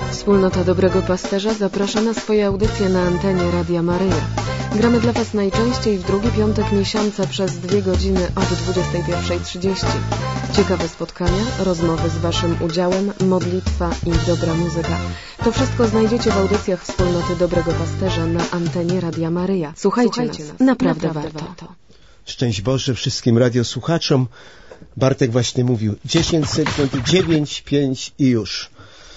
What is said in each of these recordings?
Wspólnota Dobrego Pasterza zaprasza na swoje audycje na antenie Radia Maryja. Gramy dla Was najczęściej w drugi piątek miesiąca przez 2 godziny od 21:30. Ciekawe spotkania, rozmowy z Waszym udziałem, modlitwa i dobra muzyka. To wszystko znajdziecie w audycjach Wspólnoty Dobrego Pasterza na antenie Radia Maryja. Słuchajcie nas. Naprawdę warto. Szczęść Boże wszystkim radiosłuchaczom. Bartek właśnie mówił 10 sekund, 9, 5 i już.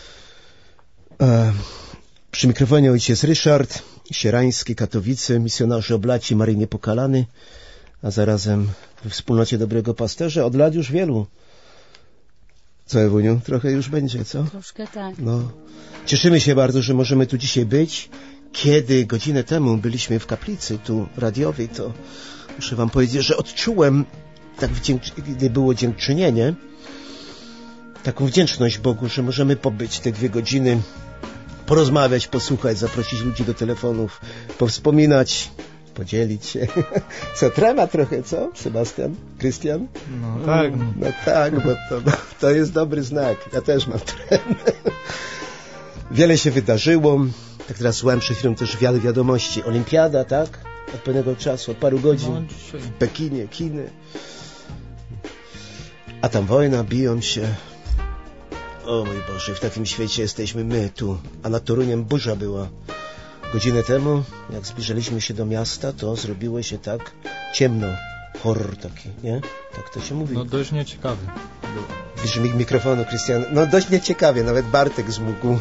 Przy mikrofonie ojciec Ryszard Sierański, Katowice, misjonarze oblaci, Maryi Niepokalany, a zarazem w Wspólnocie Dobrego Pasterza od lat już wielu. Co, Ewuniu? Trochę już będzie, co? Troszkę tak. No. Cieszymy się bardzo, że możemy tu dzisiaj być. Kiedy godzinę temu byliśmy w kaplicy tu radiowej, to muszę wam powiedzieć, że odczułem, tak gdy było dziękczynienie, taką wdzięczność Bogu, że możemy pobyć te 2 godziny, porozmawiać, posłuchać, zaprosić ludzi do telefonów, powspominać, podzielić się. Co, trema trochę, co? Sebastian? Krystian? No tak. No tak, bo to jest dobry znak. Ja też mam tremę. Wiele się wydarzyło. Tak teraz słuchałem przed chwilą też wiadomości. Olimpiada, tak? Od pewnego czasu, od paru godzin. W Pekinie, Chiny. A tam wojna, biją się. O mój Boże, w takim świecie jesteśmy my tu. A nad Toruniem burza była. Godzinę temu, jak zbliżaliśmy się do miasta, to zrobiło się tak ciemno. Horror taki, nie? Tak to się mówi. No dość nieciekawy. Bliżej mikrofonu, Krystian. No dość nieciekawie, nawet Bartek zmógł.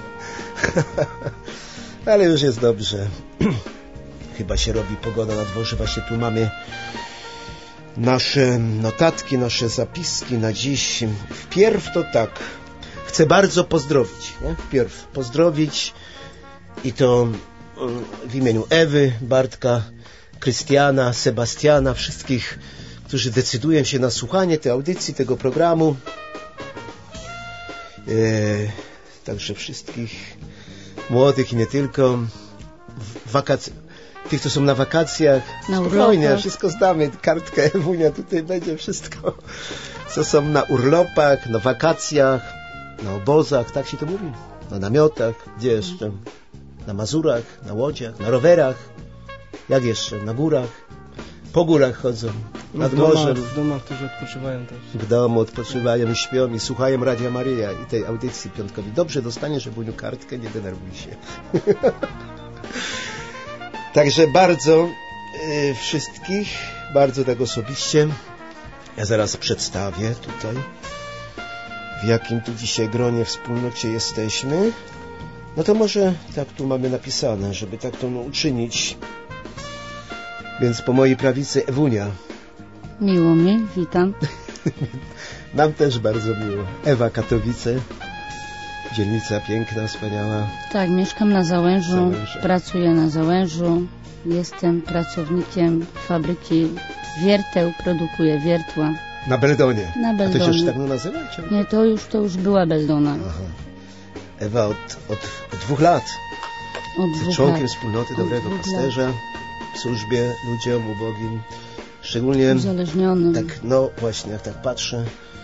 Ale już jest dobrze. Chyba się robi pogoda na dworze. Właśnie tu mamy nasze notatki, nasze zapiski na dziś. Wpierw to tak. Chcę bardzo pozdrowić, nie? Wpierw pozdrowić i to w imieniu Ewy, Bartka, Krystiana, Sebastiana, wszystkich, którzy decydują się na słuchanie tej audycji, tego programu. Także wszystkich młodych i nie tylko, tych, co są na wakacjach, spokojnie, wszystko zdamy, kartkę Ewunia, tutaj będzie wszystko, co są na urlopach, na wakacjach, na obozach, tak się to mówi, na namiotach, gdzie jeszcze? Na Mazurach, na łodziach, na rowerach, jak jeszcze? Na górach, po górach chodzą, nad morzem. W domach, którzy odpoczywają też. W domu odpoczywają, śpią i słuchają Radia Maryja i tej audycji piątkowej. Dobrze, dostaniesz, Ewuniu, kartkę, nie denerwuj się. Także bardzo wszystkich, bardzo tak osobiście, ja zaraz przedstawię tutaj, w jakim tu dzisiaj gronie, wspólnocie jesteśmy. No to może tak tu mamy napisane, żeby tak to uczynić. Więc po mojej prawicy Ewunia. Miło mi, witam. Nam też bardzo miło. Ewa, Katowice. Dzielnica piękna, wspaniała. Tak, mieszkam na Załężu, pracuję na Załężu. Jestem pracownikiem fabryki wierteł, produkuję wiertła. Na Beldonie. Na Beldonie. A to się już tak nazywa? Nie, to już była Beldona. Aha. Ewa od 2 lat. Od członkiem Wspólnoty Dobrego Pasterza w służbie ludziom ubogim, szczególnie uzależnionym. Tak, no właśnie, jak tak patrzę,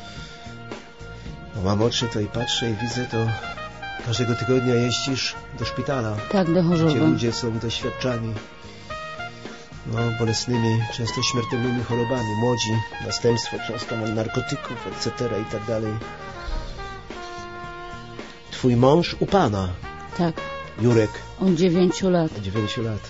bo mam oczy, to i patrzę i widzę, to każdego tygodnia jeździsz do szpitala. Tak, do Chorzowa. Gdzie ludzie są doświadczani bolesnymi, często śmiertelnymi chorobami, młodzi, następstwo często narkotyków, etc. i tak dalej. Twój mąż u Pana. Tak. Jurek. Od 9 lat. Od 9 lat.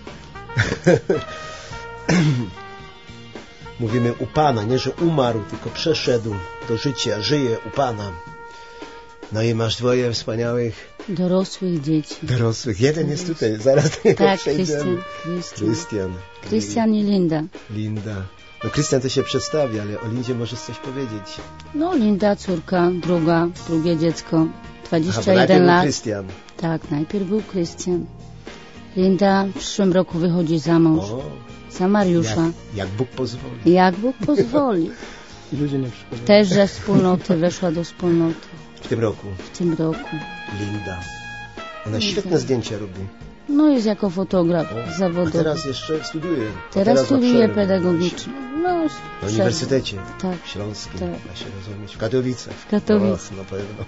Mówimy u Pana, nie że umarł, tylko przeszedł do życia, żyje u Pana. No i masz 2 wspaniałych dorosłych dzieci. Dorosłych. Jeden jest tutaj, zaraz do niego przejdziemy. Krystian i Linda. Linda. No Krystian to się przedstawi, ale o Lindzie możesz coś powiedzieć. No Linda, córka, drugie dziecko, 21 najpierw lat. Był Krystian. Tak, najpierw był Krystian. Linda w przyszłym roku wychodzi za mąż. Za Mariusza. Jak Bóg pozwoli. Jak Bóg pozwoli. I ludzie nie przychodzą. Też ze wspólnoty, weszła do wspólnoty. W tym roku. W tym roku. Linda. Ona świetne zdjęcia robi. No jest jako fotograf zawodowy. A teraz jeszcze studiuje. Teraz studiuje pedagogicznie. No, Na Uniwersytecie tak, Śląskim, tak. ma się rozumieć, w Katowicach. W Katowicach. O, na pewno.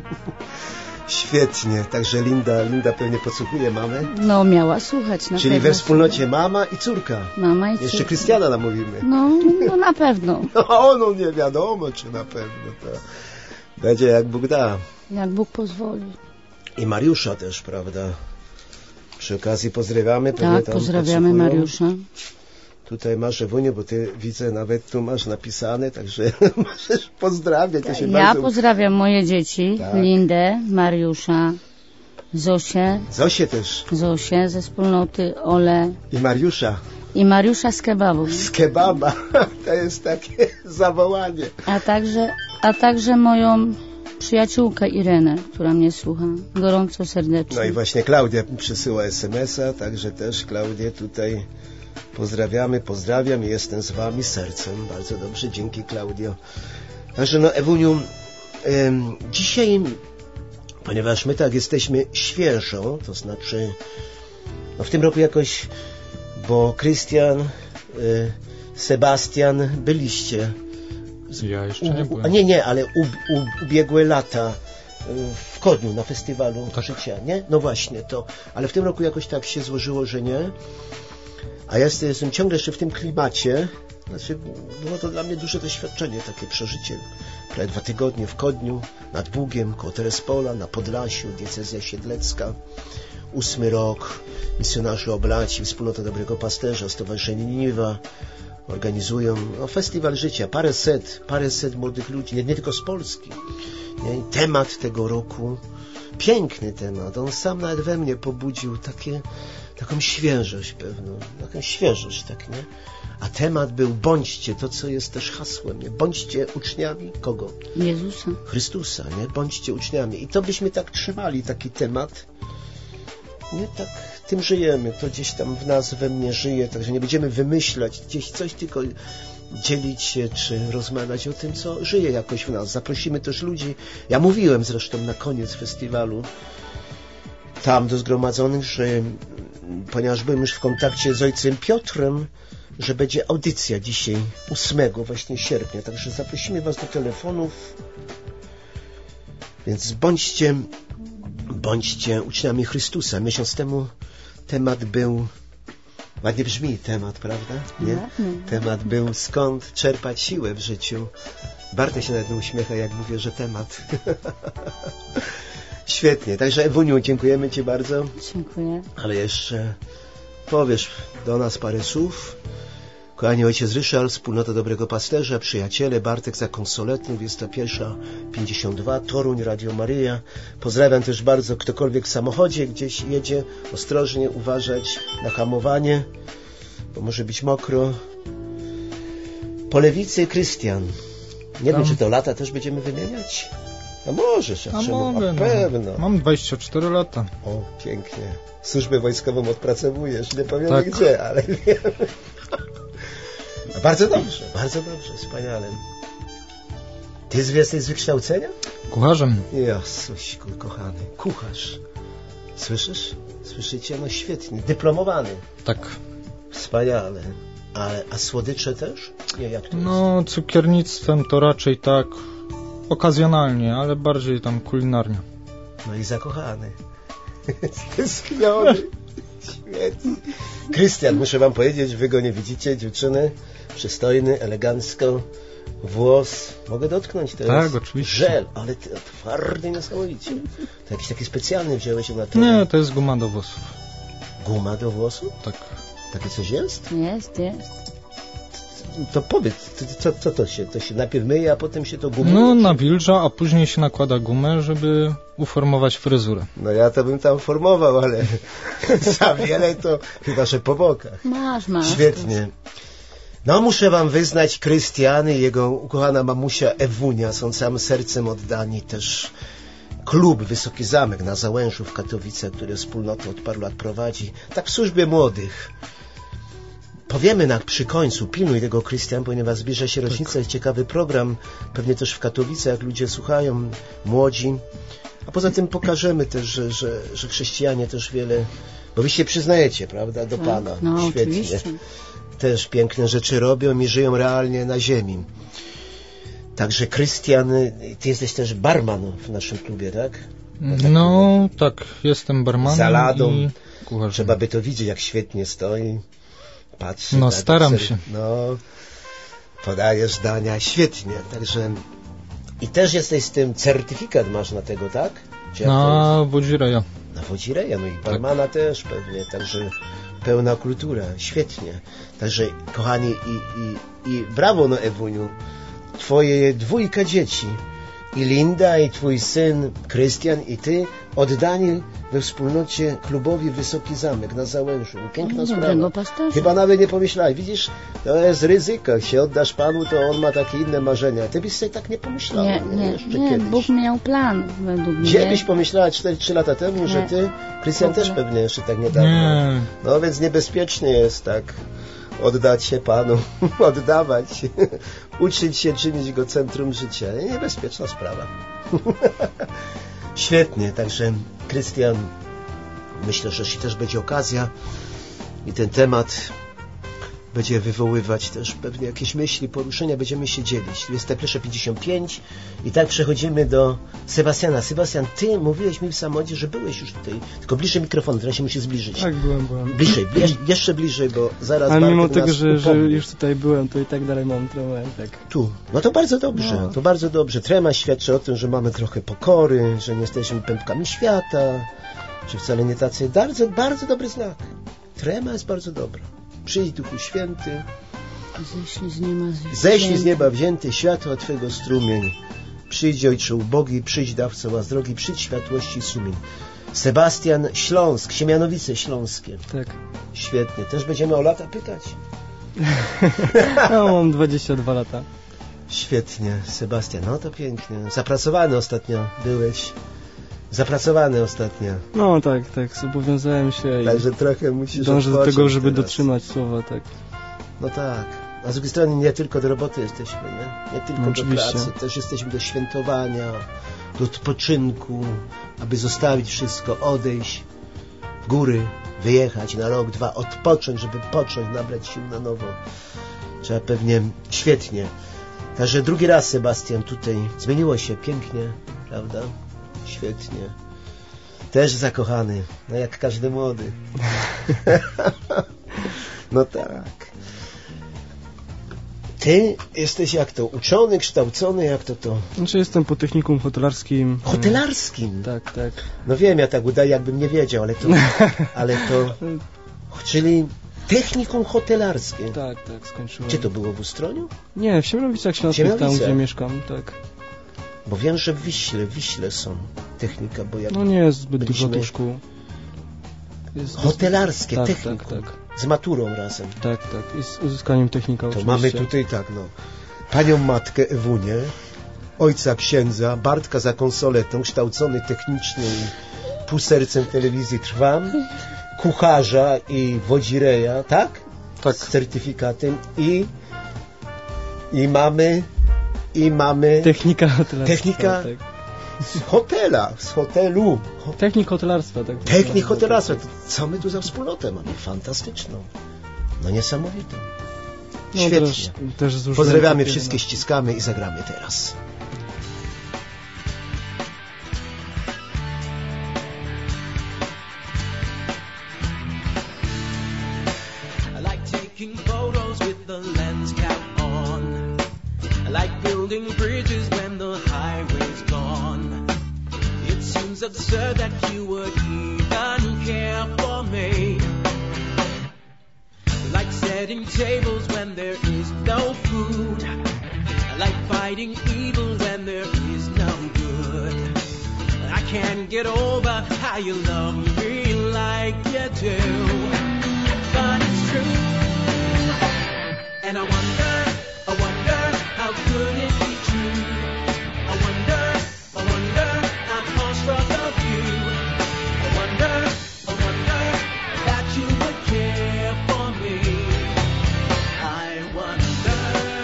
Świetnie, także Linda pewnie podsłuchuje mamę. No, miała słuchać na Czyli pewno. we wspólnocie mama i córka. Mama i córka. Jeszcze Krystiana namówimy. No, na pewno. No nie wiadomo, czy na pewno. To będzie jak Bóg da. Jak Bóg pozwoli. I Mariusza też, prawda? Przy okazji pozdrawiamy. Tak, pozdrawiamy Mariusza. Tutaj masz, Ewuniu, bo ty widzę, nawet tu masz napisane, także możesz pozdrawiać. Ja, bardzo... pozdrawiam moje dzieci, tak. Lindę, Mariusza, Zosię. Zosię ze wspólnoty, Ole. I Mariusza. I Mariusza z kebabu. Z kebaba. To jest takie zawołanie. A także moją przyjaciółkę Irenę, która mnie słucha. Gorąco, serdecznie. No i właśnie Klaudia przysyła SMS-a, także też Klaudię tutaj pozdrawiam i jestem z wami sercem. Bardzo dobrze, dzięki Klaudio. Także no Ewuniu, dzisiaj, ponieważ my tak jesteśmy świeżo, to znaczy no w tym roku jakoś, bo Krystian, Sebastian byliście. Ja jeszcze nie byłem. Nie, ale ubiegłe lata w Kodniu na festiwalu życia, nie? No właśnie to, ale w tym roku jakoś tak się złożyło, że nie. A ja jestem ciągle jeszcze w tym klimacie. Znaczy, było to dla mnie duże doświadczenie, takie przeżycie. Prawie 2 tygodnie w Kodniu, nad Bugiem, koło Terespola, na Podlasiu, diecezja siedlecka. 8 rok, misjonarze oblaci, Wspólnota Dobrego Pasterza, Stowarzyszenie Niniwa organizują festiwal życia. Paręset młodych ludzi, nie tylko z Polski. Nie? Temat tego roku, piękny temat. On sam nawet we mnie pobudził taką świeżość pewną, taką świeżość, tak, nie? A temat był bądźcie, to co jest też hasłem, nie? Bądźcie uczniami kogo? Jezusa. Chrystusa, nie? Bądźcie uczniami. I to byśmy tak trzymali, taki temat. Nie, tak tym żyjemy, to gdzieś tam w nas, we mnie żyje, także nie będziemy wymyślać gdzieś coś, tylko dzielić się, czy rozmawiać o tym, co żyje jakoś w nas. Zaprosimy też ludzi. Ja mówiłem zresztą na koniec festiwalu tam do zgromadzonych, że ponieważ byłem już w kontakcie z ojcem Piotrem, że będzie audycja dzisiaj, 8 właśnie sierpnia, także zaprosimy was do telefonów, więc bądźcie uczniami Chrystusa. Miesiąc temu temat był, ładnie brzmi temat, prawda? Nie? Temat był, skąd czerpać siłę w życiu. Bartek się nawet uśmiecha, jak mówię, że temat. Świetnie, także Ewuniu, dziękujemy ci bardzo. Dziękuję. Ale jeszcze powiesz do nas parę słów. Kochani ojciec Ryszard, Wspólnota Dobrego Pasterza, przyjaciele, Bartek za konsoletą, 21:52, Toruń, Radio Maryja. Pozdrawiam też bardzo, ktokolwiek w samochodzie gdzieś jedzie, ostrożnie uważać na hamowanie, bo może być mokro. Po lewicy Krystian. Nie wiem, czy to lata też będziemy wymieniać? A możesz, mogę, pewno. Mam 24 lata. O, pięknie. Służbę wojskową odpracowujesz, nie powiemy tak. Gdzie, ale wiemy. Bardzo dobrze, wspaniale. Ty jesteś z wykształcenia? Kucharzem. Jezuśku, kochany, kucharz. Słyszysz? Słyszycie? No świetnie, dyplomowany. Tak. Wspaniale. A słodycze też? Nie, jak to jest? Cukiernictwem to raczej tak okazjonalnie, ale bardziej tam kulinarnie. No i zakochany. Stęskniony. Świetnie. Krystian, muszę wam powiedzieć, wy go nie widzicie, dziewczyny, przystojny, elegancko, włos, mogę dotknąć teraz? Tak, oczywiście. Żel, ale twardy niesamowicie. To jakiś taki specjalny wziąłeś na to? Nie, to jest guma do włosów. Guma do włosów? Tak. Takie coś jest? Jest. To powiedz, co to się? To się najpierw myje, a potem się to gumuje? No, nawilża, a później się nakłada gumę, żeby uformować fryzurę. No ja to bym tam formował, ale za wiele to chyba, że po bokach. Masz. Świetnie. No muszę wam wyznać, Krystian i jego ukochana mamusia Ewunia są całym sercem oddani też klub Wysoki Zamek na Załężu w Katowicach, który wspólnotę od paru lat prowadzi, tak w służbie młodych. Powiemy przy końcu, pilnuj tego, Krystian, ponieważ zbliża się rocznica, jest ciekawy program, pewnie też w Katowicach ludzie słuchają, młodzi, a poza tym pokażemy też, że chrześcijanie też wiele, bo wy się przyznajecie, prawda, do Pana. No, świetnie. oczywiście. też piękne rzeczy robią i żyją realnie na ziemi. Także Krystian, ty jesteś też barman w naszym klubie, tak? No tak, jestem barmanem. Za ladą. I kucharzem. Trzeba by to widzieć, jak świetnie stoi. Patrzy. No tak, staram się. No, podajesz dania, świetnie. Także i też jesteś z tym, certyfikat masz na tego, tak? Na Wodzireja. Na Wodzireja, no i barmana też pewnie, także pełna kultura, świetnie. Także kochani i brawo, no Ewuniu, twoje 2 dzieci, i Linda, i twój syn Krystian, i ty oddani we wspólnocie klubowi Wysoki Zamek na Załężu. Piękna sprawa. Chyba nawet nie pomyślałeś. Widzisz, to jest ryzyko. Jak się oddasz Panu, to on ma takie inne marzenia. Ty byś sobie tak nie pomyślał. Nie, Bóg miał plan według mnie. Gdzie byś pomyślała 4-3 lata temu, że ty, Krystian, też pewnie jeszcze tak niedawno. No więc niebezpiecznie jest tak oddać się Panu, oddawać, uczyć się, czynić go centrum życia. Niebezpieczna sprawa. Świetnie, także Krystian, myślę, że też będzie okazja i ten temat będzie wywoływać też pewnie jakieś myśli, poruszenia, będziemy się dzielić. Tu jest te pierwsze 55 i tak przechodzimy do Sebastiana. Sebastian, ty mówiłeś mi w samochodzie, że byłeś już tutaj, tylko bliżej mikrofonu, teraz się musisz zbliżyć. Tak, byłem. Bliżej, jeszcze bliżej, bo zaraz... Ale mimo tego, że już tutaj byłem, to i tak dalej mam tremę. Tak. Tu, no to bardzo dobrze, to bardzo dobrze. Trema świadczy o tym, że mamy trochę pokory, że nie jesteśmy pępkami świata, że wcale nie tacy... Bardzo, bardzo dobry znak. Trema jest bardzo dobra. Przyjdź Duchu Święty, ześlij z nieba wzięty światła Twego strumień. Przyjdź Ojcze ubogi, przyjdź dawco łas drogi, przyjdź światłości sumień. Sebastian, Śląsk, Siemianowice Śląskie. Tak. Świetnie. Też będziemy o lata pytać? No, mam 22 lata. Świetnie, Sebastian, no to pięknie. Zapracowany ostatnio byłeś. Zapracowany ostatnio. No tak, zobowiązałem się. Także trochę musisz dążę do tego, żeby teraz dotrzymać słowa, tak. No tak. A z drugiej strony nie tylko do roboty jesteśmy, nie tylko do pracy. Też jesteśmy do świętowania, do odpoczynku, aby zostawić wszystko, odejść w góry, wyjechać na rok, 2, odpocząć, żeby począć, nabrać sił na nowo. Trzeba pewnie świetnie. Także drugi raz, Sebastian, tutaj zmieniło się pięknie, prawda? Świetnie. Też zakochany, no jak każdy młody. No tak. Ty jesteś jak to? Uczony, kształcony, jak to? Znaczy jestem po technikum hotelarskim. Hotelarskim? Tak. No wiem, ja tak udaję, jakbym nie wiedział, ale to... Czyli technikum hotelarskie. Tak, skończyłem. Gdzie to było, w Ustroniu? Nie, w Siemianowicach Śląskich, tam gdzie mieszkam, tak. Bo wiem, że w Wiśle są technika, bo jak... No nie jest zbyt dużo tych szkół. Hotelarskie, technikum. Tak. Z maturą razem. Tak. I z uzyskaniem technika to oczywiście. Mamy tutaj panią matkę Ewunię, ojca księdza, Bartka za konsoletą, kształcony technicznie i pół sercem telewizji Trwam, kucharza i wodzireja, tak? Tak. Z certyfikatem i mamy technika hotelarstwa. Technika z hotelu. Technik hotelarstwa, tak. Technik hotelarstwa. Co my tu za wspólnotę mamy? Fantastyczną. No niesamowitą. Świetnie. Też pozdrawiamy wszystkie, ściskamy i zagramy teraz. Absurd that you would even care for me. Like setting tables when there is no food. Like fighting evil when there is no good. I can't get over how you love me like you do. But it's true. And I wonder how could it be true? I wonder how construct of you. I wonder that you would care for me. I wonder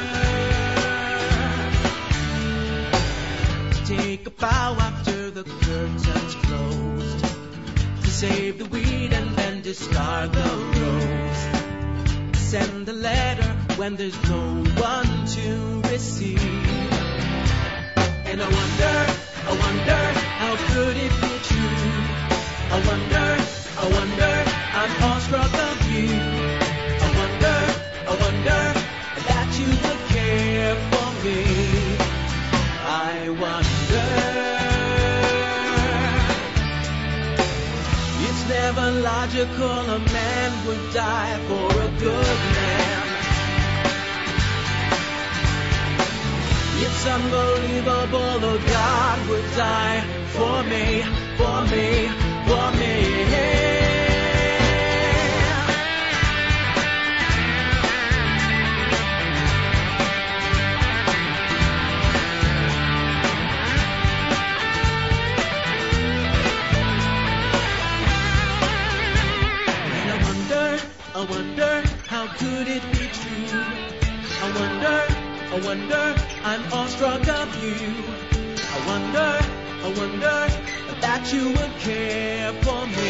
to take a bow after the curtains closed, to save the weed and then discard the rose. send a letter when there's no one to receive. And I wonder how could it be true? I wonder, I'm awestruck of you. I wonder that you would care for me. I wonder. It's never logical a man would die for a good man. It's unbelievable a God would die for me, for me, for me. I wonder, how could it be true? I wonder, I'm awestruck of you. I wonder that you would care for me.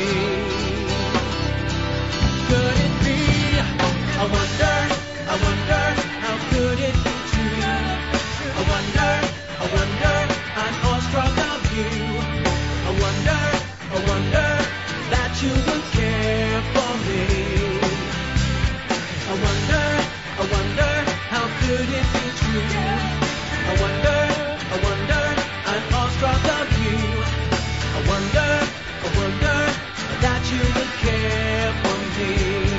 Could it be? I wonder, how could it be true? I wonder, I'm awestruck of you. I wonder that you would care for me. I wonder, how could it be true? I wonder, I'm awestruck of you. I wonder that you would care for me.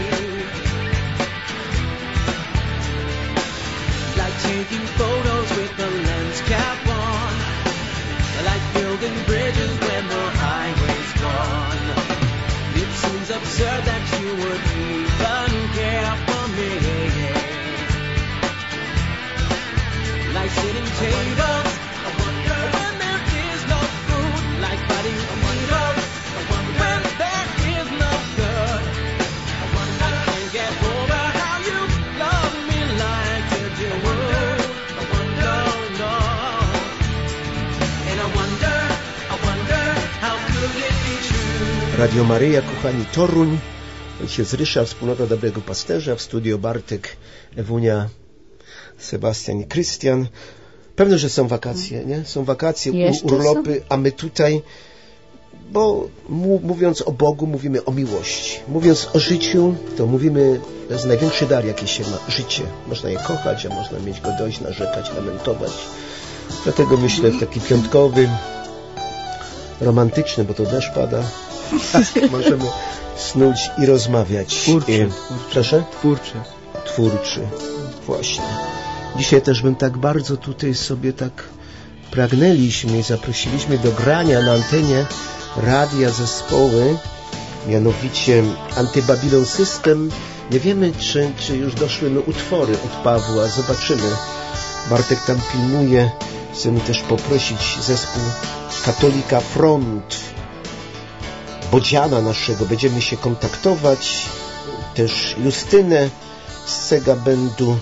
Like taking photos with the lens cap on, like building bridges when the highway's gone. It seems absurd that you would even care for me. Like sitting tables, I wonder when there is no food. Like fighting needles, when there is no good. I can't get over how you love me like you do. No. And I wonder how could it be true? Radio Maryja, kochani, Toruń. Ojciec Ryszard, Wspólnota Dobrego Pasterza, w studio Bartek, Ewunia, Sebastian i Krystian. Pewno, że są wakacje, nie? Są wakacje, urlopy, a my tutaj, bo mówiąc o Bogu, mówimy o miłości. Mówiąc o życiu, to mówimy, to jest największy dar, jaki się ma, życie. Można je kochać, a można mieć go dość, narzekać, lamentować. Dlatego myślę, taki piątkowy, romantyczny, bo to deszcz pada, możemy snuć i rozmawiać. Twórczy. Proszę? Twórczy. Właśnie. Dzisiaj też bym tak bardzo tutaj sobie tak pragnęliśmy i zaprosiliśmy do grania na antenie radia zespoły, mianowicie Anti-Babylon System. Nie wiemy, czy już doszły utwory od Pawła. Zobaczymy. Bartek tam pilnuje. Chcemy też poprosić zespół Katolika Front, Bodziana naszego. Będziemy się kontaktować. Też Justynę z Sega Bandu.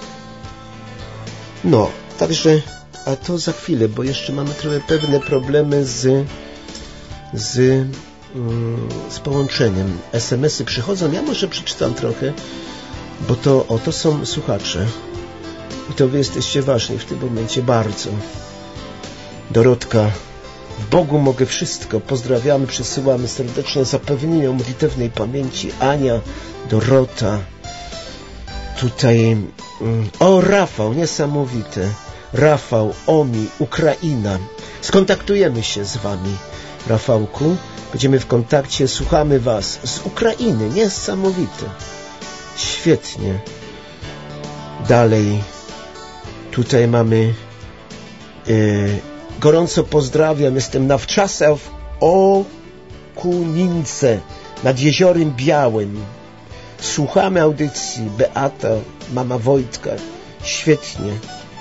No, także, a to za chwilę, bo jeszcze mamy trochę pewne problemy z połączeniem. SMS-y przychodzą, ja może przeczytam trochę, bo to są słuchacze. I to wy jesteście ważni w tym momencie bardzo. Dorotka, w Bogu mogę wszystko. Pozdrawiamy, przesyłamy serdeczne zapewnienie o modlitewnej pamięci. Ania, Dorota. Tutaj Rafał, niesamowite. Rafał, Omi, Ukraina. Skontaktujemy się z wami, Rafałku. Będziemy w kontakcie, słuchamy was z Ukrainy. Niesamowite. Świetnie. Dalej. Tutaj mamy gorąco pozdrawiam. Jestem na wczasach w Okunince nad Jeziorem Białym. Słuchamy audycji. Beata, mama Wojtka. Świetnie.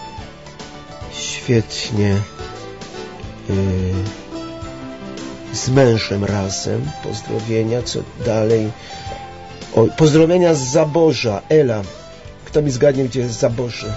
Z mężem razem. Pozdrowienia. Co dalej? Pozdrowienia z Zaborza. Ela. Kto mi zgadnie, gdzie jest Zaborze?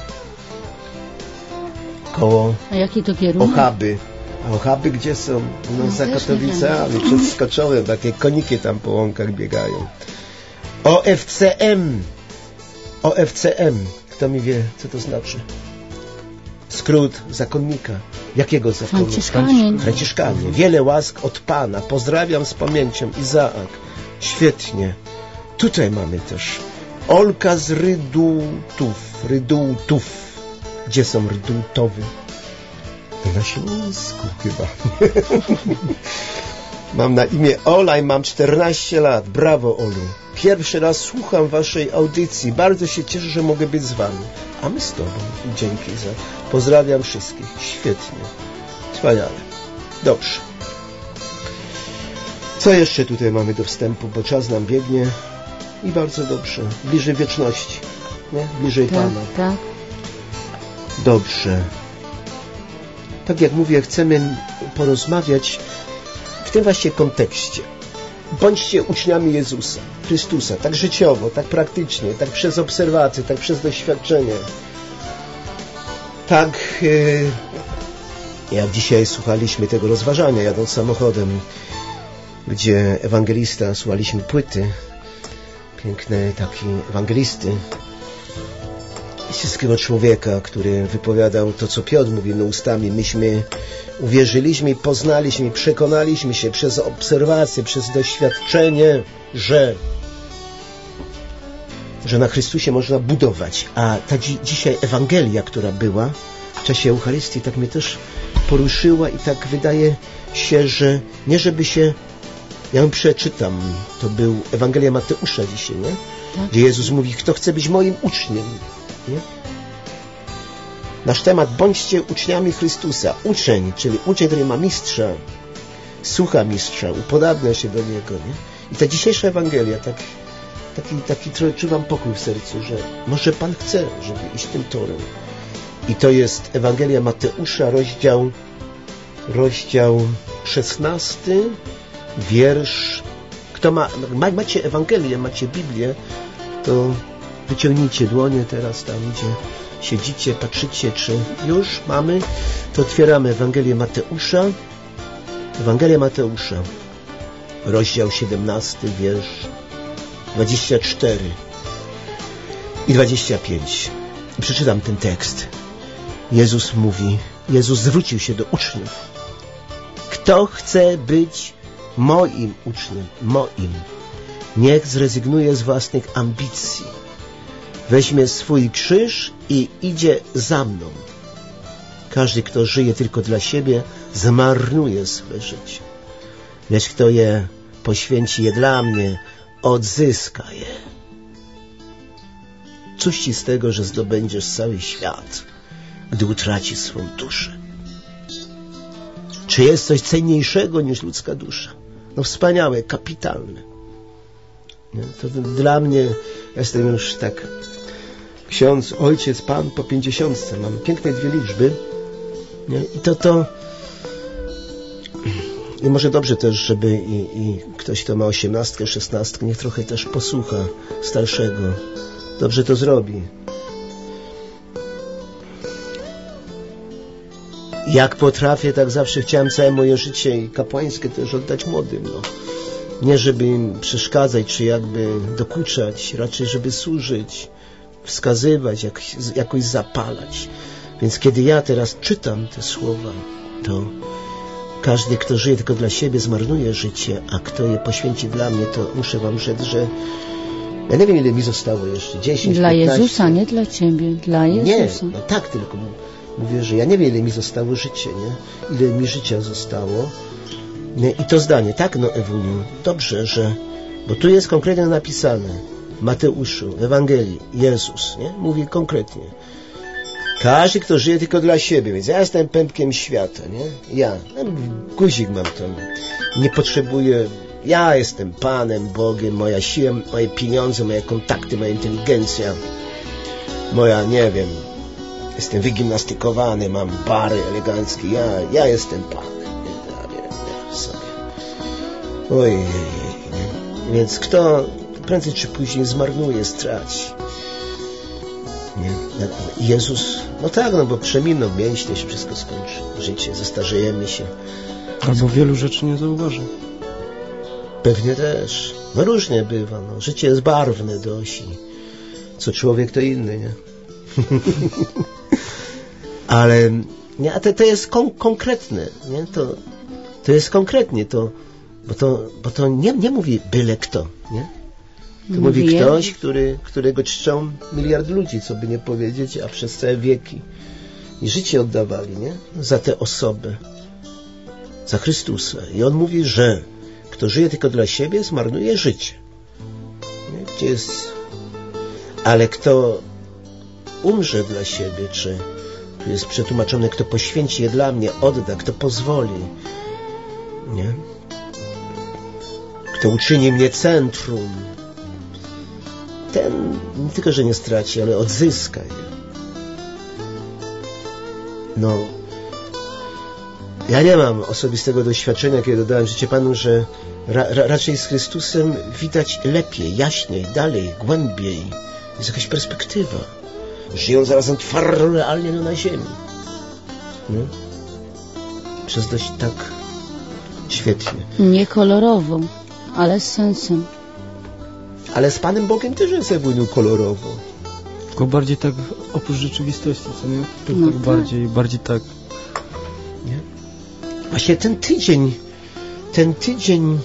Koło. A jaki to kierunek? Ochaby. A Ochaby gdzie są? No za Katowicami. Przeskoczone. Takie koniki tam po łąkach biegają. OFCM. OFCM. Kto mi wie, co to znaczy? Skrót zakonnika. Jakiego zakonnika? Franciszkanie. Wiele łask od Pana. Pozdrawiam z pamięcią. Izaak. Świetnie. Tutaj mamy też Olka z Rydułtów. Gdzie są Rydułtowy? Na Śląsku chyba. Mam na imię Ola i mam 14 lat. Brawo, Olu. Pierwszy raz słucham waszej audycji. Bardzo się cieszę, że mogę być z wami. A my z tobą. Dzięki za... Pozdrawiam wszystkich. Świetnie. Wspaniale. Dobrze. Co jeszcze tutaj mamy do wstępu? Bo czas nam biegnie. I bardzo dobrze. Bliżej wieczności. Nie? Bliżej Pana. Tak. Dobrze. Tak jak mówię, chcemy porozmawiać w tym właśnie kontekście. Bądźcie uczniami Jezusa, Chrystusa, tak życiowo, tak praktycznie, tak przez obserwację, tak przez doświadczenie. Tak jak dzisiaj słuchaliśmy tego rozważania, jadąc samochodem, gdzie ewangelista, słuchaliśmy płyty pięknej takiej ewangelisty, wszystkiego człowieka, który wypowiadał to, co Piotr mówił ustami. Myśmy uwierzyliśmy, poznaliśmy, przekonaliśmy się przez obserwację, przez doświadczenie, że na Chrystusie można budować. A ta dzisiaj Ewangelia, która była w czasie Eucharystii, tak mnie też poruszyła i tak wydaje się, że nie żeby się... Ja ją przeczytam. To był Ewangelia Mateusza dzisiaj, nie? Tak. Gdzie Jezus mówi, kto chce być moim uczniem. Nie? Nasz temat, bądźcie uczniami Chrystusa. Uczeń, czyli uczeń, który ma mistrza, słucha mistrza, upodabnia się do niego. Nie? I ta dzisiejsza Ewangelia, taki czuwam pokój w sercu, że może Pan chce, żeby iść tym torem. I to jest Ewangelia Mateusza, rozdział 16, wiersz. Kto macie Ewangelię, macie Biblię, to wyciągnijcie dłonie teraz tam, gdzie siedzicie, patrzycie, czy już mamy. To otwieramy Ewangelię Mateusza. Ewangelia Mateusza, rozdział 17, wiersz 24 i 25. I przeczytam ten tekst. Jezus mówi, Jezus zwrócił się do uczniów. Kto chce być moim uczniem, niech zrezygnuje z własnych ambicji. Weźmie swój krzyż i idzie za mną. Każdy, kto żyje tylko dla siebie, zmarnuje swoje życie. Lecz kto je poświęci je dla mnie, odzyska je. Cóż ci z tego, że zdobędziesz cały świat, gdy utracisz swą duszę? Czy jest coś cenniejszego niż ludzka dusza? No wspaniałe, kapitalne. To dla mnie, jestem już tak ksiądz, ojciec, Pan po 50. Mam piękne 2 liczby. Nie? I i może dobrze też, żeby i ktoś, kto ma 18, 16, niech trochę też posłucha starszego. Dobrze to zrobi. Jak potrafię, tak zawsze chciałem całe moje życie i kapłańskie też oddać młodym. No. Nie żeby im przeszkadzać, czy jakby dokuczać, raczej żeby służyć, wskazywać, jakoś zapalać. Więc kiedy ja teraz czytam te słowa, to każdy, kto żyje tylko dla siebie, zmarnuje życie, a kto je poświęci dla mnie, to muszę wam rzec, że ja nie wiem, ile mi zostało jeszcze. 10, dla 15. Jezusa, nie dla ciebie, dla Jezusa. Nie, no tak, tylko mówię, że ja nie wiem, ile mi zostało życie, nie? Ile mi życia zostało. Nie? I to zdanie, tak, no Ewuniu, dobrze, że, bo tu jest konkretnie napisane, w Mateuszu, w Ewangelii, Jezus, nie? Mówi konkretnie. Każdy, kto żyje tylko dla siebie, więc ja jestem pępkiem świata, nie? Ja, guzik mam tam, nie potrzebuję, ja jestem Panem, Bogiem, moja siła, moje pieniądze, moje kontakty, moja inteligencja, moja, nie wiem, jestem wygimnastykowany, mam bary eleganckie, ja jestem Pan. Ojej, więc kto prędzej czy później zmarnuje, straci. Nie? Jezus, no tak, no bo przeminą mięśnie, się wszystko skończy. Życie, zestarzejemy się. Albo wielu rzeczy nie zauważy. Pewnie też. No różnie bywa. No. Życie jest barwne dość. Co człowiek, to inny, nie? Ale nie, a to jest konkretne, nie? To jest konkretnie, bo to nie mówi byle kto, nie? To mówi ktoś, którego czczą miliard ludzi, co by nie powiedzieć, a przez całe wieki. I życie oddawali, nie? Za tę osobę. Za Chrystusa. I on mówi, że kto żyje tylko dla siebie, zmarnuje życie. Nie? Gdzie jest... Ale kto umrze dla siebie, czy tu jest przetłumaczone, kto poświęci je dla mnie, odda, kto pozwoli, nie? Kto uczyni mnie centrum, ten nie tylko, że nie straci, ale odzyska je. No, ja nie mam osobistego doświadczenia, kiedy dodałem życie Panu, że raczej z Chrystusem widać lepiej, jaśniej, dalej, głębiej. Jest jakaś perspektywa. Żyją zarazem twardo, realnie na ziemi. No? Przez dość tak świetnie. Nie kolorowo, ale z sensem. Ale z Panem Bogiem też jest jakby kolorowo. Tylko bardziej tak oprócz rzeczywistości, co nie? To no tak bardziej tak. Nie? Właśnie ten tydzień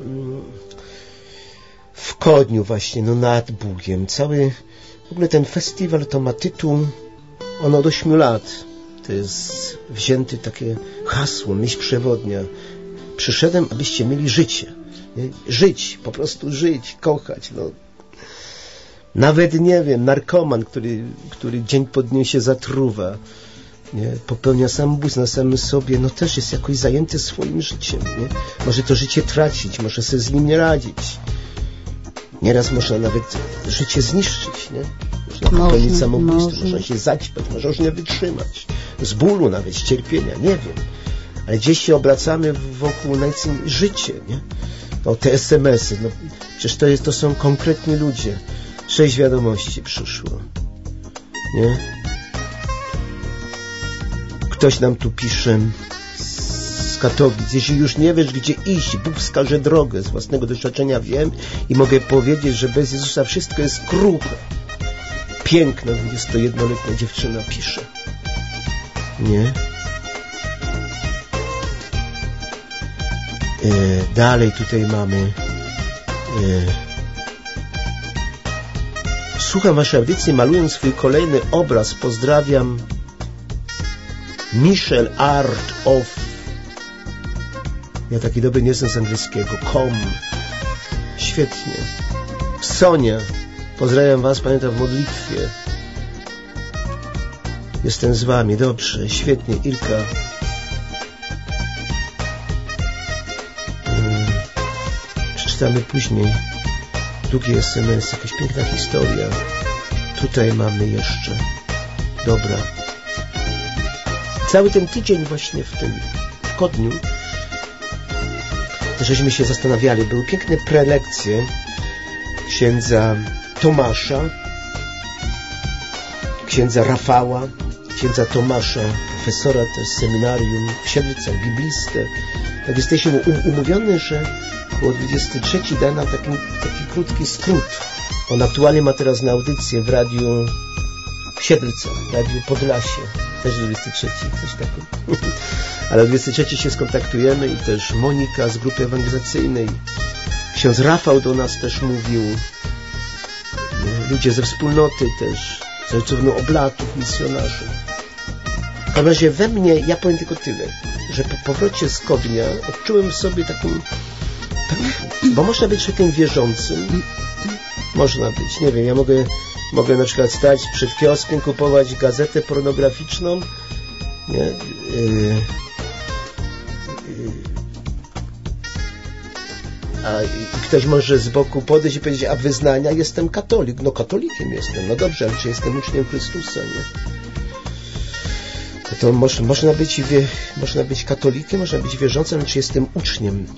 w Kodniu właśnie, no nad Bugiem, cały w ogóle ten festiwal to ma tytuł, on od 8 lat. To jest wzięty takie hasło, myśl przewodnia. Przyszedłem, abyście mieli życie. Nie? Żyć, po prostu żyć, kochać. No. Nawet, nie wiem, narkoman, który dzień po dniu się zatruwa, nie? Popełnia samobójstwo na samym sobie, no też jest jakoś zajęty swoim życiem. Nie? Może to życie tracić, może sobie z nim nie radzić. Nieraz można nawet życie zniszczyć, nie? Można popełnić samobójstwo, można się zaćpać, można już nie wytrzymać. Z bólu nawet, z cierpienia, nie wiem. Ale gdzieś się obracamy wokół najcenniejszego życie, nie? No, te SMS-y, no, przecież to są konkretni ludzie. 6 wiadomości przyszło, nie? Ktoś nam tu pisze z Katowic, jeśli już nie wiesz, gdzie iść, Bóg wskaże drogę. Z własnego doświadczenia wiem i mogę powiedzieć, że bez Jezusa wszystko jest kruche. Piękna 21-letnia dziewczyna pisze, nie? Dalej tutaj mamy słucham waszej audycji, malując swój kolejny obraz. Pozdrawiam Michel Art of, ja taki dobry nie jestem z angielskiego, świetnie. Sonia, pozdrawiam was, pamiętam w modlitwie. Jestem z wami, dobrze, świetnie. Irka, przeczytamy później. Długi SMS, jakaś piękna historia. Tutaj mamy jeszcze. Dobra. Cały ten tydzień właśnie w Kodniu też żeśmy się zastanawiali. Były piękne prelekcje księdza Tomasza, księdza Rafała, księdza Tomasza, profesora też seminarium w Siedlcach, biblistę. Tak jesteśmy umówione, że około 23 da nam taki krótki skrót. On aktualnie ma teraz na audycję w radiu w Siedlcach, radiu Podlasie, też 23, coś takiego. Ale o 23 się skontaktujemy i też Monika z grupy ewangelizacyjnej. Ksiądz Rafał do nas też mówił. Ludzie ze wspólnoty też, z ojcowną Oblatów, misjonarzy. W każdym razie we mnie, ja powiem tylko tyle, że po powrocie z Kodnia odczułem w sobie taką, bo można być człowiekiem wierzącym, można być, nie wiem, ja mogę na przykład stać przed kioskiem, kupować gazetę pornograficzną, nie? A ktoś może z boku podejść i powiedzieć, a wyznania, jestem katolik. No katolikiem jestem, no dobrze, ale czy jestem uczniem Chrystusa, nie? To można być katolikiem, można być wierzącym, ale czy jestem uczniem?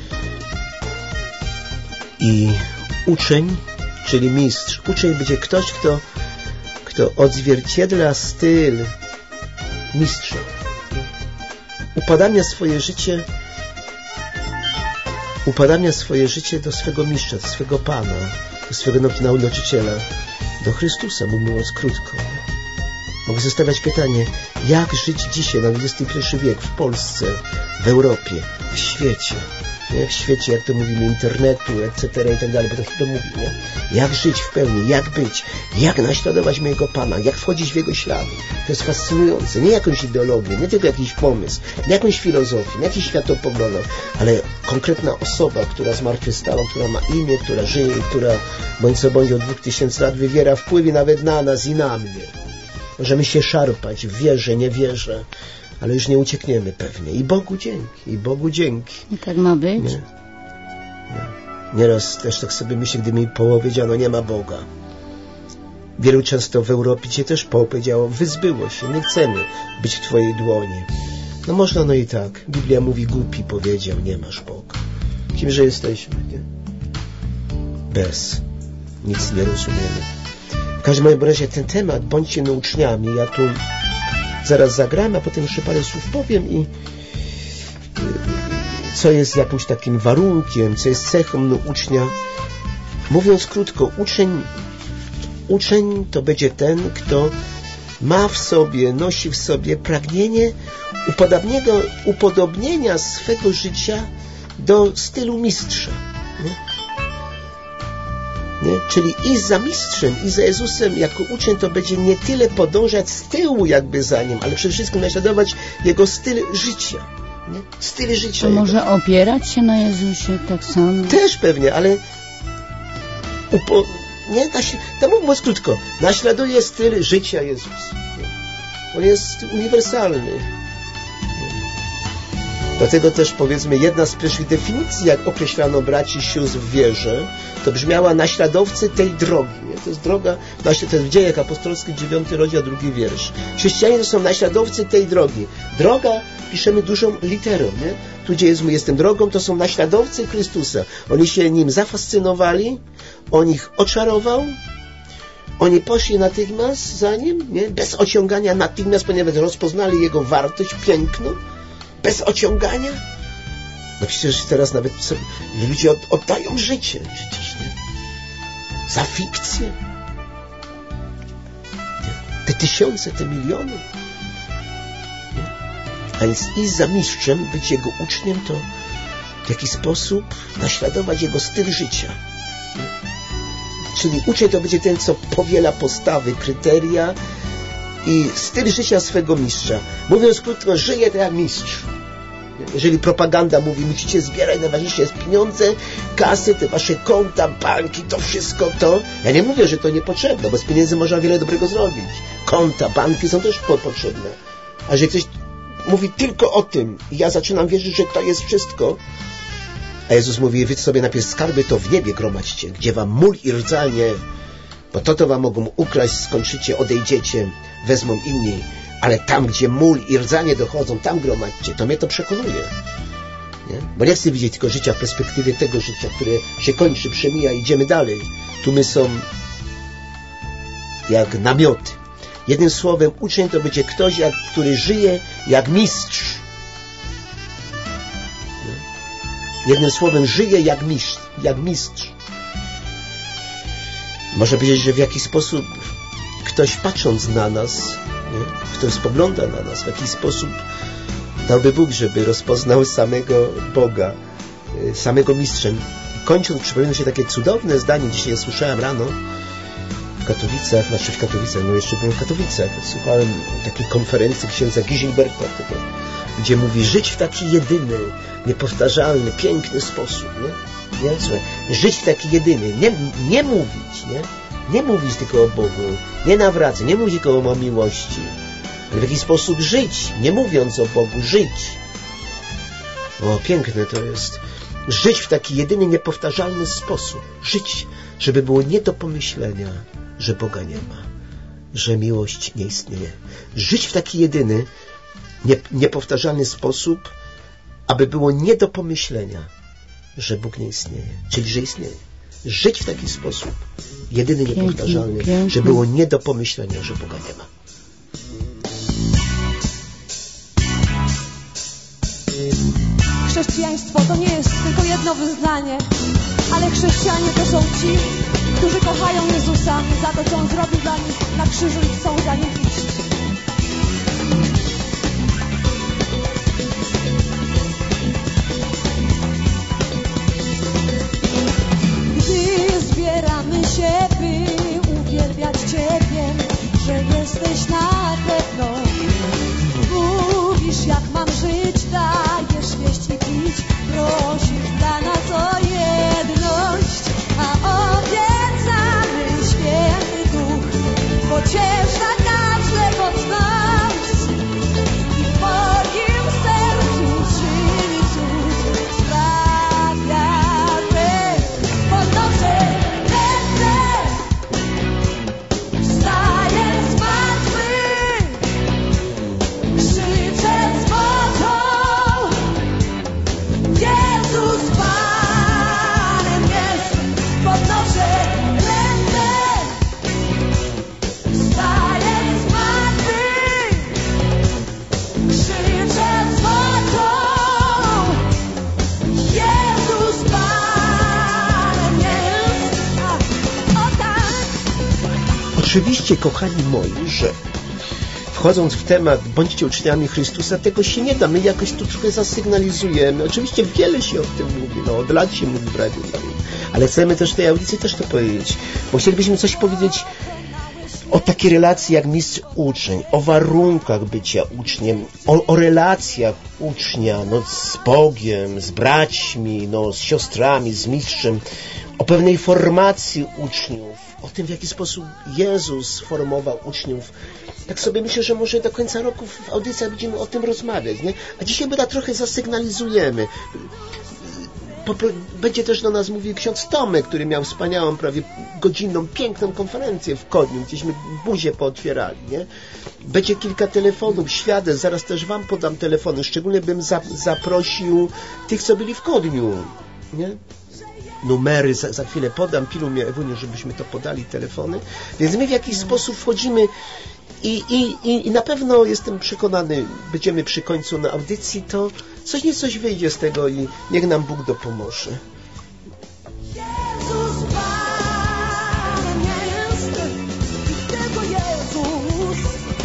I uczeń, czyli mistrz. Uczeń będzie ktoś, kto odzwierciedla styl mistrza. Upadamia swoje życie do swego mistrza, do swego Pana, do swego nauczyciela. do Chrystusa, mówiąc krótko. Mogę zostawiać pytanie, jak żyć dzisiaj na XXI wiek w Polsce, w Europie, w świecie. Nie? W świecie, jak to mówimy, internetu, etc. i tak dalej, bo to się mówi, nie? Jak żyć w pełni, jak być, jak naśladować mojego Pana, jak wchodzić w Jego ślady. To jest fascynujące. Nie jakąś ideologię, nie tylko jakiś pomysł, nie jakąś filozofię, nie jakiś światopogląd, ale konkretna osoba, która zmartwychwstała, która ma imię, która żyje i która, bądź co bądź, od 2000 lat wywiera wpływy nawet na nas i na mnie. Możemy się szarpać w wierze, nie wierze, ale już nie uciekniemy pewnie. I Bogu dzięki, i Bogu dzięki. I tak ma być? Nie. Nieraz też tak sobie myślę, gdy mi powiedziano, nie ma Boga. Wielu często w Europie cię też powiedziało, wyzbyło się, nie chcemy być w Twojej dłoni. No można, no i tak. Biblia mówi, głupi powiedział, nie masz Boga. Kimże jesteśmy, nie? Bez. Nic nie rozumiemy. W każdym razie ten temat, bądźcie uczniami, ja tu zaraz zagram, a potem jeszcze parę słów powiem i co jest jakimś takim warunkiem, co jest cechą ucznia. Mówiąc krótko, uczeń to będzie ten, kto ma w sobie, nosi w sobie pragnienie upodobnienia swego życia do stylu mistrza. Nie? Nie? Czyli iść za mistrzem, i za Jezusem jako uczeń to będzie nie tyle podążać z tyłu jakby za Nim, ale przede wszystkim naśladować Jego styl życia. Nie? Styl życia. To może opierać się na Jezusie tak samo? Też pewnie, ale mówiąc krótko, naśladuje styl życia Jezusa. Nie? On jest uniwersalny. Dlatego też powiedzmy jedna z pierwszych definicji, jak określano braci i sióstr w wierze, to brzmiała naśladowcy tej drogi. Nie? To jest droga, to jest w Dziejach Apostolskich 9 rozdział 2 wiersz. Chrześcijanie to są naśladowcy tej drogi. Droga piszemy dużą literą. Nie? Tu gdzie jest jestem drogą, to są naśladowcy Chrystusa. Oni się Nim zafascynowali, On ich oczarował, oni poszli natychmiast za Nim, nie? Bez ociągania natychmiast, ponieważ rozpoznali Jego wartość, piękno. Bez ociągania? No przecież teraz nawet ludzie oddają życie przecież, nie? Za fikcję. Nie? Te tysiące, te miliony. Nie? A więc iść za mistrzem, być Jego uczniem, to w jakiś sposób naśladować Jego styl życia. Nie? Czyli uczeń to będzie ten, co powiela postawy, kryteria i styl życia swego mistrza. Mówiąc krótko, żyje tak jak mistrz. Jeżeli propaganda mówi, musicie zbierać, najważniejsze jest pieniądze, kasy, te wasze konta, banki, to wszystko to. Ja nie mówię, że to niepotrzebne, bo z pieniędzy można wiele dobrego zrobić. Konta, banki są też potrzebne. A jeżeli ktoś mówi tylko o tym i ja zaczynam wierzyć, że to jest wszystko, a Jezus mówi, wy sobie najpierw skarby to w niebie gromadźcie, gdzie wam mól i rdzenie, bo to wam mogą ukraść, skończycie, odejdziecie, wezmą inni. Ale tam, gdzie mól i rdzenie dochodzą, tam gromadźcie. To mnie to przekonuje. Nie? Bo nie chcę widzieć tylko życia w perspektywie tego życia, które się kończy, przemija, idziemy dalej. Tu my są jak namioty. Jednym słowem, uczeń to będzie ktoś, który żyje jak mistrz. Nie? Jednym słowem, żyje jak mistrz. Można powiedzieć, że w jakiś sposób ktoś patrząc na nas, nie? Ktoś spogląda na nas, w jakiś sposób dałby Bóg, żeby rozpoznał samego Boga, samego mistrzem. Kończąc, przypomina się takie cudowne zdanie, dzisiaj słyszałem rano w Katowicach, no jeszcze byłem w Katowicach, słuchałem takiej konferencji księdza Gisilberta, gdzie mówi, żyć w taki jedyny, niepowtarzalny, piękny sposób, nie? Słuchaj, żyć w taki jedyny, nie mówić, nie? Nie mówić tylko o Bogu, nie nawracać, nie mówić tylko o miłości, ale w jakiś sposób żyć, nie mówiąc o Bogu, żyć. O, piękne to jest. Żyć w taki jedyny, niepowtarzalny sposób. Żyć, żeby było nie do pomyślenia, że Boga nie ma, że miłość nie istnieje. Żyć w taki jedyny, niepowtarzalny sposób, aby było nie do pomyślenia, że Bóg nie istnieje, czyli że istnieje. Żyć w taki sposób, jedyny, niepowtarzalny, że było nie do pomyślenia, że Boga nie ma. Chrześcijaństwo to nie jest tylko jedno wyznanie, ale chrześcijanie to są ci, którzy kochają Jezusa za to, co On zrobił dla nich na krzyżu i chcą za Nim iść. Gdy zbieramy się, by uwielbiać Cię, wiem, że jesteś na pewno. Mówisz, jak mam żyć, dajesz jeść i pić, prosisz dla nas o jedność, a obiecany Święty Duch pociesza każdego z nas i w moim sercu czyni cud, sprawia, że podnoszę ręce, wstaję z martwych, krzyczę z mocą, Jezus Panem jest, podnoszę ręce, wstaję z martwych, krzyczę z mocą, Jezus Panem jest. O tak! Oczywiście, kochani moi, że wchodząc w temat, bądźcie uczniami Chrystusa, tego się nie da. My jakoś tu trochę zasygnalizujemy. Oczywiście wiele się o tym mówi, od lat się mówi w Radiu Maryja. Ale chcemy też w tej audycji też to powiedzieć, bo chcielibyśmy coś powiedzieć o takiej relacji jak mistrz-uczeń, o warunkach bycia uczniem, o relacjach ucznia z Bogiem, z braćmi, z siostrami, z mistrzem, o pewnej formacji uczniów, o tym, w jaki sposób Jezus formował uczniów. Tak sobie myślę, że może do końca roku w audycjach będziemy o tym rozmawiać, nie? A dzisiaj my tak trochę zasygnalizujemy. Będzie też do nas mówił ksiądz Tomek, który miał wspaniałą, prawie godzinną, piękną konferencję w Kodniu, gdzieśmy buzię pootwierali, nie? Będzie kilka telefonów, świadectw, zaraz też wam podam telefony, szczególnie bym zaprosił tych, co byli w Kodniu, nie? Numery za chwilę podam, pilu mnie Ewuniu, żebyśmy to podali, telefony. Więc my w jakiś sposób wchodzimy i na pewno jestem przekonany, będziemy przy końcu na audycji, to coś wyjdzie z tego i niech nam Bóg dopomoże. Jezus Panem jest i tylko Jezus.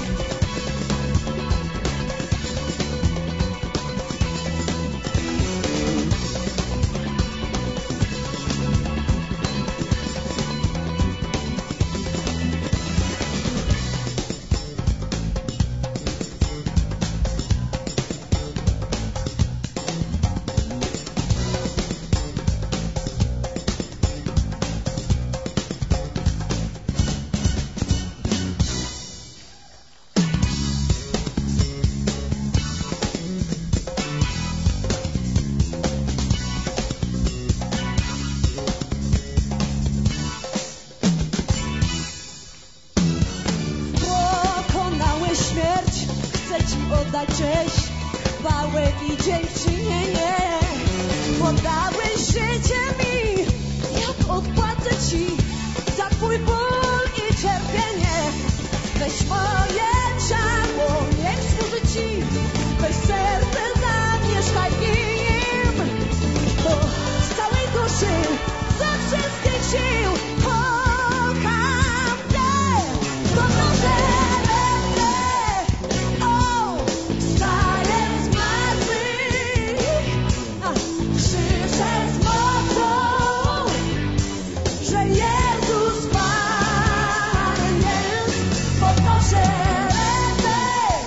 Oddaj cześć, chwałę i dziękczynienie. Poddałeś życie mi, jak odpłacę Ci za Twój ból i cierpienie. Weź moje ciało, niech służy Ci, weź serce, zamieszkaj w nim. Bo z całej duszy, ze wszystkich sił kocham Cię. Podnoszę ręce, wstaję z martwych, krzyczę z mocą, że Jezus Panem jest. Podnoszę ręce,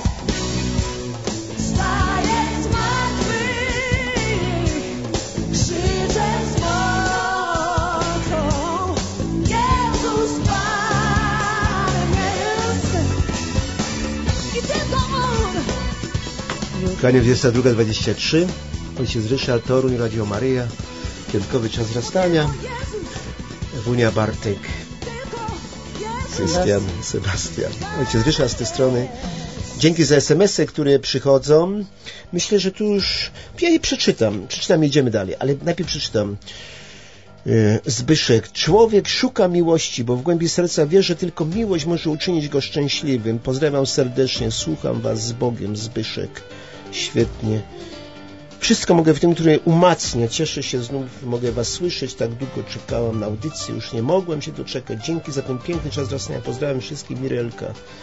wstaję z martwych, krzyczę z mocą, Jezus Panem jest. I tylko On. Kłaniam 22:23. Ojciec Ryszard, Toruń, Radio Maryja. Piątkowy czas wzrastania. Ewunia, Bartek, Krystian, Sebastian. Ojciec Ryszard z tej strony. Dzięki za SMS-y, które przychodzą. Myślę, że tu już... Ja je przeczytam, idziemy dalej, ale najpierw przeczytam. Zbyszek. Człowiek szuka miłości, bo w głębi serca wie, że tylko miłość może uczynić go szczęśliwym. Pozdrawiam serdecznie, słucham was z Bogiem. Zbyszek. Świetnie. Wszystko mogę w tym, które umacnia. Cieszę się, znów mogę was słyszeć. Tak długo czekałam na audycję, już nie mogłem się doczekać. Dzięki za ten piękny czas wzrastania. Pozdrawiam wszystkich, Mirelka.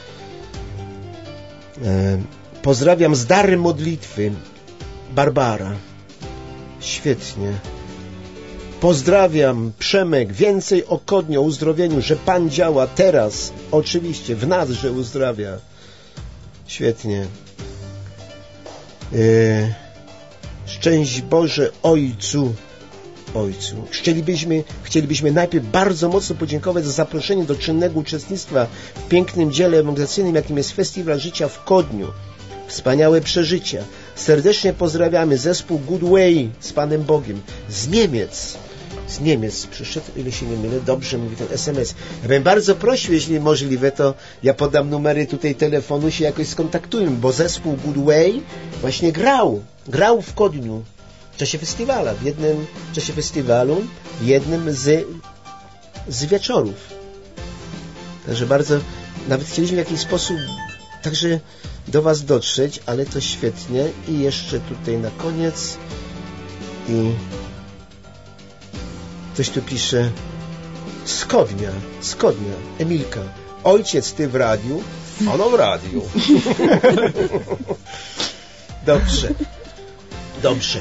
Pozdrawiam z dary modlitwy, Barbara. Świetnie. Pozdrawiam, Przemek. Więcej o Kodniu, o uzdrowieniu, że Pan działa teraz. Oczywiście, w nas, że uzdrawia. Świetnie. Szczęść Boże Ojcu. Chcielibyśmy najpierw bardzo mocno podziękować za zaproszenie do czynnego uczestnictwa w pięknym dziele ewangelizacyjnym, jakim jest Festiwal Życia w Kodniu. Wspaniałe przeżycia. Serdecznie pozdrawiamy zespół Good Way z Panem Bogiem. Z Niemiec przyszedł, ile się nie mylę, dobrze mówi ten SMS. Ja bym bardzo prosił, jeśli możliwe, to ja podam numery tutaj telefonu, się jakoś skontaktujmy, bo zespół Good Way właśnie grał w Kodniu w czasie festiwalu, w jednym z wieczorów. Także bardzo, nawet chcieliśmy w jakiś sposób także do was dotrzeć, ale to świetnie. I jeszcze tutaj na koniec ktoś tu pisze Skodnia, Emilka. Ojciec, ty w radiu? Ono w radiu. Dobrze.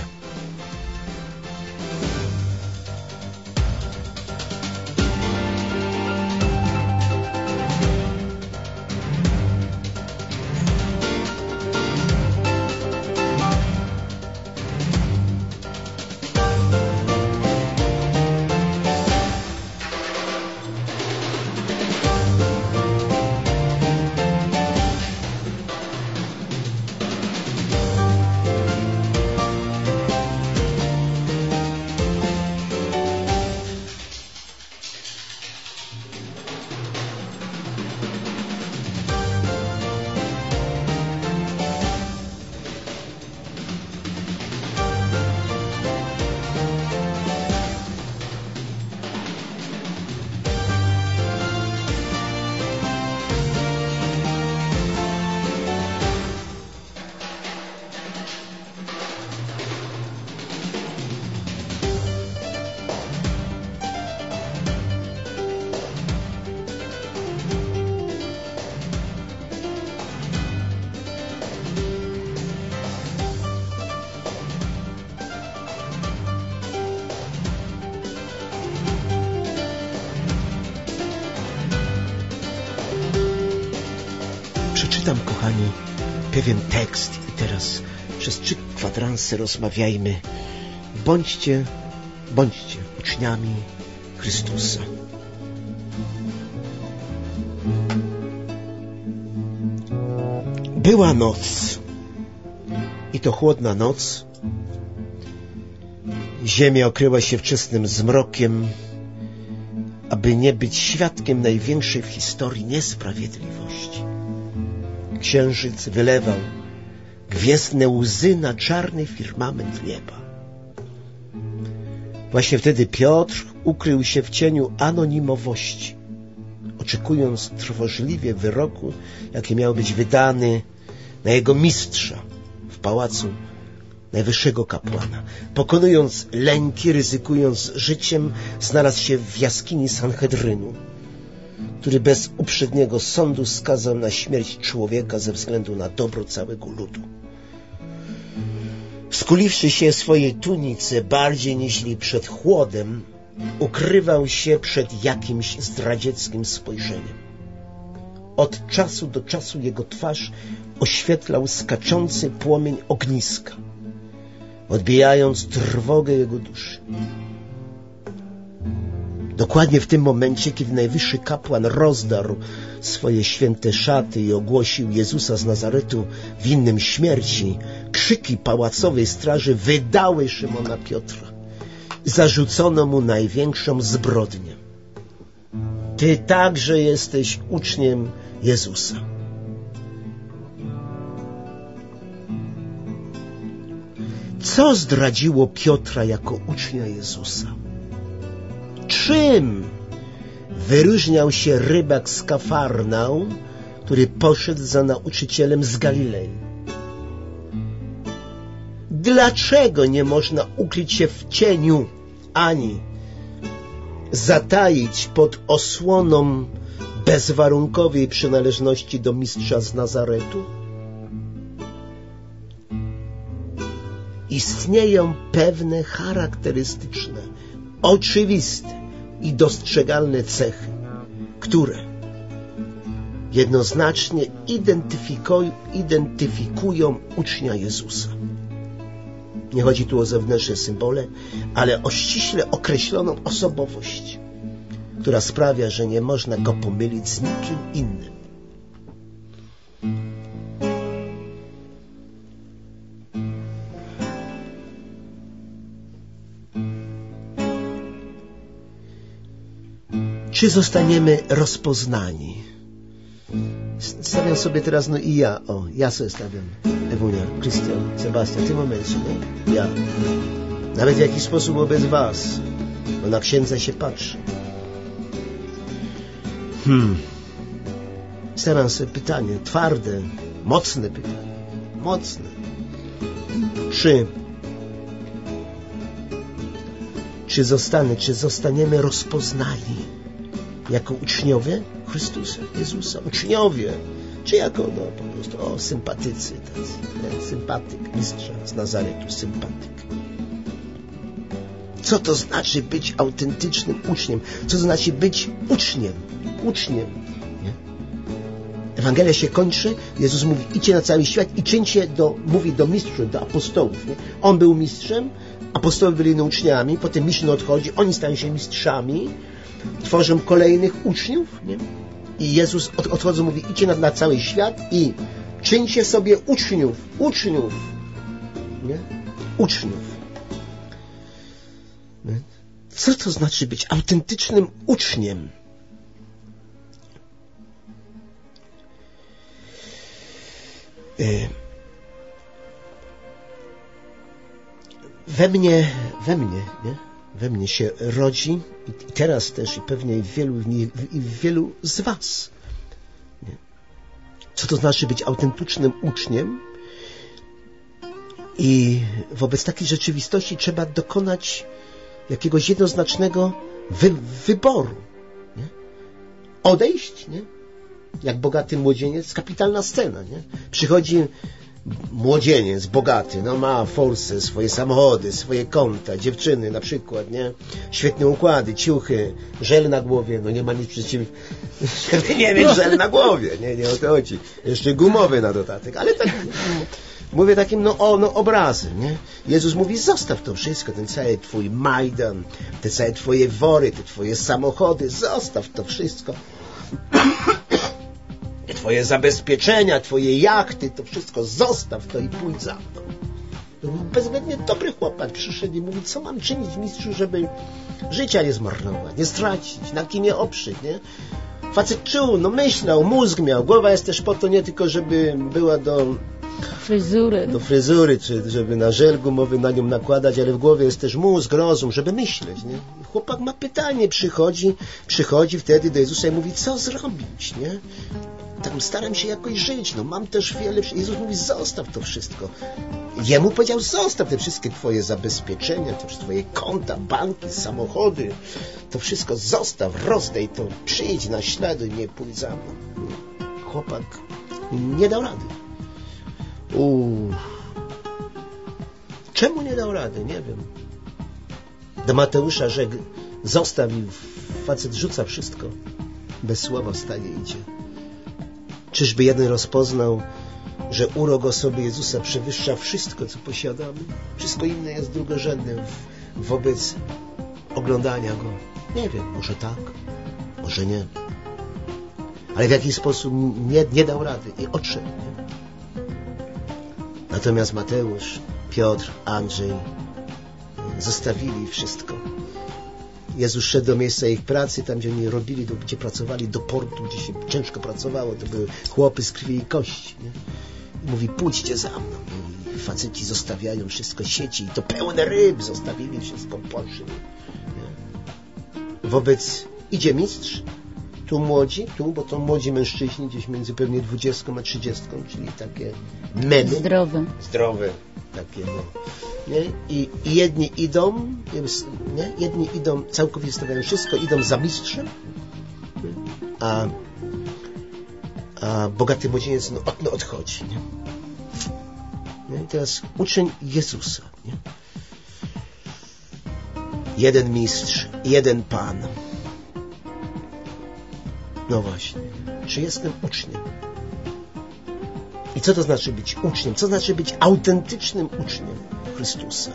Przeczytam, kochani, pewien tekst i teraz przez 3 kwadranse rozmawiajmy. Bądźcie uczniami Chrystusa. Była noc i to chłodna noc. Ziemia okryła się wczesnym zmrokiem, aby nie być świadkiem największej w historii niesprawiedliwości. Księżyc wylewał gwiezdne łzy na czarny firmament nieba. Właśnie wtedy Piotr ukrył się w cieniu anonimowości, oczekując trwożliwie wyroku, jaki miał być wydany na jego mistrza w pałacu najwyższego kapłana. Pokonując lęki, ryzykując życiem, znalazł się w jaskini Sanhedrynu, który bez uprzedniego sądu skazał na śmierć człowieka ze względu na dobro całego ludu. Skuliwszy się w swojej tunice bardziej niźli przed chłodem, ukrywał się przed jakimś zdradzieckim spojrzeniem. Od czasu do czasu jego twarz oświetlał skaczący płomień ogniska, odbijając trwogę jego duszy. Dokładnie w tym momencie, kiedy najwyższy kapłan rozdarł swoje święte szaty i ogłosił Jezusa z Nazaretu winnym śmierci, krzyki pałacowej straży wydały Szymona Piotra. Zarzucono mu największą zbrodnię. Ty także jesteś uczniem Jezusa. Co zdradziło Piotra jako ucznia Jezusa? Czym wyróżniał się rybak z Kafarnaum, który poszedł za nauczycielem z Galilei? Dlaczego nie można ukryć się w cieniu, ani zataić pod osłoną bezwarunkowej przynależności do mistrza z Nazaretu? Istnieją pewne charakterystyczne, oczywiste i dostrzegalne cechy, które jednoznacznie identyfikują ucznia Jezusa. Nie chodzi tu o zewnętrzne symbole, ale o ściśle określoną osobowość, która sprawia, że nie można go pomylić z nikim innym. Czy zostaniemy rozpoznani? Stawiam sobie teraz, ja sobie stawiam. Ewunia, Krystian, Sebastian, w tym momencie, nie? Ja. Nawet w jakiś sposób wobec was, bo na księdza się patrzy. Stawiam sobie pytanie, twarde, mocne pytanie. Mocne. Czy zostaniemy rozpoznani jako uczniowie Chrystusa, Jezusa? Uczniowie. Czy jako, po prostu, sympatycy tacy, nie? Sympatyk, mistrza z Nazaretu, sympatyk. Co to znaczy być autentycznym uczniem? Co to znaczy być uczniem? Uczniem. Nie? Ewangelia się kończy, Jezus mówi, idźcie na cały świat i czyńcie, mówi do mistrzów, do apostołów. Nie? On był mistrzem, apostołowie byli uczniami, potem mistrz odchodzi, oni stają się mistrzami, tworzą kolejnych uczniów, nie? I Jezus odchodzą, mówi, idźcie na cały świat i czyńcie sobie uczniów, nie? Uczniów. Nie? Co to znaczy być autentycznym uczniem? We mnie, nie? We mnie się rodzi i teraz też i pewnie w wielu z was. Nie? Co to znaczy być autentycznym uczniem? I wobec takiej rzeczywistości trzeba dokonać jakiegoś jednoznacznego wyboru. Nie? Odejść, nie? Jak bogaty młodzieniec, kapitalna scena, nie? Przychodzi młodzieniec, bogaty, ma forsę, swoje samochody, swoje konta, dziewczyny na przykład, nie? Świetne układy, ciuchy, żel na głowie, nie ma nic przeciw, żeby nie mieć żel na głowie, nie o to chodzi. Jeszcze gumowy na dodatek, ale tak, mówię takim, obrazem, nie? Jezus mówi, zostaw to wszystko, ten cały twój Majdan, te całe twoje wory, te twoje samochody, zostaw to wszystko. Twoje zabezpieczenia, twoje jachty, to wszystko zostaw to i pójdź za mną. To był bezwzględnie dobry chłopak, przyszedł i mówi, co mam czynić, mistrzu, żeby życia nie zmarnować, nie stracić, na kim je oprzeć, nie? Facet czuł, myślał, mózg miał, głowa jest też po to nie tylko, żeby była do fryzury, czy żeby na żel gumowy na nią nakładać, ale w głowie jest też mózg, rozum, żeby myśleć, nie? Chłopak ma pytanie, przychodzi wtedy do Jezusa i mówi, co zrobić, nie? Tam staram się jakoś żyć, mam też wiele... Jezus mówi, zostaw to wszystko. Jemu powiedział, zostaw te wszystkie twoje zabezpieczenia, te twoje konta, banki, samochody, to wszystko zostaw, rozdaj to, przyjdź, naśladuj mnie, pójdź za mną. Chłopak nie dał rady. Czemu nie dał rady? Nie wiem. Do Mateusza rzekł, zostaw i facet rzuca wszystko. Bez słowa wstaje i idzie. Czyżby jeden rozpoznał, że urok osoby Jezusa przewyższa wszystko, co posiadamy? Wszystko inne jest drugorzędne wobec oglądania Go. Nie wiem, może tak, może nie. Ale w jakiś sposób nie dał rady i odszedł. Nie? Natomiast Mateusz, Piotr, Andrzej zostawili wszystko. Jezus szedł do miejsca ich pracy, tam gdzie oni robili, gdzie pracowali, do portu, gdzie się ciężko pracowało. To były chłopy z krwi i kości. Nie? I mówi, pójdźcie za mną. I faceci zostawiają wszystko, sieci, i to pełne ryb, zostawili wszystko, poszli. Wobec idzie mistrz, bo to młodzi mężczyźni, gdzieś między pewnie 20 a 30, czyli takie medy. Zdrowe. takiego. Nie? I jedni idą, nie? Jedni idą, całkowicie stawiają wszystko, idą za mistrzem, a bogaty młodzieniec odchodzi. Nie? Nie? I teraz uczeń Jezusa. Nie? Jeden mistrz, jeden Pan. No właśnie. Czy jestem uczniem? I co to znaczy być uczniem? Co znaczy być autentycznym uczniem Chrystusa?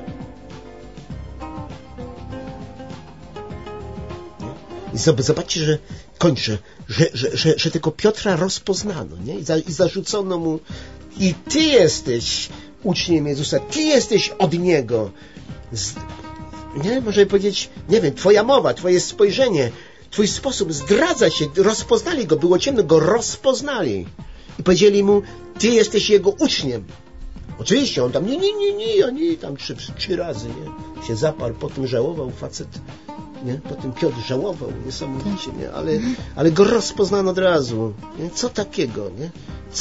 I zobaczcie, że kończę, że tylko Piotra rozpoznano, nie? I zarzucono mu: i ty jesteś uczniem Jezusa, ty jesteś od Niego. Nie? Można powiedzieć, nie wiem, twoja mowa, twoje spojrzenie, twój sposób zdradza się, rozpoznali go, było ciemno, go rozpoznali. I powiedzieli mu: ty jesteś jego uczniem. Oczywiście on tam nie, tam trzy razy, nie? Się zaparł, potem żałował facet, nie? Potem Piotr żałował niesamowicie, nie? Ale go rozpoznano od razu. Nie? Co takiego, nie?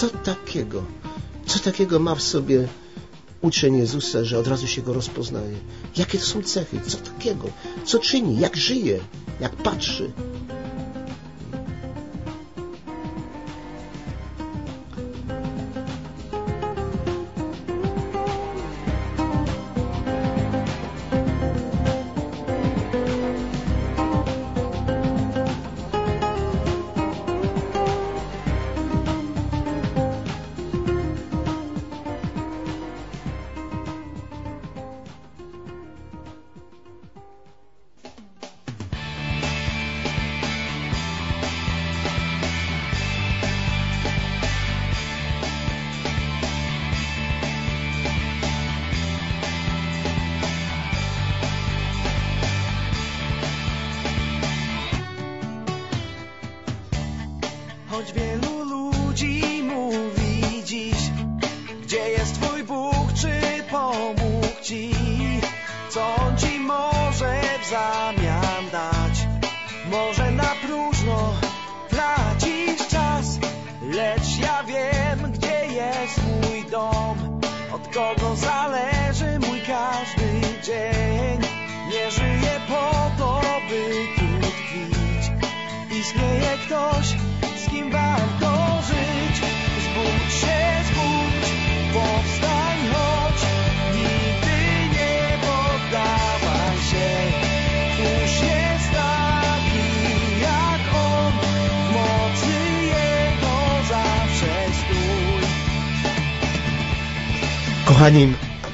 Co takiego ma w sobie uczeń Jezusa, że od razu się go rozpoznaje? Jakie to są cechy? Co takiego? Co czyni? Jak żyje? Jak patrzy? Choć wielu ludzi mówi dziś, gdzie jest twój Bóg, czy pomógł ci, co on ci może w zamian dać. Może na próżno tracisz czas, lecz ja wiem, gdzie jest mój dom, od kogo zależy mój każdy dzień. Nie żyję po to, by tu tkwić. Istnieje ktoś, z kim warto żyć. Zbudź się, powstań, chodź, nigdy nie poddawaj się. Któż jest taki jak on, w mocy Jego zawsze stój. Kochani,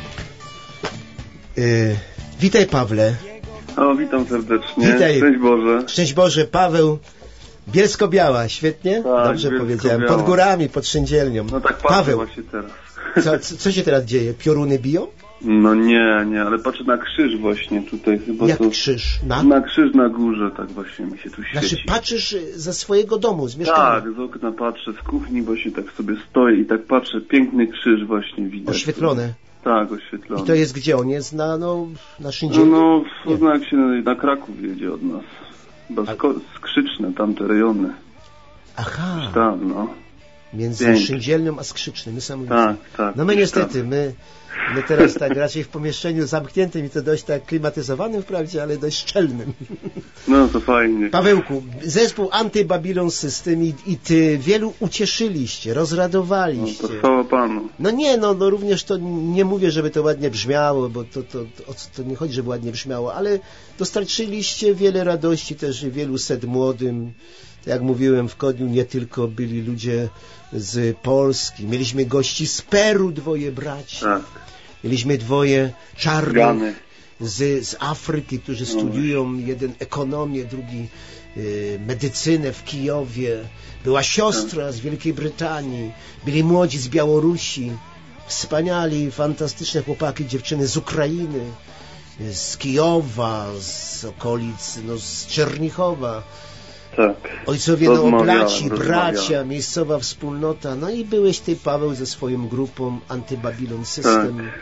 witaj, Pawle. O, witam serdecznie. Witaj. Szczęść Boże. Szczęść Boże, Paweł. Bielsko-Biała, świetnie? Tak, dobrze powiedziałem. Pod górami, pod Szyndzielnią. No tak patrzę Paweł, właśnie teraz. co się teraz dzieje? Pioruny biją? No nie, ale patrzę na krzyż właśnie tutaj chyba. Jak to... krzyż? Na krzyż na górze, tak właśnie mi się tu świeci. Znaczy patrzysz ze swojego domu, z mieszkania? Tak, z okna patrzę, z kuchni właśnie tak sobie stoję i tak patrzę, piękny krzyż właśnie widać. Oświetlone? Tak, oświetlone. I to jest gdzie? On jest na Szyndzielni? No, jak się na Kraków jedzie od nas. Chyba Skrzyczne, tamte rejony. Aha. Tam, no. Między Szyndzielnią a Skrzycznym, niesamowite. Tak. No my niestety, my teraz tak raczej w pomieszczeniu zamkniętym i to dość tak klimatyzowanym wprawdzie, ale dość szczelnym. No to fajnie. Pawełku, zespół Anty-Babylon System i ty wielu ucieszyliście, rozradowaliście. No to chwała Panu. No nie, no również to nie mówię, żeby to ładnie brzmiało, bo to nie chodzi, żeby ładnie brzmiało, ale dostarczyliście wiele radości też wielu set młodym. Jak mówiłem, w Kodniu nie tylko byli ludzie z Polski. Mieliśmy gości z Peru, 2 braci. Tak. Mieliśmy 2 czarnych z Afryki, którzy studiują, jeden ekonomię, drugi medycynę w Kijowie. Była siostra z Wielkiej Brytanii. Byli młodzi z Białorusi. Wspaniali, fantastyczne chłopaki, dziewczyny z Ukrainy, z Kijowa, z okolic, z Czernichowa. Tak. Ojcowie oblaci, bracia, miejscowa wspólnota. No i byłeś ty, Paweł, ze swoją grupą Anty-Babylon System. Tak.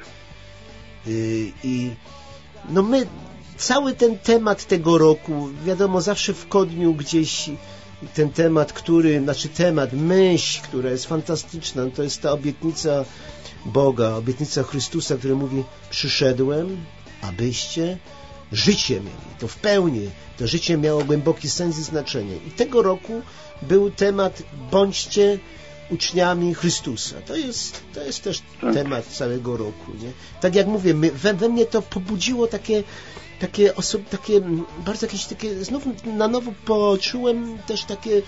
I no my, cały ten temat tego roku, wiadomo, zawsze w Kodniu gdzieś ten temat, myśl, która jest fantastyczna, to jest ta obietnica Boga, obietnica Chrystusa, który mówi: przyszedłem, abyście życie mieli. To w pełni, to życie miało głęboki sens i znaczenie. I tego roku był temat: bądźcie uczniami Chrystusa. To jest też temat całego roku, nie? Tak jak mówię, we mnie to pobudziło takie bardzo jakieś takie, znów na nowo poczułem też takie,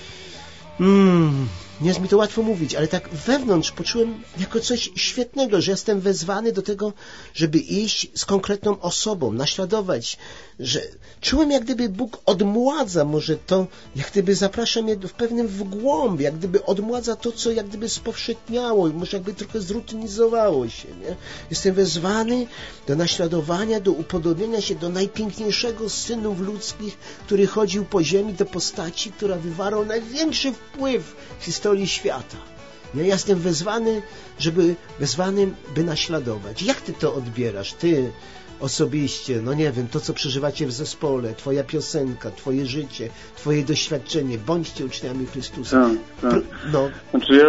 nie jest mi to łatwo mówić, ale tak wewnątrz poczułem jako coś świetnego, że jestem wezwany do tego, żeby iść z konkretną osobą, naśladować, że czułem, jak gdyby Bóg odmładza może to, jak gdyby zaprasza mnie w pewnym wgłąb, jak gdyby odmładza to, co jak gdyby spowszedniało, może jakby trochę zrutynizowało się, nie? Jestem wezwany do naśladowania, do upodobnienia się do najpiękniejszego z synów ludzkich, który chodził po ziemi, do postaci, która wywarła największy wpływ w historii świata. Ja jestem wezwany, by naśladować. Jak ty to odbierasz? Ty osobiście, no nie wiem, to co przeżywacie w zespole, twoja piosenka, twoje życie, twoje doświadczenie. Bądźcie uczniami Chrystusa. Tak. No. Znaczy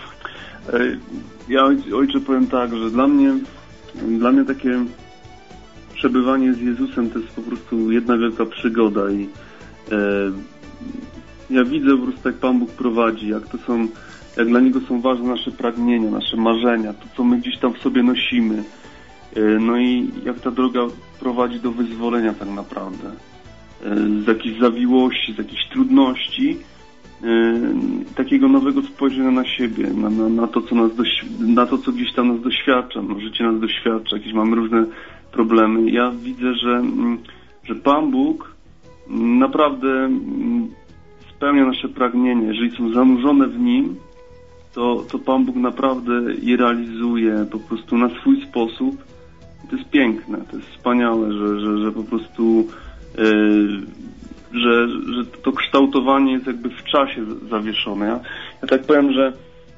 ja ojcze powiem tak, że dla mnie takie przebywanie z Jezusem to jest po prostu jedna wielka przygoda i ja widzę po prostu, jak Pan Bóg prowadzi, jak dla Niego są ważne nasze pragnienia, nasze marzenia, to co my gdzieś tam w sobie nosimy. No i jak ta droga prowadzi do wyzwolenia tak naprawdę. Z jakichś zawiłości, z jakichś trudności, takiego nowego spojrzenia na siebie, na to, co gdzieś tam nas doświadcza, no, życie nas doświadcza, jakieś mamy różne problemy. Ja widzę, że Pan Bóg naprawdę spełnia nasze pragnienia. Jeżeli są zanurzone w Nim, to Pan Bóg naprawdę je realizuje po prostu na swój sposób. To jest piękne, to jest wspaniałe, że po prostu że to kształtowanie jest jakby w czasie zawieszone. Ja tak powiem, że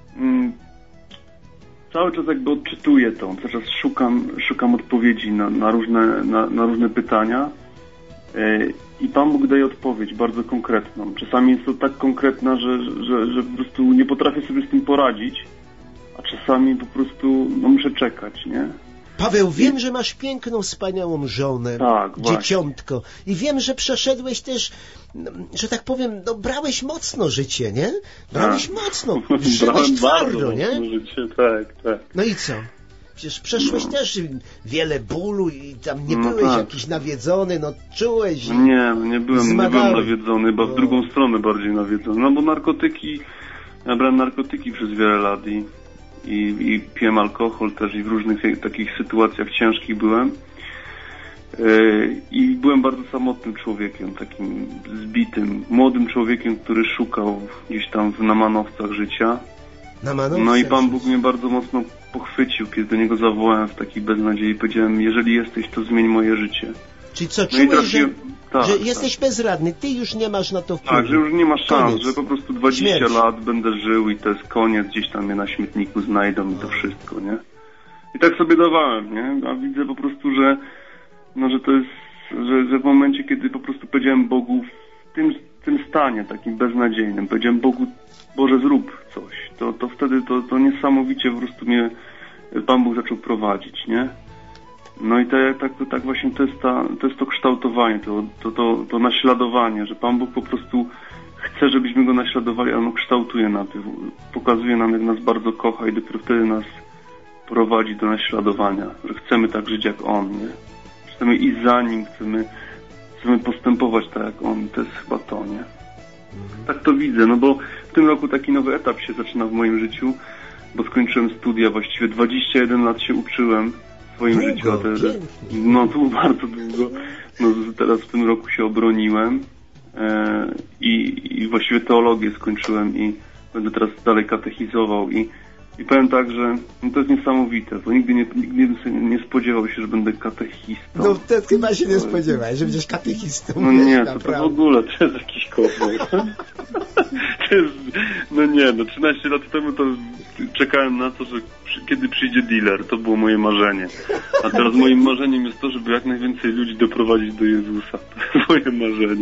cały czas jakby odczytuję to, cały czas szukam odpowiedzi na różne pytania i Pan Bóg daje odpowiedź bardzo konkretną. Czasami jest to tak konkretna, że po prostu nie potrafię sobie z tym poradzić, a czasami po prostu muszę czekać, nie? Paweł, wiem, że masz piękną, wspaniałą żonę, tak, dzieciątko. I wiem, że przeszedłeś też, że tak powiem, brałeś mocno życie, nie? Brałeś mocno, żyłeś twardo, nie? Życie, tak. No i co? Przecież przeszłeś też wiele bólu i tam nie byłeś jakiś nawiedzony, czułeś. Nie byłem nawiedzony, bo w drugą stronę bardziej nawiedzony. No bo ja brałem narkotyki przez wiele lat i piłem alkohol też i w różnych takich sytuacjach ciężkich byłem. I byłem bardzo samotnym człowiekiem, takim zbitym, młodym człowiekiem, który szukał gdzieś tam na manowcach życia. No i Pan Bóg mnie bardzo mocno pochwycił, kiedy do Niego zawołałem w takiej beznadziei. Powiedziałem: jeżeli jesteś, to zmień moje życie. Czyli co, czułeś, że jesteś bezradny, ty już nie masz na to wpływu. Tak, że już nie ma szans, że po prostu 20 lat będę żył i to jest koniec, gdzieś tam mnie na śmietniku znajdą i to wszystko, nie? I tak sobie dawałem, nie? A widzę po prostu, że to jest, że w momencie, kiedy po prostu powiedziałem Bogu w tym stanie takim beznadziejnym, powiedziałem Bogu: Boże, zrób coś, to wtedy to niesamowicie po prostu mnie Pan Bóg zaczął prowadzić, nie? No i tak właśnie to jest to kształtowanie, to naśladowanie, że Pan Bóg po prostu chce, żebyśmy Go naśladowali, a On kształtuje nas, pokazuje nam, jak nas bardzo kocha i dopiero wtedy nas prowadzi do naśladowania, że chcemy tak żyć jak On, nie? Chcemy iść za Nim, chcemy postępować tak jak On, to jest chyba to, nie? Tak to widzę, no bo w tym roku taki nowy etap się zaczyna w moim życiu, bo skończyłem studia, właściwie 21 lat się uczyłem w swoim życiu, a teraz, to było bardzo długo, teraz w tym roku się obroniłem i właściwie teologię skończyłem i będę teraz dalej katechizował i powiem tak, że to jest niesamowite, bo nigdy nie spodziewał się, że będę katechistą. No to chyba się nie spodziewałeś, że będziesz katechistą. No nie, to w ogóle to jest jakiś kosmos. 13 lat temu to czekałem na to, że kiedy przyjdzie dealer, to było moje marzenie. A teraz moim marzeniem jest to, żeby jak najwięcej ludzi doprowadzić do Jezusa. To jest moje marzenie.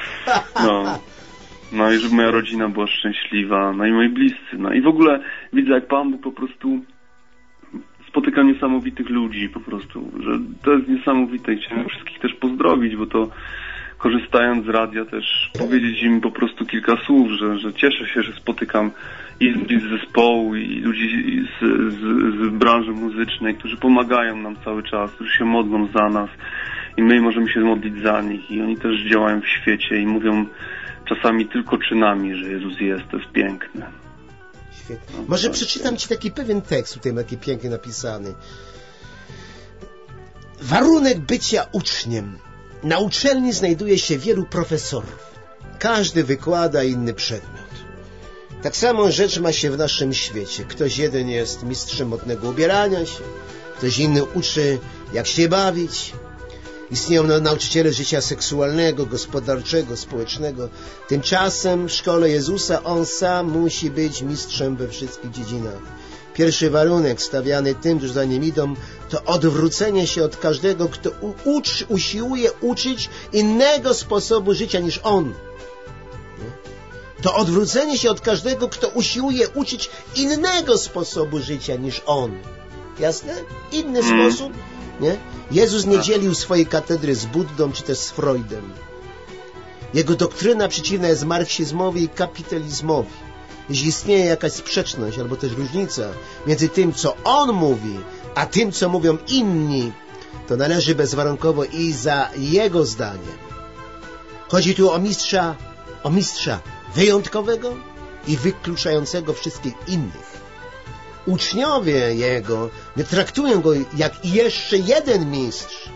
No i żeby moja rodzina była szczęśliwa, no i moi bliscy. No i w ogóle widzę, jak Pan Bóg po prostu spotykam niesamowitych ludzi po prostu, że to jest niesamowite i chciałem wszystkich też pozdrowić, bo to korzystając z radia też powiedzieć im po prostu kilka słów, że cieszę się, że spotykam i ludzi z zespołu, i ludzi z branży muzycznej, którzy pomagają nam cały czas, którzy się modlą za nas i my możemy się modlić za nich i oni też działają w świecie i mówią czasami tylko czynami, że Jezus jest, to jest piękne. Świetnie. Może przeczytam Ci taki pewien tekst tutaj, taki pięknie napisany. Warunek bycia uczniem. Na uczelni znajduje się wielu profesorów. Każdy wykłada inny przedmiot. Tak samo rzecz ma się w naszym świecie. Ktoś jeden jest mistrzem modnego ubierania się, ktoś inny uczy, jak się bawić. Istnieją nauczyciele życia seksualnego, gospodarczego, społecznego. Tymczasem w szkole Jezusa On sam musi być mistrzem we wszystkich dziedzinach. Pierwszy warunek stawiany tym, którzy za nim idą, to odwrócenie się od każdego, kto usiłuje uczyć innego sposobu życia niż on. To odwrócenie się od każdego, kto usiłuje uczyć innego sposobu życia niż on. Jasne? Inny sposób. Nie? Jezus nie dzielił swojej katedry z Buddą czy też z Freudem. Jego doktryna przeciwna jest marksizmowi i kapitalizmowi. Jeśli istnieje jakaś sprzeczność albo też różnica między tym, co on mówi, a tym, co mówią inni, to należy bezwarunkowo iść za jego zdaniem. Chodzi tu o mistrza wyjątkowego i wykluczającego wszystkich innych. Uczniowie jego nie traktują go jak jeszcze jeden mistrz,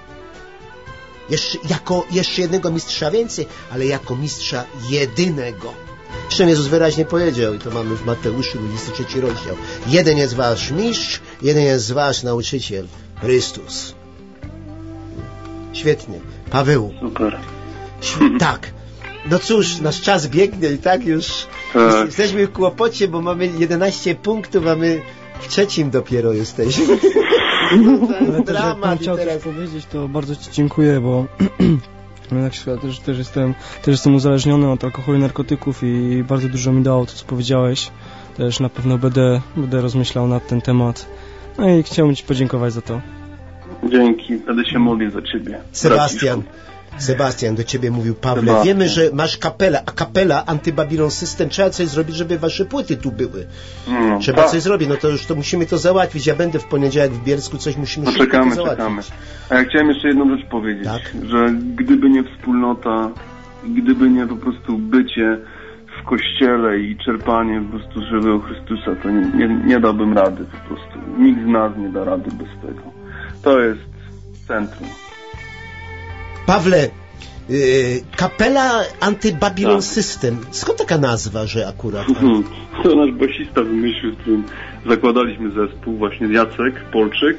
jako jeszcze jednego mistrza więcej, ale jako mistrza jedynego. Zresztą Jezus wyraźnie powiedział, i to mamy w Mateuszu 23 rozdział, jeden jest wasz mistrz, jeden jest wasz nauczyciel, Chrystus. Świetnie. Paweł. Super. Tak. No cóż, nasz czas biegnie i tak już jesteśmy w kłopocie, bo mamy 11 punktów, a my w trzecim dopiero jesteśmy. Ale też jak pan chciał coś powiedzieć, to bardzo Ci dziękuję, bo ja też jestem uzależniony od alkoholu i narkotyków i bardzo dużo mi dało to, co powiedziałeś. Też na pewno będę rozmyślał nad ten temat. No i chciałbym Ci podziękować za to. Dzięki, będę się modlił za Ciebie. Sebastian, do Ciebie mówił Pawle. Wiemy, że masz kapelę, a kapela Antybabilon System. Trzeba coś zrobić, żeby Wasze płyty tu były. Trzeba coś zrobić, no to już to musimy to załatwić. Ja będę w poniedziałek w Bielsku, coś musimy czekamy. załatwić. A ja chciałem jeszcze jedną rzecz powiedzieć, że gdyby nie wspólnota, gdyby nie po prostu bycie w kościele i czerpanie po prostu żywego Chrystusa, to nie dałbym rady po prostu. Nikt z nas nie da rady bez tego. To jest centrum. Pawle, kapela Antybabilon System. Skąd taka nazwa, że akurat? To nasz basista wymyślił, z którym zakładaliśmy zespół, właśnie Jacek Polczyk.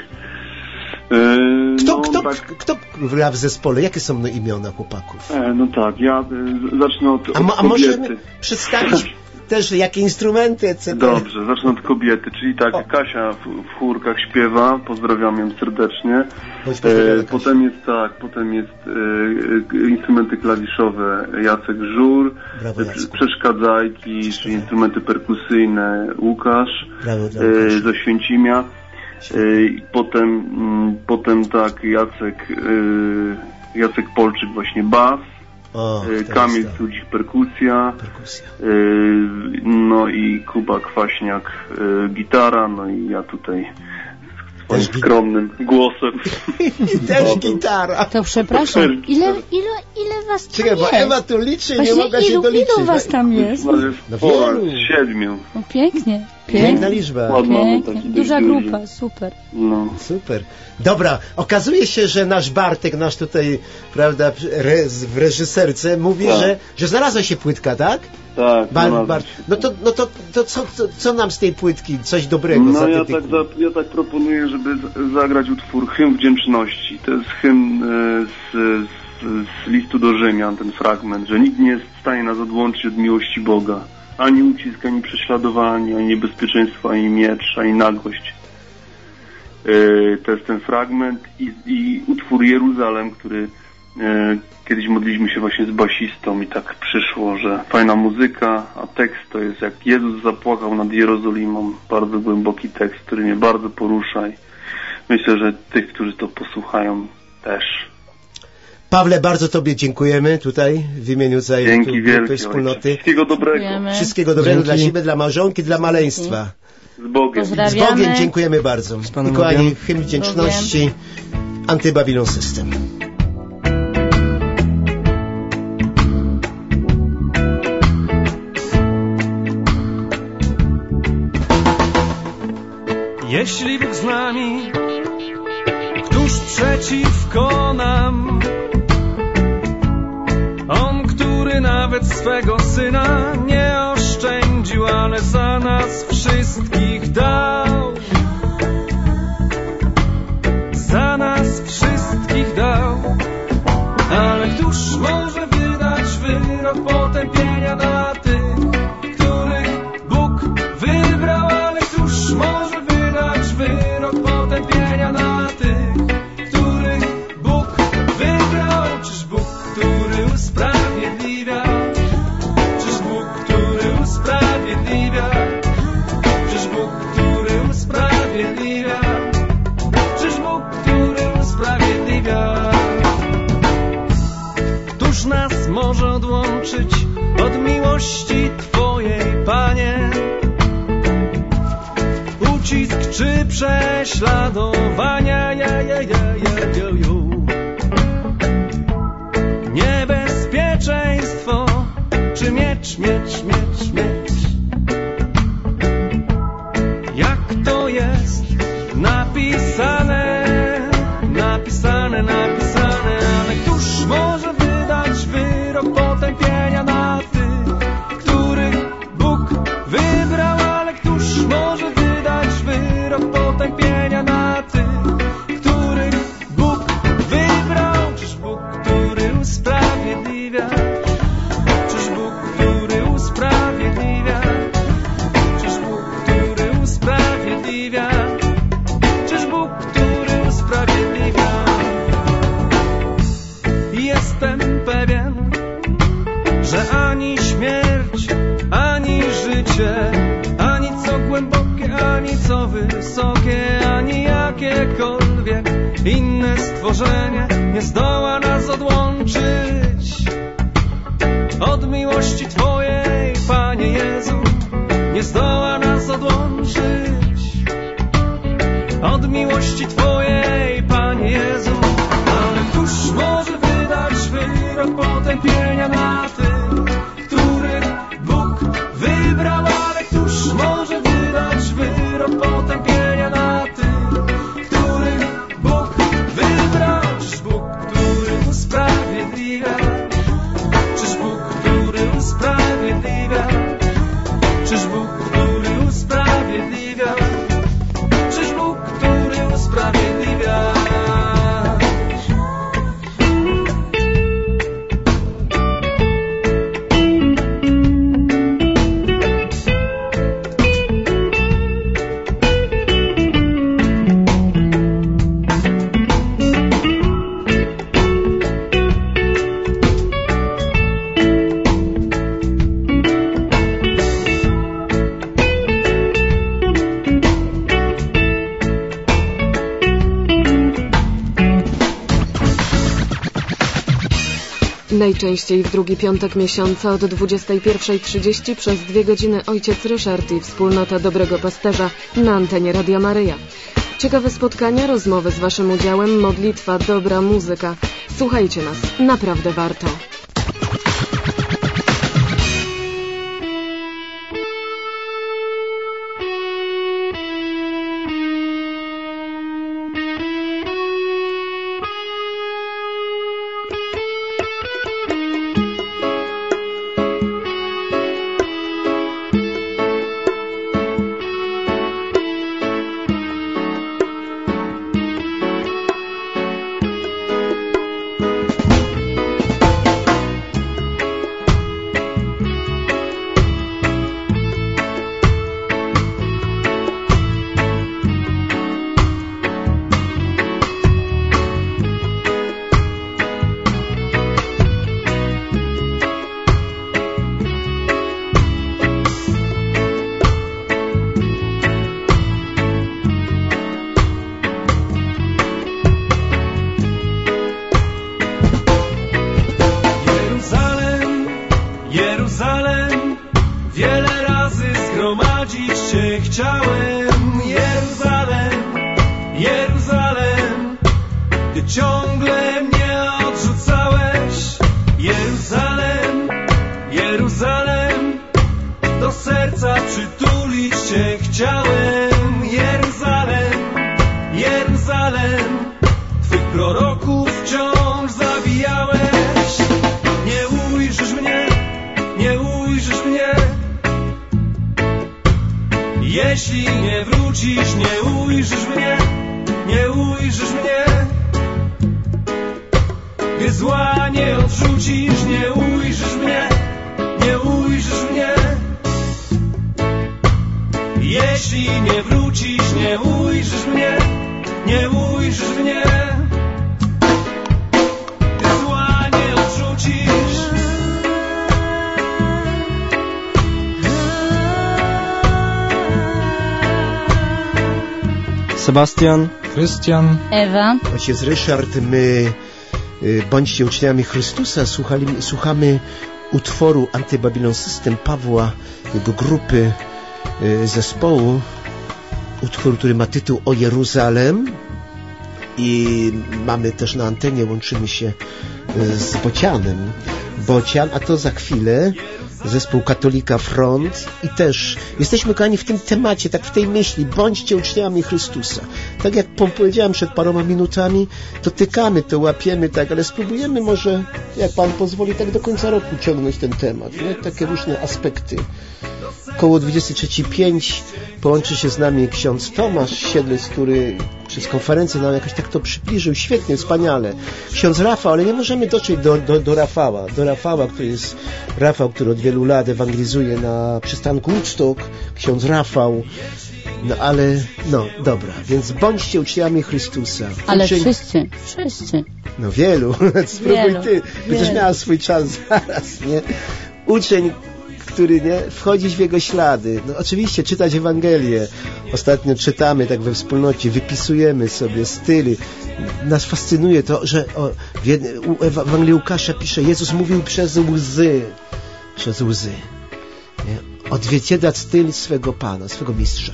Kto gra w zespole? Jakie są imiona chłopaków? No tak, ja zacznę od kobiety. A możemy przedstawić też jakie instrumenty, etc. Dobrze, zacznę od kobiety, czyli tak, Kasia w chórkach śpiewa, pozdrawiam ją serdecznie. Potem jest instrumenty klawiszowe Jacek Żur, przeszkadzajki, czyli instrumenty perkusyjne Łukasz ze Święcimia. Potem tak Jacek Polczyk właśnie bas. Kamil Cudzik perkusja, no i Kuba Kwaśniak gitara, no i ja tutaj swoim skromnym głosem. Też gitara. To przepraszam, ile was tam Czekaj, jest? Bo Ewa tu liczy, nie mogła się doliczyć. Ilu was tam jest? No, 7. No pięknie. Piękna liczba. Pięknie. Duża grupa, super. No. Super. Dobra, okazuje się, że nasz Bartek, nasz tutaj, prawda, w reżyserce mówi, że znalazła się płytka, tak? Tak. No to co nam z tej płytki? Coś dobrego? No ja tak proponuję, żeby zagrać utwór Hymn Wdzięczności. To jest hymn z listu do Rzymian, ten fragment, że nikt nie jest w stanie nas odłączyć od miłości Boga. Ani ucisk, ani prześladowanie, ani niebezpieczeństwo, ani miecz, ani nagłość. To jest ten fragment i utwór Jeruzalem, który Kiedyś modliliśmy się właśnie z basistą i tak przyszło, że fajna muzyka, a tekst to jest jak Jezus zapłakał nad Jerozolimą. Bardzo głęboki tekst, który mnie bardzo porusza i myślę, że tych, którzy to posłuchają, też. Pawle, bardzo Tobie dziękujemy tutaj w imieniu całej grupy wspólnoty. Wszystkiego dobrego. Wszystkiego dobrego dla siebie, dla małżonki, dla maleństwa. Z Bogiem. Z Bogiem dziękujemy bardzo. I kochani, hymn wdzięczności Anty-Babylon System. Jeśli Bóg z nami, któż przeciwko nam? On, który nawet swego Syna nie oszczędził, ale za nas wszystkich dał. Za nas wszystkich dał. Ale któż może wydać wyrok potępienia na tych, których Bóg wybrał? Ale któż może wydać wyrok potępienia na tych, których Bóg wybrał? Czyż Bóg, który usprawiedliwia? Czyż Bóg, który usprawiedliwia? Czyż Bóg, który usprawiedliwia? Czyż Bóg, który usprawiedliwia? Któż nas może odłączyć od miłości Twojej, Panie? Ucisk czy prześladowania, niebezpieczeństwo czy miecz. Jak to jest napisane, ale któż może wydać wyrok potępienia na tych, których Bóg wybrał? Ale któż może wydać wyrok potępienia na tych, których Bóg wybrał? Czyż Bóg, który usprawiedliwia? Czyż Bóg, który usprawiedliwia? Czyż Bóg, który usprawiedliwia? Czyż Bóg, który usprawiedliwia? Jestem pewien, że ani śmierć, ani życie, ani co głębokie, ani co wysokie, ani jakiekolwiek inne stworzenie nie zdoła nas odłączyć od miłości Twojej, Panie Jezu. Nie zdoła nas odłączyć od miłości Twojej, Panie Jezu. Ale któż może wydać wyrok potępienia na tych, których Bóg wybrał? Ale któż może wydać wyrok potępienia na tych, których Bóg wybrał? Czyż Bóg, który usprawiedliwia? Czyż Bóg, który usprawiedliwia? Czyż Bóg, który usprawiedliwia? Czyż Bóg, który usprawiedliwia? Najczęściej w drugi piątek miesiąca od 21:30 przez 2 godziny ojciec Ryszard i wspólnota Dobrego Pasterza na antenie Radia Maryja. Ciekawe spotkania, rozmowy z Waszym udziałem, modlitwa, dobra muzyka. Słuchajcie nas, naprawdę warto. chciałem. Jeruzalem, Jeruzalem, Ty ciągle mnie odrzucałeś. Jeruzalem, Jeruzalem, do serca przytulić Cię chciałem. Jeruzalem, Jeruzalem, Twych proroków wciąż zabijałeś. Nie ujrzysz mnie, nie ujrzysz mnie, jeśli nie wrócisz. Nie ujrzysz mnie, nie ujrzysz mnie, gdy zła nie odrzucisz. Nie ujrzysz mnie, nie ujrzysz mnie, jeśli nie wrócisz. Nie ujrzysz mnie, nie ujrzysz mnie, gdy zła nie odrzucisz. Sebastian, Krystian, Ewa. Ojciec Ryszard, my bądźcie uczniami Chrystusa słuchamy utworu Antybabylon System Pawła, jego grupy, zespołu, utwór, który ma tytuł O Jeruzalem, i mamy też na antenie, łączymy się z Bocian, a to za chwilę zespół Katolika Front, i też jesteśmy kochani w tym temacie, tak w tej myśli, bądźcie uczniami Chrystusa. Tak jak powiedziałem przed paroma minutami, to tykamy, to łapiemy, tak, ale spróbujemy może, jak Pan pozwoli, tak do końca roku ciągnąć ten temat, nie? Takie różne aspekty. Koło 23:05 połączy się z nami ksiądz Tomasz Siedlec, który przez konferencję nam jakoś tak to przybliżył, świetnie, wspaniale. Ksiądz Rafał, ale nie możemy dotrzeć do Rafała, który od wielu lat ewangelizuje na przystanku Woodstock, ksiądz Rafał. No ale, dobra, więc bądźcie uczniami Chrystusa. Ale wszyscy. No wielu, spróbuj ty, będziesz miała swój czas zaraz, nie? Uczeń, który wchodzić w jego ślady. No oczywiście czytać Ewangelię. Ostatnio czytamy tak we wspólnocie, wypisujemy sobie styly. Nas fascynuje to, że w Ewangelii Łukasza pisze, Jezus mówił przez łzy. Nie? Odzwierciedlać styl swego Pana, swego Mistrza.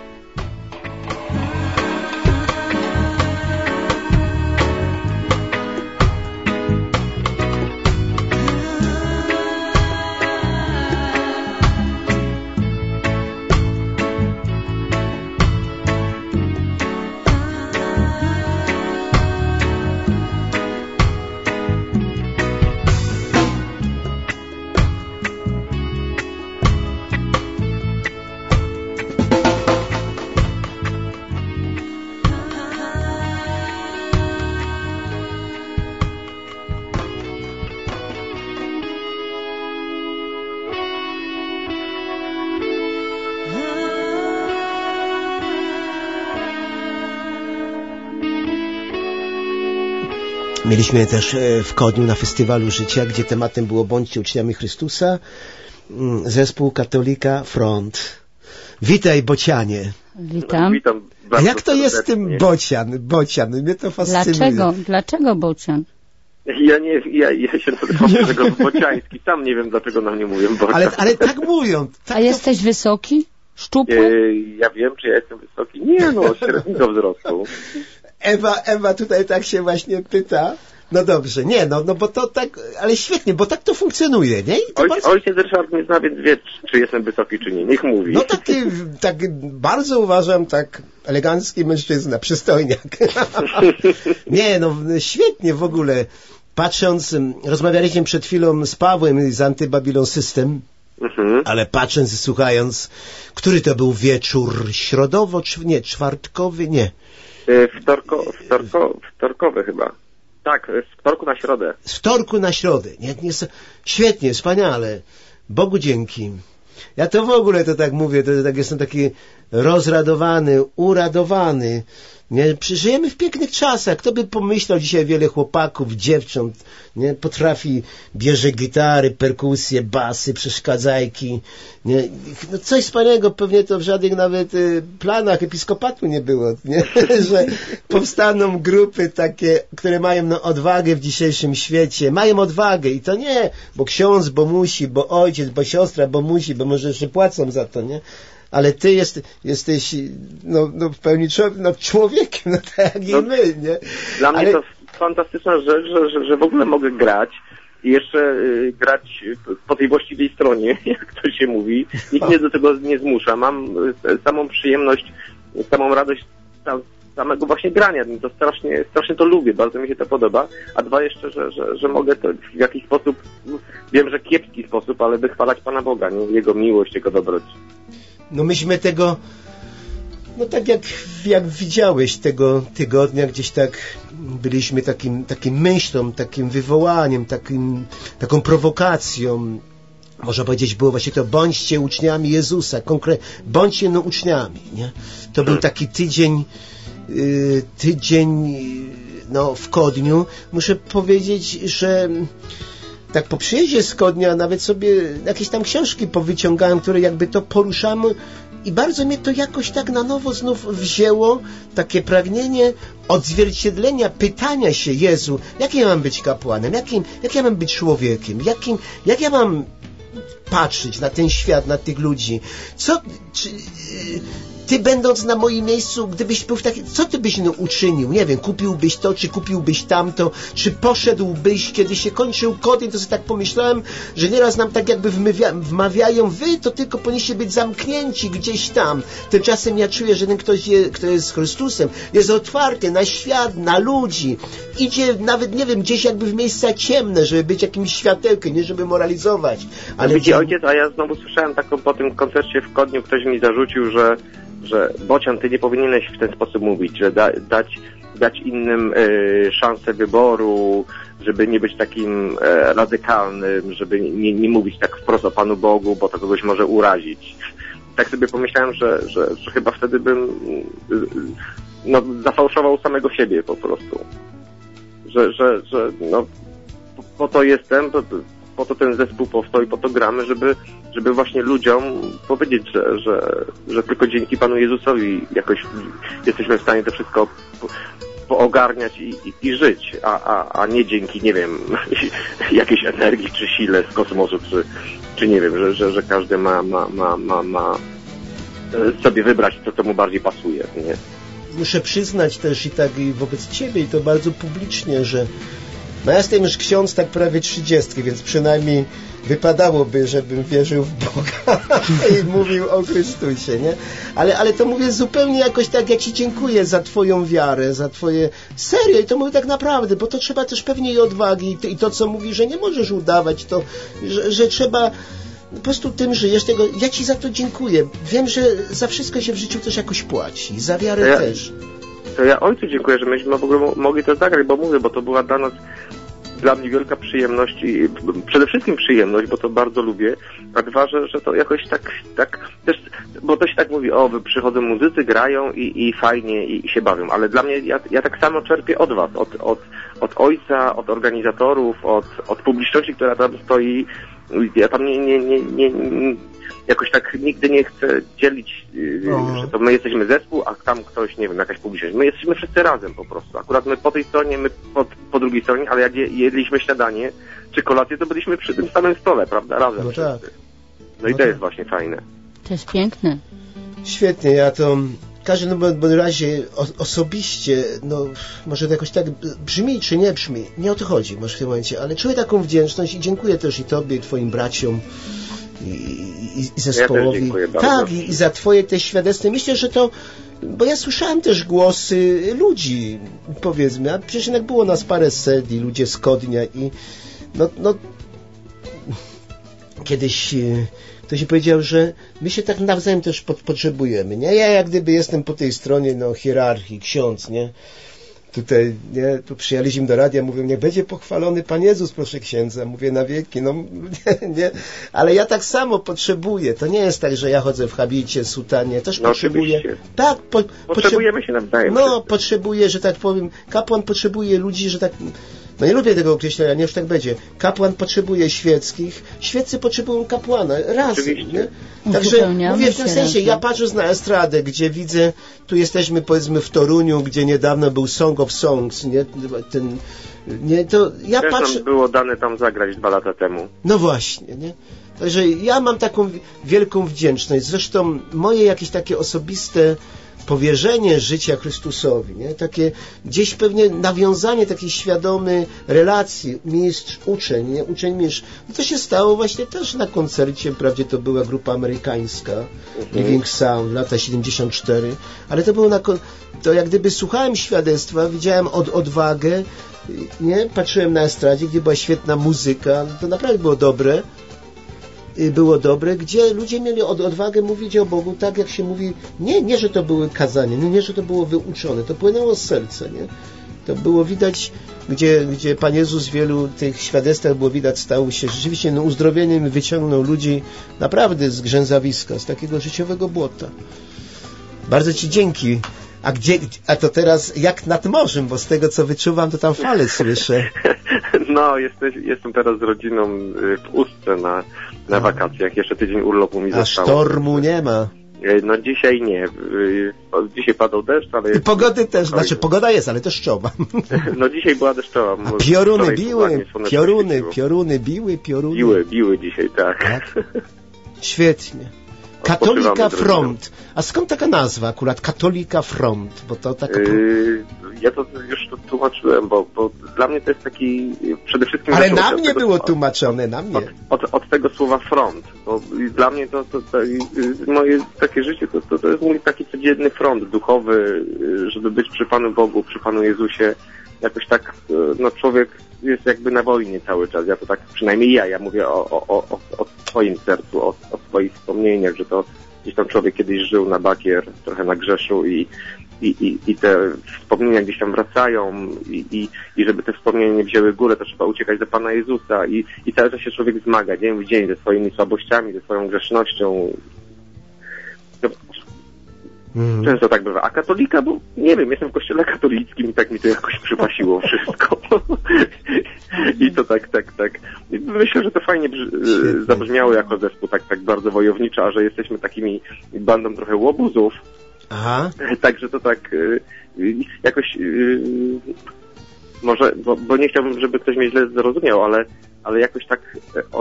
Mieliśmy też w Kodniu na Festiwalu Życia, gdzie tematem było bądźcie uczniami Chrystusa, zespół Katolika Front. Witaj, Bocianie. Witam. A jak to jest z tym Bocian? Mnie to fascynuje. Dlaczego Bocian? Ja się nazywam tego Bociański. Sam nie wiem, dlaczego na mnie mówią Bocian. Ale tak mówią. Tak. A jesteś wysoki? Szczupły? Ja wiem, czy ja jestem wysoki. Nie, średniego wzrostu. Ewa tutaj tak się właśnie pyta. No dobrze, bo to tak, ale świetnie, bo tak to funkcjonuje, nie? Ojciec Ryszard mnie zna, więc wie, czy jestem wysoki, czy nie. Niech mówi. No tak bardzo uważam, tak elegancki mężczyzna, przystojniak. Nie, świetnie w ogóle. Patrząc, rozmawialiśmy przed chwilą z Pawłem z Antybabylon System, ale patrząc i słuchając, który to był wieczór? Środowo, czy nie? Czwartkowy? Nie. Wtorkowy chyba. Tak, z wtorku na środę. Z wtorku na środę. Świetnie, wspaniale. Bogu dzięki. Ja to w ogóle to tak mówię, to tak jestem taki rozradowany, uradowany. Nie? Żyjemy w pięknych czasach. Kto by pomyślał, dzisiaj wiele chłopaków, dziewcząt bierze gitary, perkusje, basy, przeszkadzajki. Nie? No coś wspaniałego, pewnie to w żadnych nawet planach episkopatu nie było, nie? Że powstaną grupy takie, które mają odwagę w dzisiejszym świecie. Mają odwagę i to nie, bo ksiądz, bo musi, bo ojciec, bo siostra, bo musi, bo może jeszcze płacą za to, nie? ale ty jesteś no w pełni człowiekiem, no tak jak i my, nie? Dla mnie to fantastyczna rzecz, że w ogóle mogę grać i jeszcze grać po tej właściwej stronie, jak to się mówi. Nikt mnie do tego nie zmusza. Mam samą przyjemność, samą radość samego właśnie grania. To strasznie to lubię, bardzo mi się to podoba. A dwa jeszcze, że mogę to w jakiś sposób, wiem, że kiepski sposób, ale wychwalać Pana Boga, nie? Jego miłość, Jego dobroć. No myśmy tego, no tak jak widziałeś tego tygodnia, gdzieś tak byliśmy takim myślą, takim wywołaniem, taką prowokacją. Można powiedzieć, było właśnie to, bądźcie uczniami Jezusa, bądźcie uczniami, nie? To był taki tydzień w Kodniu. Muszę powiedzieć, że tak po przyjeździe z Kodnia nawet sobie jakieś tam książki powyciągałem, które jakby to poruszamy i bardzo mnie to jakoś tak na nowo znów wzięło, takie pragnienie odzwierciedlenia, pytania się, Jezu, jak ja mam być kapłanem, jak ja mam być człowiekiem, jak ja mam patrzeć na ten świat, na tych ludzi. Ty będąc na moim miejscu, gdybyś był co ty byś uczynił? Nie wiem, kupiłbyś to, czy kupiłbyś tamto, czy poszedłbyś, kiedy się kończył Kodyń, to sobie tak pomyślałem, że nieraz nam tak jakby wmawiają, wy to tylko powinniście być zamknięci gdzieś tam. Tymczasem ja czuję, że ten ktoś, kto jest z Chrystusem, jest otwarty na świat, na ludzi. Idzie nawet, nie wiem, gdzieś jakby w miejsca ciemne, żeby być jakimś światełkiem, nie żeby moralizować. Ale widzi ojciec, a ja znowu słyszałem taką po tym koncercie w Kodniu, ktoś mi zarzucił, że Bocian, ty nie powinieneś w ten sposób mówić, że dać innym szansę wyboru, żeby nie być takim radykalnym, żeby nie mówić tak wprost o Panu Bogu, bo to kogoś może urazić. Tak sobie pomyślałem, że chyba wtedy bym zafałszował samego siebie po prostu. Że po to jestem, po to ten zespół powstał i po to gramy, żeby właśnie ludziom powiedzieć, że tylko dzięki Panu Jezusowi jakoś jesteśmy w stanie to wszystko poogarniać i żyć, a nie dzięki, nie wiem, jakiejś energii czy sile z kosmosu, czy nie wiem, że każdy ma sobie wybrać to, co mu bardziej pasuje, nie? Muszę przyznać też i wobec Ciebie, i to bardzo publicznie, że ja jestem już ksiądz tak prawie 30, więc przynajmniej wypadałoby, żebym wierzył w Boga i mówił o Chrystusie, nie? Ale to mówię zupełnie jakoś tak, ja Ci dziękuję za Twoją wiarę, za Twoje... Serio, i to mówię tak naprawdę, bo to trzeba też pewnie i odwagi i to, co mówi, że nie możesz udawać, to, że trzeba... Po prostu tym żyjesz, tego... Ja Ci za to dziękuję. Wiem, że za wszystko się w życiu też jakoś płaci, za wiarę też. To ja Ojcu dziękuję, że myśmy w ogóle mogli to zagrać, bo to była dla mnie wielka przyjemność i przede wszystkim przyjemność, bo to bardzo lubię, a dwa, że to jakoś tak też, bo to się tak mówi, przychodzą muzycy, grają i fajnie i się bawią, ale dla mnie, ja tak samo czerpię od was, od Ojca, od organizatorów, od publiczności, która tam stoi. Ja tam nie jakoś tak nigdy nie chcę dzielić, że to my jesteśmy zespół, a tam ktoś, nie wiem, jakaś publiczność. My jesteśmy wszyscy razem po prostu. Akurat my po tej stronie, my po drugiej stronie, ale jak jedliśmy śniadanie czy kolację, to byliśmy przy tym samym stole, prawda? Razem wszyscy. No i to jest właśnie fajne. To jest piękne. Świetnie, ja to w każdym razie osobiście, może to jakoś tak brzmi, czy nie brzmi, nie o to chodzi może w tym momencie, ale czuję taką wdzięczność i dziękuję też i Tobie, i Twoim braciom, i zespołowi. Ja tak, i za Twoje te świadectwo. Myślę, że to, bo ja słyszałem też głosy ludzi, powiedzmy, a przecież jednak było nas parę set i ludzie z Kodnia i kiedyś ktoś mi powiedział, że my się tak nawzajem też potrzebujemy, nie? Ja jak gdyby jestem po tej stronie, hierarchii, ksiądz, nie? Tutaj, nie? Tu przyjechaliśmy do radia, mówią, niech będzie pochwalony Pan Jezus, proszę księdza. Mówię, na wieki, nie? Ale ja tak samo potrzebuję. To nie jest tak, że ja chodzę w habicie, sutanie. Też potrzebuję. Oczywiście. Tak, potrzebujemy się nawzajem. Potrzebuję, że tak powiem, kapłan potrzebuje ludzi, że tak No nie lubię tego określenia, niech tak będzie. Kapłan potrzebuje świeckich, świeccy potrzebują kapłana, razem, nie? Także mówię w tym sensie, ja patrząc na estradę, gdzie widzę, tu jesteśmy powiedzmy w Toruniu, gdzie niedawno był Song of Songs, nie? To ja też patrzę... nam było dane tam zagrać 2 lata temu. No właśnie, nie? Także ja mam taką wielką wdzięczność. Zresztą moje jakieś takie osobiste powierzenie życia Chrystusowi, nie? Takie gdzieś pewnie nawiązanie takiej świadomej relacji mistrz-uczeń, nie? Uczeń-mistrz. No to się stało właśnie też na koncercie, wprawdzie to była grupa amerykańska, Living Sound, lata 74, ale to było to jak gdyby słuchałem świadectwa, widziałem odwagę, nie? Patrzyłem na estradzie, gdzie była świetna muzyka, to naprawdę było dobre, gdzie ludzie mieli odwagę mówić o Bogu tak, jak się mówi, nie, że to były kazania, nie, że to było wyuczone, to płynęło z serca, nie? To było widać, gdzie Pan Jezus w wielu tych świadectwach było widać, stał się rzeczywiście uzdrowieniem, wyciągnął ludzi naprawdę z grzęzawiska, z takiego życiowego błota. Bardzo Ci dzięki. A to teraz jak nad morzem, bo z tego co wyczuwam, to tam fale słyszę. No, jestem teraz z rodziną w Ustce na wakacjach. Jeszcze tydzień urlopu mi zostało. A sztormu nie ma. No dzisiaj nie. Dzisiaj padał deszcz, ale... I pogody też, znaczy pogoda jest, ale deszczowa. No dzisiaj była deszczowa. A pioruny biły. Biły dzisiaj, tak. Świetnie. Katolika Front. A skąd taka nazwa akurat? Katolika Front? Bo to taka... Ja to już tłumaczyłem, bo dla mnie to jest taki przede wszystkim... Ale na mnie było tłumaczone, na mnie. Od tego słowa front. Bo dla mnie to moje takie życie to jest mój taki codzienny front duchowy, żeby być przy Panu Bogu, przy Panu Jezusie. Jakoś tak, no człowiek jest jakby na wojnie cały czas. Ja to tak, przynajmniej ja mówię o swoim sercu, o swoich wspomnieniach, że to gdzieś tam człowiek kiedyś żył na bakier, trochę na grzeszu i te wspomnienia gdzieś tam wracają i żeby te wspomnienia nie wzięły górę, to trzeba uciekać do Pana Jezusa i cały czas się człowiek zmaga dzień w dzień ze swoimi słabościami, ze swoją grzesznością. Często tak bywa. A katolika, bo nie wiem, jestem w kościele katolickim i tak mi to jakoś przypasiło wszystko. I to tak. Myślę, że to fajnie zabrzmiało jako zespół, tak bardzo wojowniczo, a że jesteśmy takimi bandą trochę łobuzów. Aha. Także to tak jakoś może, bo nie chciałbym, żeby ktoś mnie źle zrozumiał, ale jakoś tak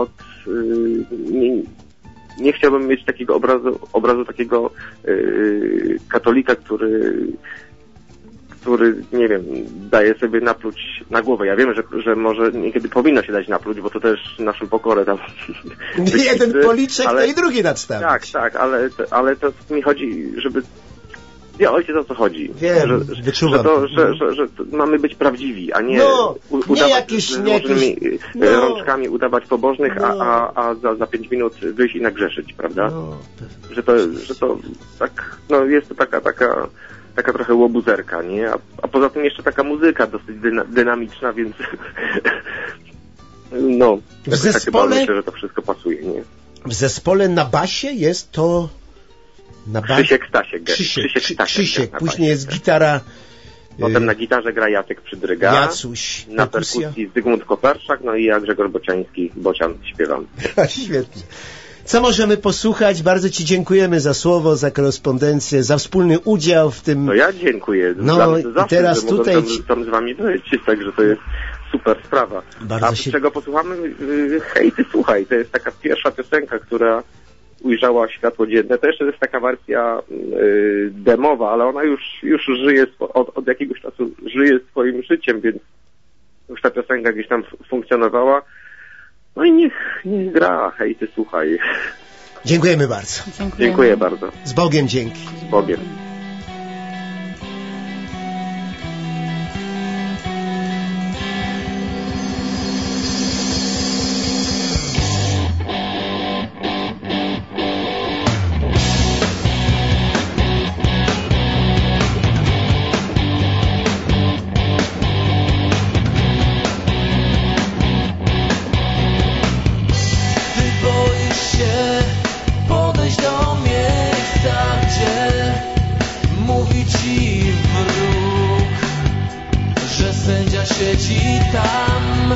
nie chciałbym mieć takiego obrazu takiego katolika, który, nie wiem, daje sobie napluć na głowę. Ja wiem, że może niekiedy powinno się dać napluć, bo to też naszą pokorę tam... Jeden policzek, to i drugi nadstawić. Tak, ale to mi chodzi, żeby... Ja ojciec, o co chodzi? Wiem, wyczuwam. Że mamy być prawdziwi, a nie udawać rączkami udawać pobożnych, a za 5 minut wyjść i nagrzeszyć, prawda? Że to tak, no jest to taka trochę łobuzerka, nie? A poza tym jeszcze taka muzyka dosyć dynamiczna, więc no, w zespole, myślę, że to wszystko pasuje, nie? W zespole na basie jest to... Krzysiek, później jest gitara. Potem na gitarze gra Jacek Przydryga. Jacuś. Na perkusji Zygmunt Koperczak, no i ja Grzegorz Bocian śpiewam. Świetnie. Co możemy posłuchać? Bardzo Ci dziękujemy za słowo, za korespondencję, za wspólny udział w tym. No ja dziękuję. No i teraz że tutaj... tam z Wami być, także to jest super sprawa. Czego posłuchamy? Hej, ty słuchaj, to jest taka pierwsza piosenka, która ujrzała światło dzienne. To jeszcze jest taka wersja demowa, ale ona już żyje, od jakiegoś czasu żyje swoim życiem, więc już ta piosenka gdzieś tam funkcjonowała. No i niech gra, hej, ty słuchaj. Dziękujemy bardzo. Dziękuję bardzo. Z Bogiem dzięki. Z Bogiem. Podejść do miejsca, gdzie sędzia siedzi tam.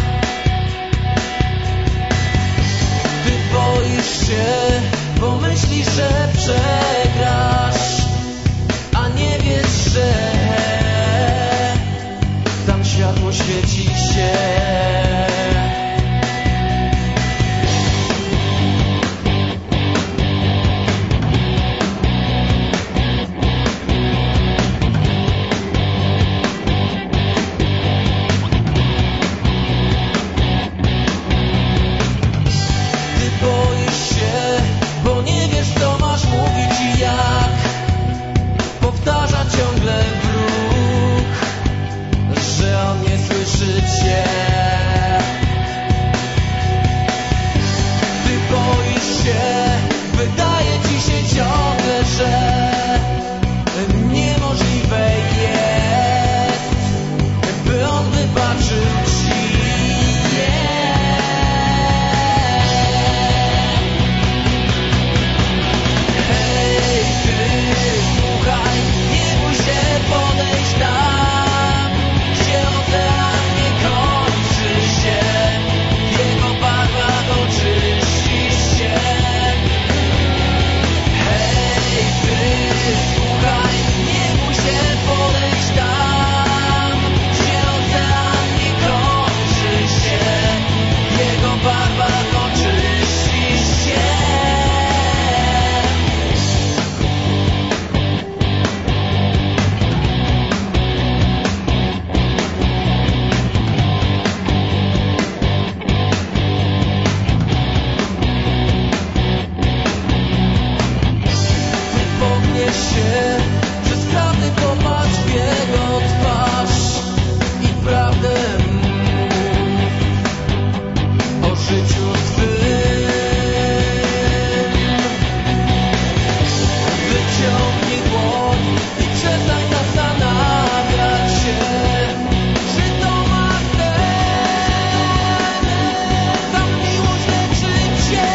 Ty boisz się, bo myślisz, że przegrasz, a nie wiesz, że tam światło świeci się. Ciągle wróg, że on nie słyszy cię. Ty boisz się, wydaje ci się ciągle, że niemożliwe jest, by on wybaczył ci. Hej, ty, słuchaj, podejść tam, gdzie ocean nie kończy się, w jego barwach oczyści się. Hej, ty, słuchaj, nie bój się podejść tam, gdzie ocean nie kończy się, w jego barwach oczyści się. Się, przez prawdy popatrz w jego twarz i prawdę mów o życiu swym. Wyciągnij dłoń i przestań zastanawiać się, czy to ma sens, tam miłość leczy cię.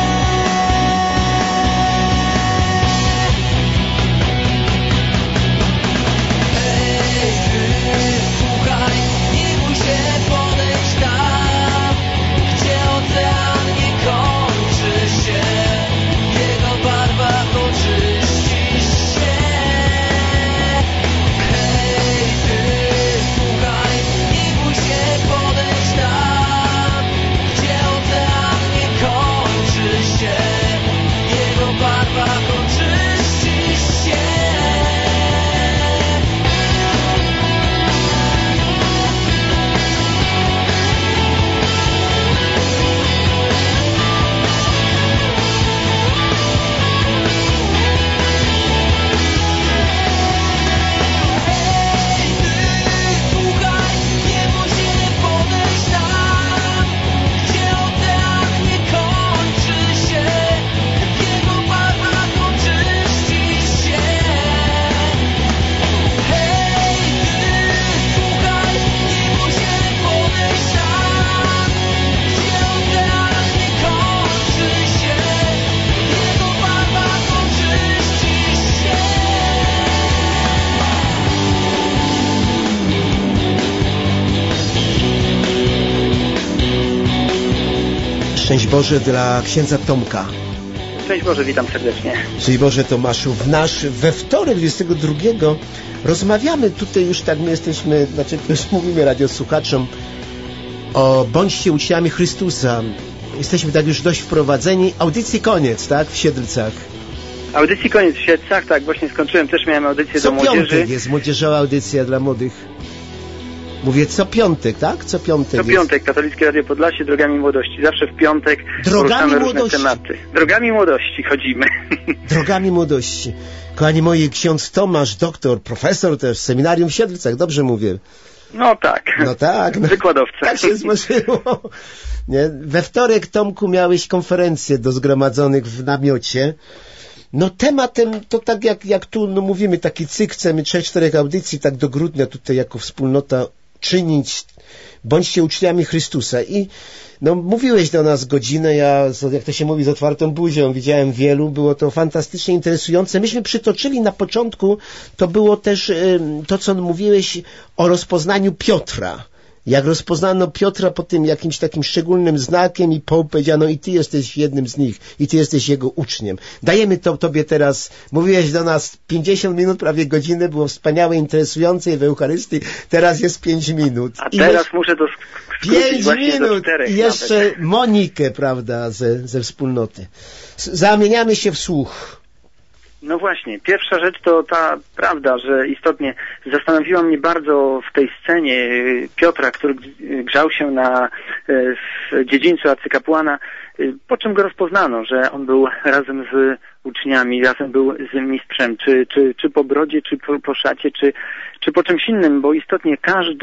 Szczęść Boże dla księdza Tomka. Szczęść Boże, witam serdecznie. Szczęść Boże, Tomaszu. We wtorek 22 rozmawiamy tutaj już, tak my jesteśmy, znaczy już mówimy radiosłuchaczom o bądźcie uczniami Chrystusa. Jesteśmy tak już dość wprowadzeni. Audycji koniec, tak? W Siedlcach. Audycji koniec w Siedlcach, tak, właśnie skończyłem, też miałem audycję do młodzieży. Co piątek jest młodzieżowa audycja dla młodych. Mówię co piątek, tak? Co piątek Co piątek, Katolickie Radio Podlasie, Drogami Młodości. Zawsze w piątek poruszamy różne tematy. Drogami Młodości chodzimy. Drogami Młodości. Kochani moi, ksiądz Tomasz, doktor, profesor też w seminarium w Siedlcach, dobrze mówię? No tak. No tak. No, wykładowca. Tak się zmarzyło. Nie? We wtorek, Tomku, miałeś konferencję do zgromadzonych w namiocie. No tematem to tak jak tu no mówimy, taki cykl, chcemy 3-4 audycji tak do grudnia tutaj jako wspólnota czynić bądźcie uczniami Chrystusa. I no, mówiłeś do nas godzinę, ja, jak to się mówi, z otwartą buzią, widziałem wielu, było to fantastycznie interesujące. Myśmy przytoczyli na początku, to było też to, co mówiłeś o rozpoznaniu Piotra. Jak rozpoznano Piotra po tym jakimś takim szczególnym znakiem i powiedziano, i ty jesteś jednym z nich, i ty jesteś jego uczniem. Dajemy to tobie teraz, mówiłeś do nas 50 minut, prawie godzinę, było wspaniałe, interesujące w Eucharystii, teraz jest 5 minut. A teraz muszę to 5 minut i jeszcze nawet Monikę, prawda, ze wspólnoty. Zamieniamy się w słuch. No właśnie, pierwsza rzecz to ta prawda, że istotnie zastanowiła mnie bardzo w tej scenie Piotra, który grzał się w dziedzińcu arcykapłana, po czym go rozpoznano, że on był razem z uczniami, razem był z mistrzem, czy po brodzie, czy po szacie, czy po czymś innym, bo istotnie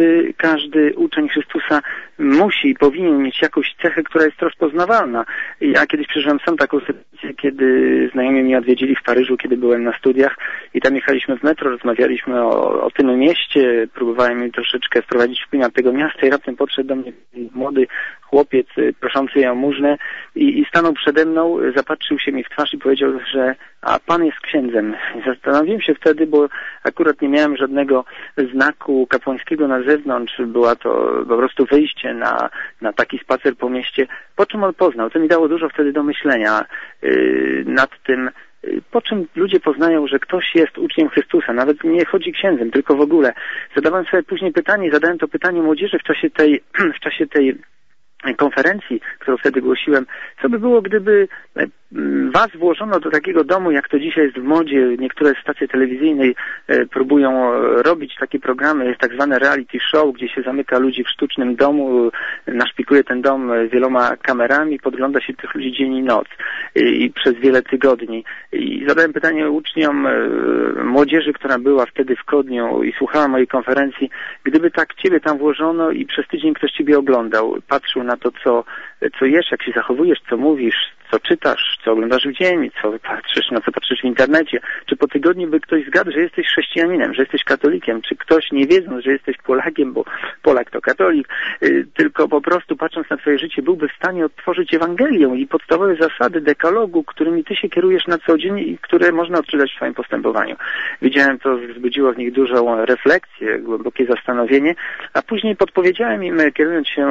każdy uczeń Chrystusa musi i powinien mieć jakąś cechę, która jest rozpoznawalna. Ja kiedyś przeżyłem sam taką sytuację, kiedy znajomi mnie odwiedzili w Paryżu, kiedy byłem na studiach i tam jechaliśmy w metro, rozmawialiśmy o tym mieście, próbowałem im troszeczkę wprowadzić w klimat tego miasta i raptem podszedł do mnie młody chłopiec proszący jałmużnę i stanął przede mną, zapatrzył się mi w twarz i powiedział, że a pan jest księdzem. Zastanowiłem się wtedy, bo akurat nie miałem żadnego znaku kapłańskiego na zewnątrz, była to po prostu wyjście na taki spacer po mieście, po czym on poznał. To mi dało dużo wtedy do myślenia nad tym, po czym ludzie poznają, że ktoś jest uczniem Chrystusa. Nawet nie chodzi księdzem, tylko w ogóle. Zadałem sobie później zadałem to pytanie młodzieży w czasie tej konferencji, którą wtedy głosiłem, co by było, gdyby was włożono do takiego domu, jak to dzisiaj jest w modzie. Niektóre stacje telewizyjne próbują robić takie programy, jest tak zwane reality show, gdzie się zamyka ludzi w sztucznym domu, naszpikuje ten dom wieloma kamerami, podgląda się tych ludzi dzień i noc i przez wiele tygodni. I zadałem pytanie uczniom młodzieży, która była wtedy w Kodniu i słuchała mojej konferencji, gdyby tak ciebie tam włożono i przez tydzień ktoś ciebie oglądał, patrzył na to, co jesz, jak się zachowujesz, co mówisz, co czytasz, co oglądasz w dzień, na co patrzysz w internecie, czy po tygodniu by ktoś zgadł, że jesteś chrześcijaninem, że jesteś katolikiem, czy ktoś nie wiedząc, że jesteś Polakiem, bo Polak to katolik, tylko po prostu patrząc na twoje życie byłby w stanie odtworzyć Ewangelię i podstawowe zasady dekalogu, którymi ty się kierujesz na co dzień i które można odczytać w swoim postępowaniu. Widziałem to, wzbudziło w nich dużą refleksję, głębokie zastanowienie, a później podpowiedziałem im, kierując się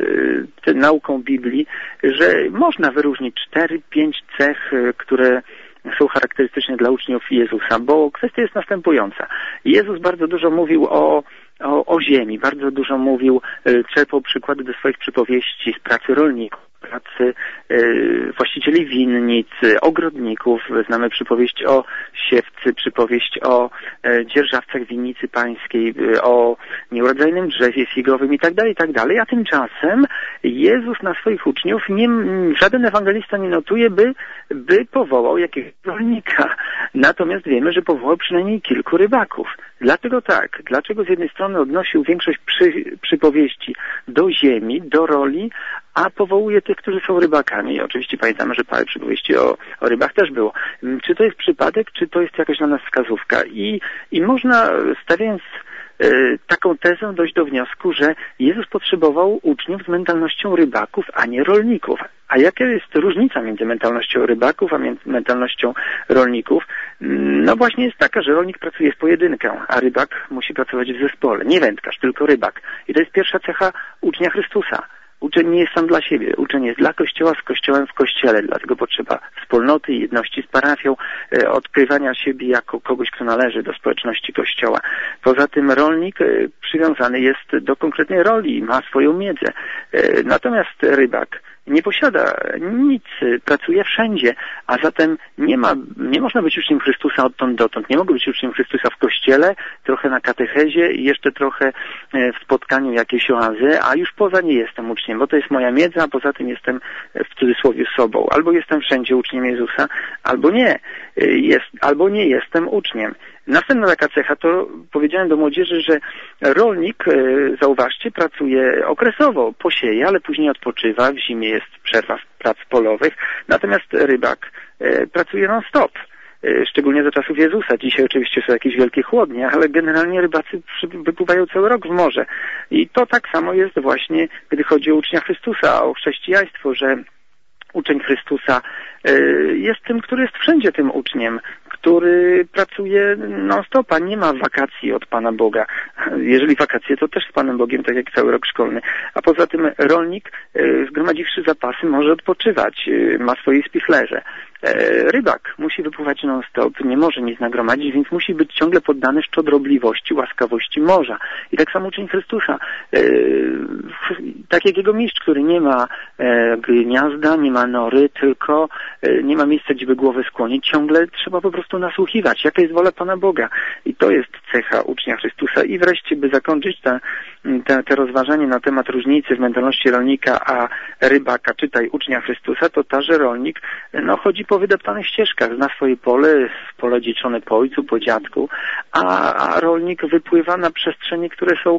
nauką Biblii, że można wyróżnić 4-5 cech, które są charakterystyczne dla uczniów Jezusa, bo kwestia jest następująca. Jezus bardzo dużo mówił o ziemi, bardzo dużo mówił, czerpał przykłady do swoich przypowieści z pracy rolników, pracy właścicieli winnic, ogrodników. Znamy przypowieść o siewcy, przypowieść o dzierżawcach winnicy pańskiej, o nieurodzajnym drzewie figowym i tak dalej, a tymczasem Jezus na swoich uczniów żaden ewangelista nie notuje, by powołał jakiegoś rolnika. Natomiast wiemy, że powołał przynajmniej kilku rybaków. Dlaczego z jednej strony odnosił większość przypowieści do ziemi, do roli, a powołuje tych, którzy są rybakami. Oczywiście pamiętamy, że parę przypowieści o rybach też było. Czy to jest przypadek, czy to jest jakaś dla nas wskazówka? I można, stawiając taką tezę, dojść do wniosku, że Jezus potrzebował uczniów z mentalnością rybaków, a nie rolników. A jaka jest różnica między mentalnością rybaków, a mentalnością rolników? No właśnie jest taka, że rolnik pracuje w pojedynkę, a rybak musi pracować w zespole. Nie wędkarz, tylko rybak. I to jest pierwsza cecha ucznia Chrystusa. Uczeń nie jest sam dla siebie, uczeń jest dla Kościoła, z Kościołem w Kościele, dlatego potrzeba wspólnoty, jedności z parafią, odkrywania siebie jako kogoś, kto należy do społeczności Kościoła. Poza tym rolnik przywiązany jest do konkretnej roli, ma swoją miedzę. Natomiast rybak nie posiada nic, pracuje wszędzie, a zatem nie można być uczniem Chrystusa odtąd dotąd. Nie mogę być uczniem Chrystusa w Kościele, trochę na katechezie i jeszcze trochę w spotkaniu jakiejś oazy, a już poza nie jestem uczniem, bo to jest moja miedza, a poza tym jestem w cudzysłowie sobą. Albo jestem wszędzie uczniem Jezusa, albo nie jestem uczniem. Następna taka cecha to powiedziałem do młodzieży, że rolnik, zauważcie, pracuje okresowo, posieje, ale później odpoczywa, w zimie jest przerwa prac polowych, natomiast rybak pracuje non-stop. szczególnie za czasów Jezusa. Dzisiaj oczywiście są jakieś wielkie chłodnie, ale generalnie rybacy wypływają cały rok w morze. I to tak samo jest właśnie, gdy chodzi o ucznia Chrystusa, o chrześcijaństwo, że uczeń Chrystusa jest tym, który jest wszędzie tym uczniem, który pracuje non-stopa, nie ma wakacji od Pana Boga. Jeżeli wakacje, to też z Panem Bogiem, tak jak cały rok szkolny. A poza tym rolnik, zgromadziwszy zapasy, może odpoczywać, ma swoje spichlerze. Rybak musi wypływać non-stop, nie może nic nagromadzić, więc musi być ciągle poddany szczodrobliwości, łaskawości morza. I tak samo uczeń Chrystusa. Tak jak jego mistrz, który nie ma gniazda, nie ma nory, tylko nie ma miejsca, gdzie by głowę skłonić, ciągle trzeba po prostu nasłuchiwać, jaka jest wola Pana Boga. I to jest cecha ucznia Chrystusa. I wreszcie, by zakończyć te rozważanie na temat różnicy w mentalności rolnika a rybaka, czytaj ucznia Chrystusa, to ta, że rolnik chodzi po wydeptanych ścieżkach, zna swoje pole dziedzicone po ojcu, po dziadku, a rolnik wypływa na przestrzenie, które są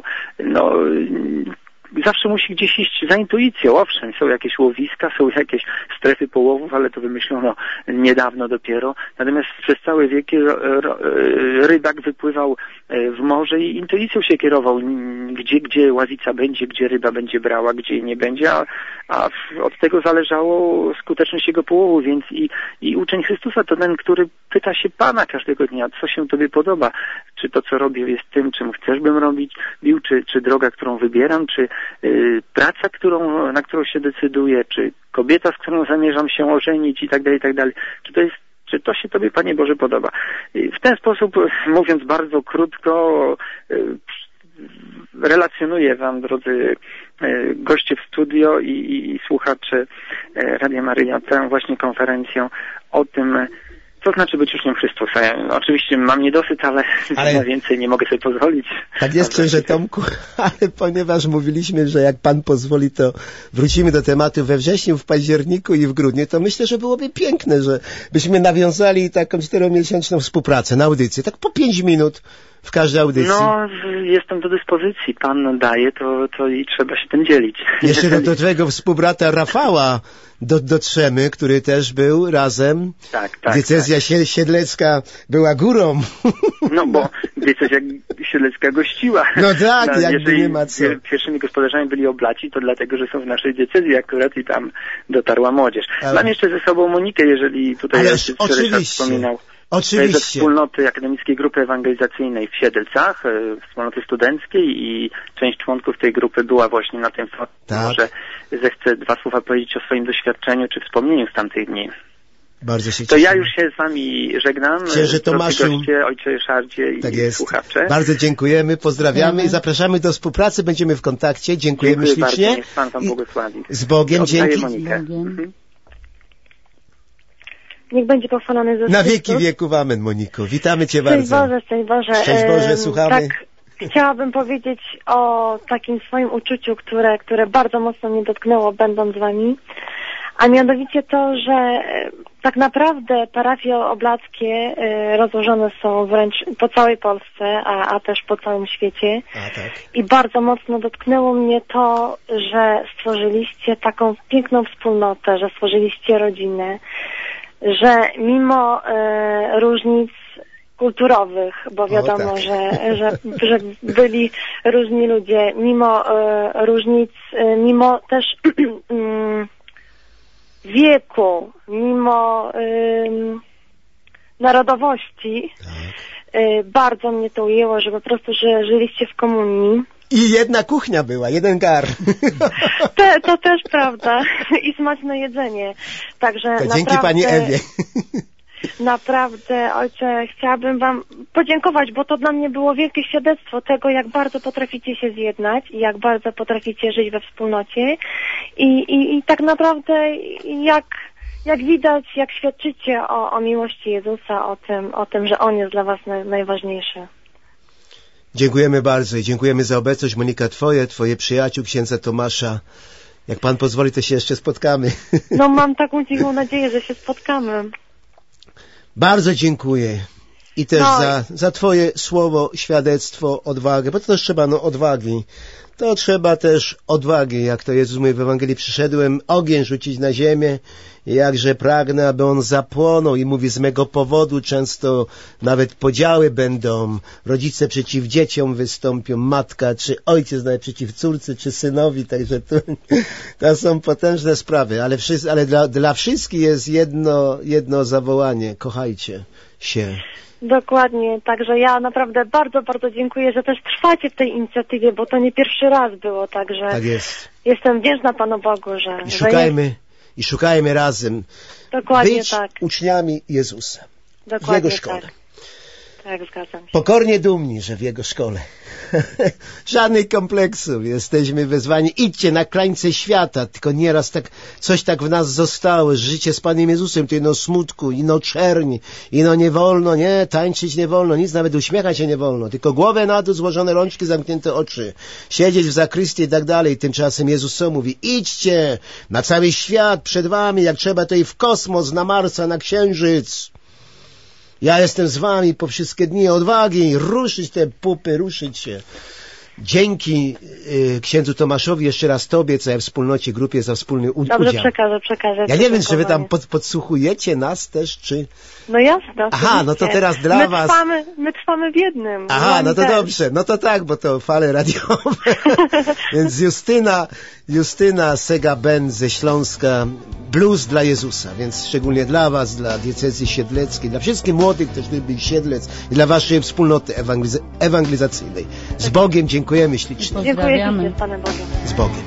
zawsze musi gdzieś iść za intuicją. Owszem, są jakieś łowiska, są jakieś strefy połowów, ale to wymyślono niedawno dopiero. Natomiast przez całe wieki rybak wypływał w morze i intuicją się kierował, gdzie ławica będzie, gdzie ryba będzie brała, gdzie jej nie będzie, a od tego zależało skuteczność jego połowu, więc i uczeń Chrystusa to ten, który pyta się Pana każdego dnia, co się Tobie podoba, czy to, co robię, jest tym, czym chcesz, bym robić, czy droga, którą wybieram, czy praca, na którą się decyduję, czy kobieta, z którą zamierzam się ożenić i tak dalej, czy to się Tobie, Panie Boże, podoba. W ten sposób, mówiąc bardzo krótko, relacjonuję Wam, drodzy goście w studio i słuchacze Radia Maryja, tę właśnie konferencję o tym, co znaczy być uczniem Chrystusa. Ja oczywiście mam niedosyt, ale na więcej nie mogę sobie pozwolić. Tak jest, księże Tomku, ale ponieważ mówiliśmy, że jak Pan pozwoli, to wrócimy do tematu we wrześniu, w październiku i w grudniu, to myślę, że byłoby piękne, że byśmy nawiązali taką 4-miesięczną współpracę na audycję, tak po 5 minut w każdej audycji. Jestem do dyspozycji. Pan daje, to i trzeba się tym dzielić. Jeszcze do twojego współbrata Rafała dotrzemy, który też był razem. Tak. Diecezja siedlecka była górą. Bo diecezja siedlecka gościła. Jakby nie ma co. Pierwszymi gospodarzami byli Oblaci, to dlatego, że są w naszej diecezji akurat i tam dotarła młodzież. Mam jeszcze ze sobą Monikę, jeżeli tutaj Ryszard wspominał. Oczywiście. Ze wspólnoty Akademickiej Grupy Ewangelizacyjnej w Siedlcach, wspólnoty studenckiej i część członków tej grupy była właśnie na tym forum. Może zechce 2 słowa powiedzieć o swoim doświadczeniu czy wspomnieniu z tamtych dni. Bardzo się to ja już się z Wami żegnam. Księże Tomaszu, goście, ojcze Ryszardzie i słuchacze. Bardzo dziękujemy, pozdrawiamy i zapraszamy do współpracy, będziemy w kontakcie. Dziękuję ślicznie. Bardzo, niech Pan Wam błogosławi. Z Bogiem, dzięki. Niech będzie pochwalony Jezus na wieki wieków, amen, Moniko. Witamy Cię bardzo. Szczęść Boże. Szczęść Boże, słuchamy. Tak, chciałabym powiedzieć o takim swoim uczuciu, które bardzo mocno mnie dotknęło, będąc z Wami. A mianowicie to, że tak naprawdę parafie oblackie rozłożone są wręcz po całej Polsce, a też po całym świecie. I bardzo mocno dotknęło mnie to, że stworzyliście taką piękną wspólnotę, że stworzyliście rodzinę, że mimo różnic kulturowych, bo wiadomo, że byli różni ludzie, mimo różnic, mimo też wieku, mimo narodowości, bardzo mnie to ujęło, że po prostu, że żyliście w komunii. I jedna kuchnia była, jeden gar. To też prawda. I smaczne jedzenie. Także naprawdę, dzięki Pani Ewie. Naprawdę, ojcze, chciałabym Wam podziękować, bo to dla mnie było wielkie świadectwo tego, jak bardzo potraficie się zjednać i jak bardzo potraficie żyć we wspólnocie i tak naprawdę jak widać, jak świadczycie o miłości Jezusa, o tym, że On jest dla Was najważniejszy. Dziękujemy bardzo i dziękujemy za obecność. Monika, Twoje przyjaciół, księdza Tomasza. Jak Pan pozwoli, to się jeszcze spotkamy. Mam taką dziwną nadzieję, że się spotkamy. Bardzo dziękuję. I też za Twoje słowo, świadectwo, odwagę, bo to też trzeba odwagi. To trzeba też odwagi, jak to Jezus mówi w Ewangelii, przyszedłem ogień rzucić na ziemię jakże pragnę, aby on zapłonął. I mówi, z mego powodu często nawet podziały będą. Rodzice przeciw dzieciom wystąpią, matka czy ojciec nawet przeciw córce czy synowi, także to są potężne sprawy, ale dla wszystkich jest jedno zawołanie: kochajcie się. Dokładnie, także ja naprawdę bardzo, bardzo dziękuję, że też trwacie w tej inicjatywie, bo to nie pierwszy raz było, także tak jest. Jestem wdzięczna Panu Bogu, że... I szukajmy razem. Dokładnie być tak. uczniami Jezusa. Dokładnie w Jego szkole. Tak, zgadzam się. Pokornie dumni, że w Jego szkole. Żadnych kompleksów. Jesteśmy wezwani. Idźcie na krańce świata. Tylko nieraz coś tak w nas zostało. Życie z Panem Jezusem to ino smutku, ino czerni, ino nie wolno, nie, tańczyć nie wolno, nic, nawet uśmiechać się nie wolno. Tylko głowę na dół, złożone rączki, zamknięte oczy. Siedzieć w zakrystii i tak dalej. Tymczasem Jezus co mówi? Idźcie na cały świat przed wami, jak trzeba to i w kosmos, na Marsa, na Księżyc. Ja jestem z wami po wszystkie dni odwagi, ruszyć te pupy, ruszyć się. Dzięki księdzu Tomaszowi, jeszcze raz tobie, całej wspólnocie, grupie za wspólny udział. Dobrze, przekażę. Ja nie wiem, czy wy tam podsłuchujecie nas też, czy... No jasne. Aha, no to teraz dla was... My trwamy w jednym. Aha, no to też. Dobrze. No to tak, bo to fale radiowe. Więc Justyna Sega-Ben ze Śląska, blues dla Jezusa, więc szczególnie dla was, dla diecezji siedleckiej, dla wszystkich młodych, którzy byli Siedlec i dla waszej wspólnoty ewangelizacyjnej. Z Bogiem dziękujemy ślicznie. Dziękujemy z Panem Bogiem. Z Bogiem.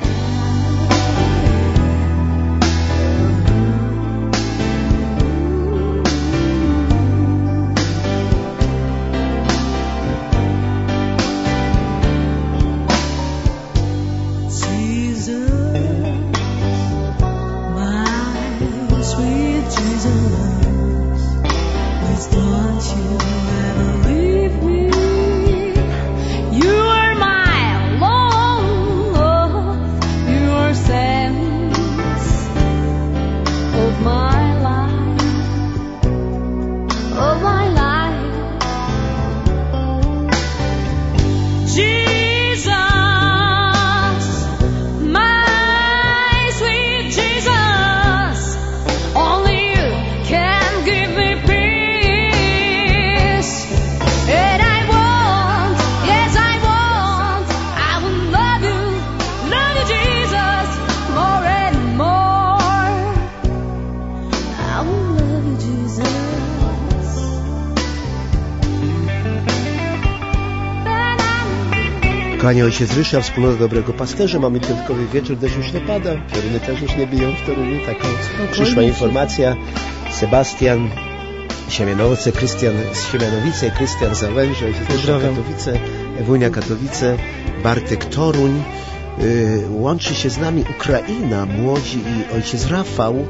Kochani, ojciec Ryszard, wspólnota Dobrego Pasterza. Mamy piątkowy wieczór, deszcz już nie pada, pioruny też już nie biją w Toruniu. Taka przyszła informacja. Sebastian Siemianowice, Krystian z Siemianowice, Krystian z Załęża, ojciec Ryszard Katowice, Ewunia Katowice, Bartek Toruń. Łączy się z nami Ukraina, młodzi i ojciec Rafał.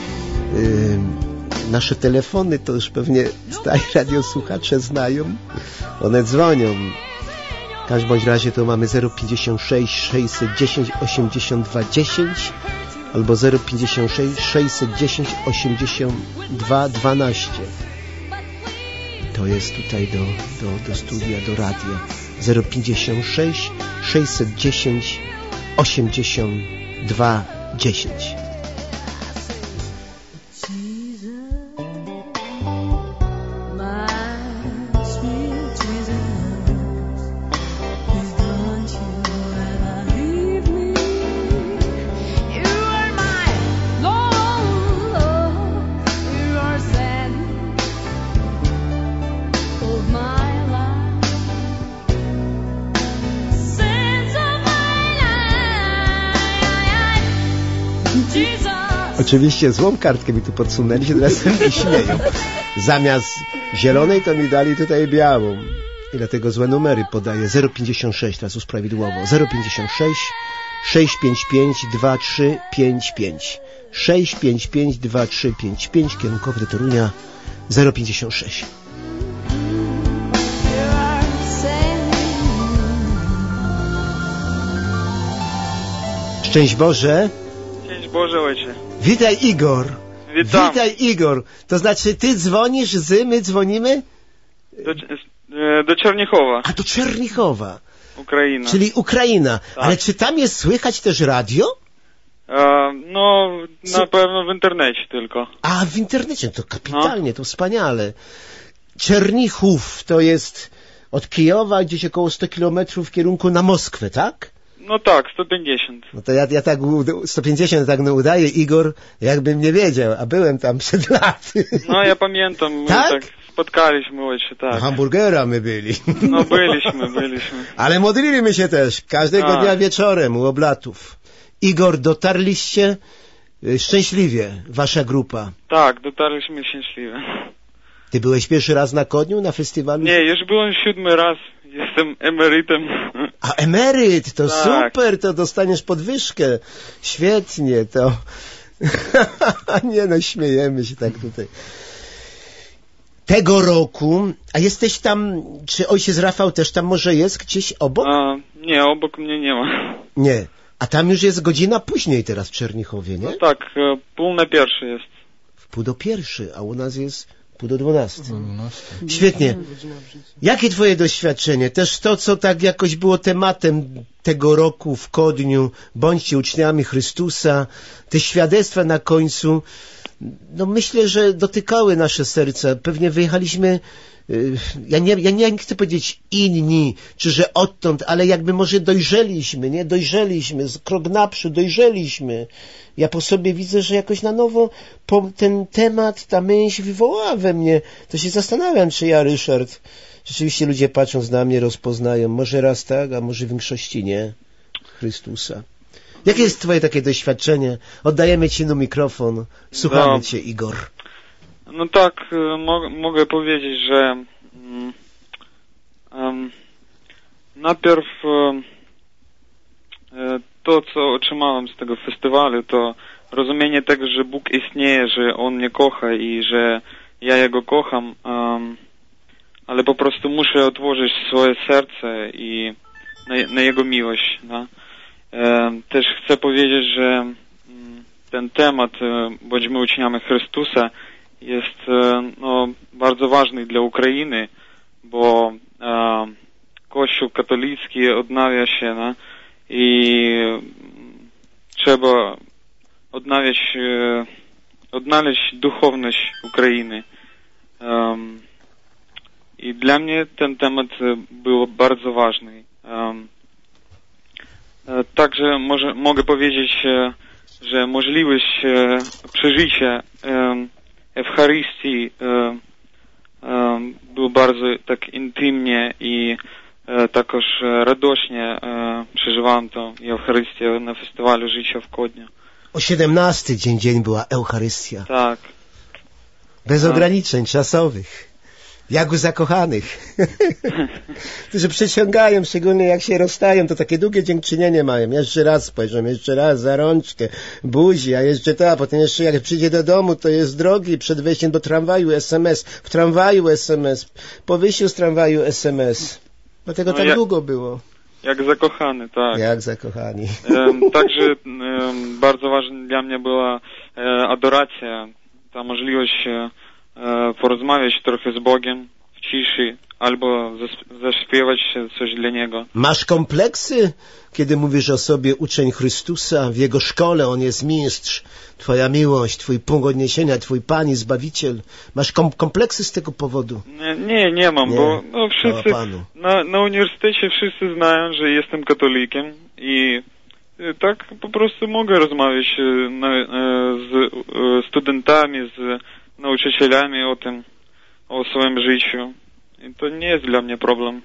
Nasze telefony to już pewnie stali radiosłuchacze znają. One dzwonią. W każdym bądź razie to mamy 056 610 82 10 albo 056 610 82 12. To jest tutaj do studia, do radia. 056 610 82 10. Oczywiście złą kartkę mi tu podsunęli, się teraz mi śmieją. Zamiast zielonej to mi dali tutaj białą. I dlatego złe numery podaję. 056, teraz już prawidłowo. 056 655 2355. 655 2355, kierunkowy do Torunia 056. Szczęść Boże. Szczęść Boże, ojcze. Witaj, Igor. Witam. Witaj, Igor. To znaczy, ty dzwonisz, my dzwonimy? Do Czernichowa. A do Czernichowa. Ukraina. Czyli Ukraina. Tak. Ale czy tam jest słychać też radio? No, na pewno w internecie tylko. A, w internecie, to kapitalnie, to wspaniale. Czernichów to jest od Kijowa gdzieś około 100 kilometrów w kierunku na Moskwę, tak? No tak, 150. No to ja tak 150 tak udaję, Igor, jakbym nie wiedział, a byłem tam przed laty. No ja pamiętam, my tak spotkaliśmy, ojcze, tak. Hamburgera my byli. No byliśmy. Ale modliliśmy się też, każdego dnia wieczorem u oblatów. Igor, dotarliście szczęśliwie, wasza grupa? Tak, dotarliśmy szczęśliwie. Ty byłeś pierwszy raz na Kodniu, na festiwalu? Nie, już byłem 7 raz. Jestem emerytem. A emeryt, to tak. Super, to dostaniesz podwyżkę. Świetnie, to... Nie no, śmiejemy się tak tutaj. Tego roku, a jesteś tam, czy ojciec Rafał też tam może jest gdzieś obok? Nie, obok mnie nie ma. Nie, a tam już jest godzina później teraz w Czernichowie, nie? No tak, 12:30 jest. W 11:30, a u nas jest 11:30. Świetnie. Jakie twoje doświadczenie? Też to, co tak jakoś było tematem tego roku w Kodniu, bądźcie uczniami Chrystusa, te świadectwa na końcu, no myślę, że dotykały nasze serca. Pewnie wyjechaliśmy, ja nie chcę powiedzieć inni, czy że odtąd, ale jakby może dojrzeliśmy, krok naprzód, dojrzeliśmy. Ja po sobie widzę, że jakoś na nowo ten temat, ta myśl wywołała we mnie. To się zastanawiam, czy ja, Ryszard, rzeczywiście ludzie patrząc na mnie rozpoznają, może raz tak, a może w większości nie, Chrystusa. Jakie jest twoje takie doświadczenie? Oddajemy ci mikrofon. Słuchamy cię, Igor. No tak, mogę powiedzieć, że najpierw to, co otrzymałem z tego festiwalu, to rozumienie tego, że Bóg istnieje, że On mnie kocha i że ja Jego kocham, ale po prostu muszę otworzyć swoje serce i na Jego miłość. No? Też chcę powiedzieć, że ten temat, bądźmy uczniami Chrystusa, jest bardzo ważny dla Ukrainy, bo Kościół katolicki odnawia się, no? I trzeba odnaleźć duchowność Ukrainy. I dla mnie ten temat był bardzo ważny. Także mogę powiedzieć, że możliwość przeżycia Eucharystii było bardzo tak intymnie i також radośnie przeżywałem tą Eucharystię na festiwalu Życia w Kodniu. O 17 dzień była Eucharystia. Tak. Bez ograniczeń czasowych. Jak u zakochanych. Którzy przeciągają, szczególnie jak się rozstają, to takie długie dziękczynienie mają. Jeszcze raz spojrzą, jeszcze raz za rączkę, buzi, a jeszcze to, a potem jeszcze jak przyjdzie do domu, to jest drogi, przed wejściem do tramwaju SMS, w tramwaju SMS, po wyjściu z tramwaju SMS. Dlatego tak długo było. Jak zakochany, tak. Jak zakochani. Także bardzo ważna dla mnie była adoracja, ta możliwość porozmawiać trochę z Bogiem w ciszy, albo zaśpiewać coś dla Niego. Masz kompleksy, kiedy mówisz o sobie uczeń Chrystusa, w Jego szkole On jest mistrz, Twoja miłość, Twój punkt odniesienia, Twój Pan i Zbawiciel. Masz kompleksy z tego powodu? Nie mam, bo wszyscy na uniwersytecie wszyscy znają, że jestem katolikiem i tak po prostu mogę rozmawiać z studentami, z nauczycielami o tym, o swoim życiu. I to nie jest dla mnie problem.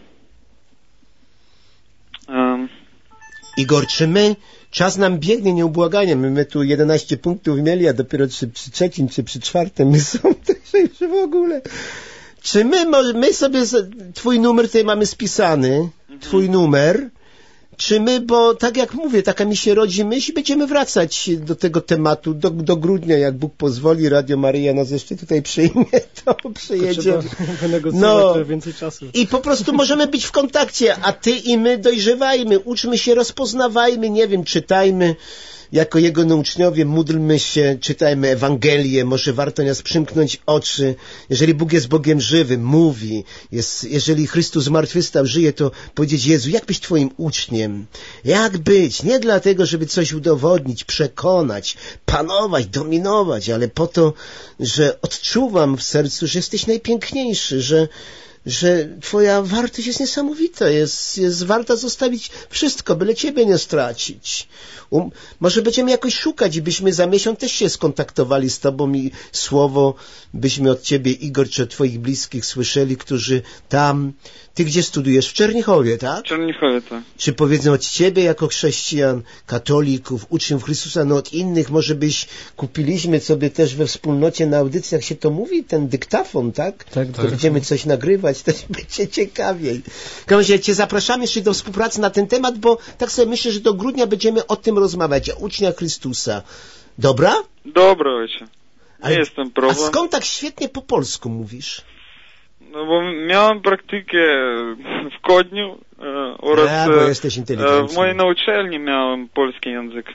Igor, czy czas nam biegnie nieubłaganie, my tu 11 punktów mieli, a dopiero przy trzecim czy przy czwartym my są też w ogóle. Czy my sobie, twój numer tutaj mamy spisany, twój numer, czy my, bo tak jak mówię, taka mi się rodzi myśl, będziemy wracać do tego tematu do grudnia, jak Bóg pozwoli, Radio Maryja nas jeszcze tutaj przyjmie, to przyjedziemy. No, więcej czasu. I po prostu możemy być w kontakcie, a ty i my dojrzewajmy, uczmy się, rozpoznawajmy, nie wiem, czytajmy. jako Jego uczniowie módlmy się, czytajmy Ewangelię, może warto nas przymknąć oczy. Jeżeli Bóg jest Bogiem żywym, mówi, jeżeli Chrystus zmartwychwstał, żyje, to powiedzieć: Jezu, jak być Twoim uczniem? Jak być? Nie dlatego, żeby coś udowodnić, przekonać, panować, dominować, ale po to, że odczuwam w sercu, że jesteś najpiękniejszy, że Twoja wartość jest niesamowita, jest warta zostawić wszystko, byle Ciebie nie stracić. Może będziemy jakoś szukać i byśmy za miesiąc też się skontaktowali z Tobą i słowo byśmy od Ciebie, Igor, czy od Twoich bliskich słyszeli, którzy tam... Ty gdzie studiujesz? W Czernichowie, tak? W Czernichowie, tak. Czy powiedzmy od Ciebie jako chrześcijan, katolików, uczniów Chrystusa, no od innych, może kupiliśmy sobie też we wspólnocie na audycjach, się to mówi, ten dyktafon, tak? Tak. To będziemy coś nagrywać, też będzie ciekawiej. W każdym razie Cię zapraszamy jeszcze do współpracy na ten temat, bo tak sobie myślę, że do grudnia będziemy o tym rozmawiać, o uczniach Chrystusa. Dobra? Dobra, ojcze. Nie jest ten problem. A skąd tak świetnie po polsku mówisz? No bo miałem praktykę w Kodniu oraz bo jesteś inteligentny. w mojej nauczycielni miałem polski język.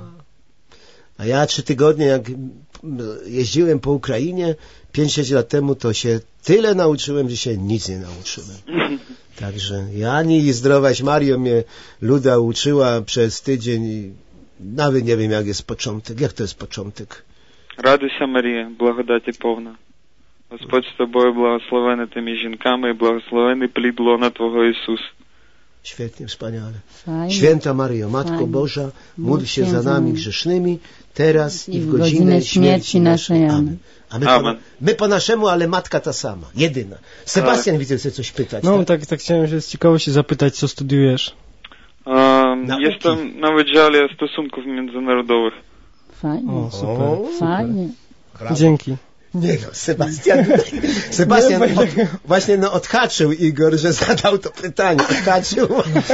A ja 3 tygodnie, jak jeździłem po Ukrainie 5-6 lat temu, to się tyle nauczyłem, że się nic nie nauczyłem. Także Jani i zdrowaś Mario mnie Luda uczyła przez tydzień i nawet nie wiem, jak jest początek. Jak to jest początek? Радуйся, Марія, благодаті повна. Господь з тобою, благословена ти між жінками, і благословений плід лона Твого Ісус. Świetnie, wspaniale. Fajnie. Święta Maryjo, Matko Boża, módl się za nami grzesznymi, teraz i w godzinę śmierci naszej. Amen. My po naszemu, ale Matka ta sama, jedyna. Sebastian, widzę, chce coś pytać. No, tak chciałem się z ciekawości zapytać, co studiujesz? Jestem na Wydziale Stosunków Międzynarodowych. Fajnie. O, super. Fajnie. Dzięki. Nie no, Sebastian właśnie odhaczył Igor, że zadał to pytanie. Odhaczył.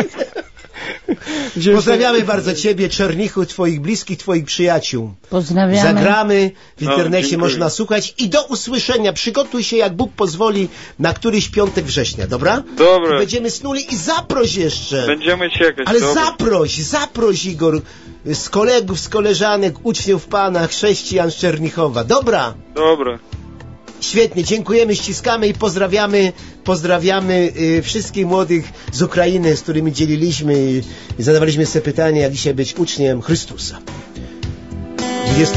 Pozdrawiamy bardzo Ciebie, Czernichu, Twoich bliskich, Twoich przyjaciół. Pozdrawiamy. Zagramy, w internecie można słuchać i do usłyszenia. Przygotuj się, jak Bóg pozwoli, na któryś piątek września, dobra? Dobra. Będziemy snuli i zaproś jeszcze. Będziemy czekać. Ale zaproś Igor, z kolegów, z koleżanek, uczniów Pana, chrześcijan z Czernichowa. Dobra? Dobra. Świetnie, dziękujemy, ściskamy i pozdrawiamy wszystkich młodych z Ukrainy, z którymi dzieliliśmy i zadawaliśmy sobie pytanie, jak dzisiaj być uczniem Chrystusa. 20...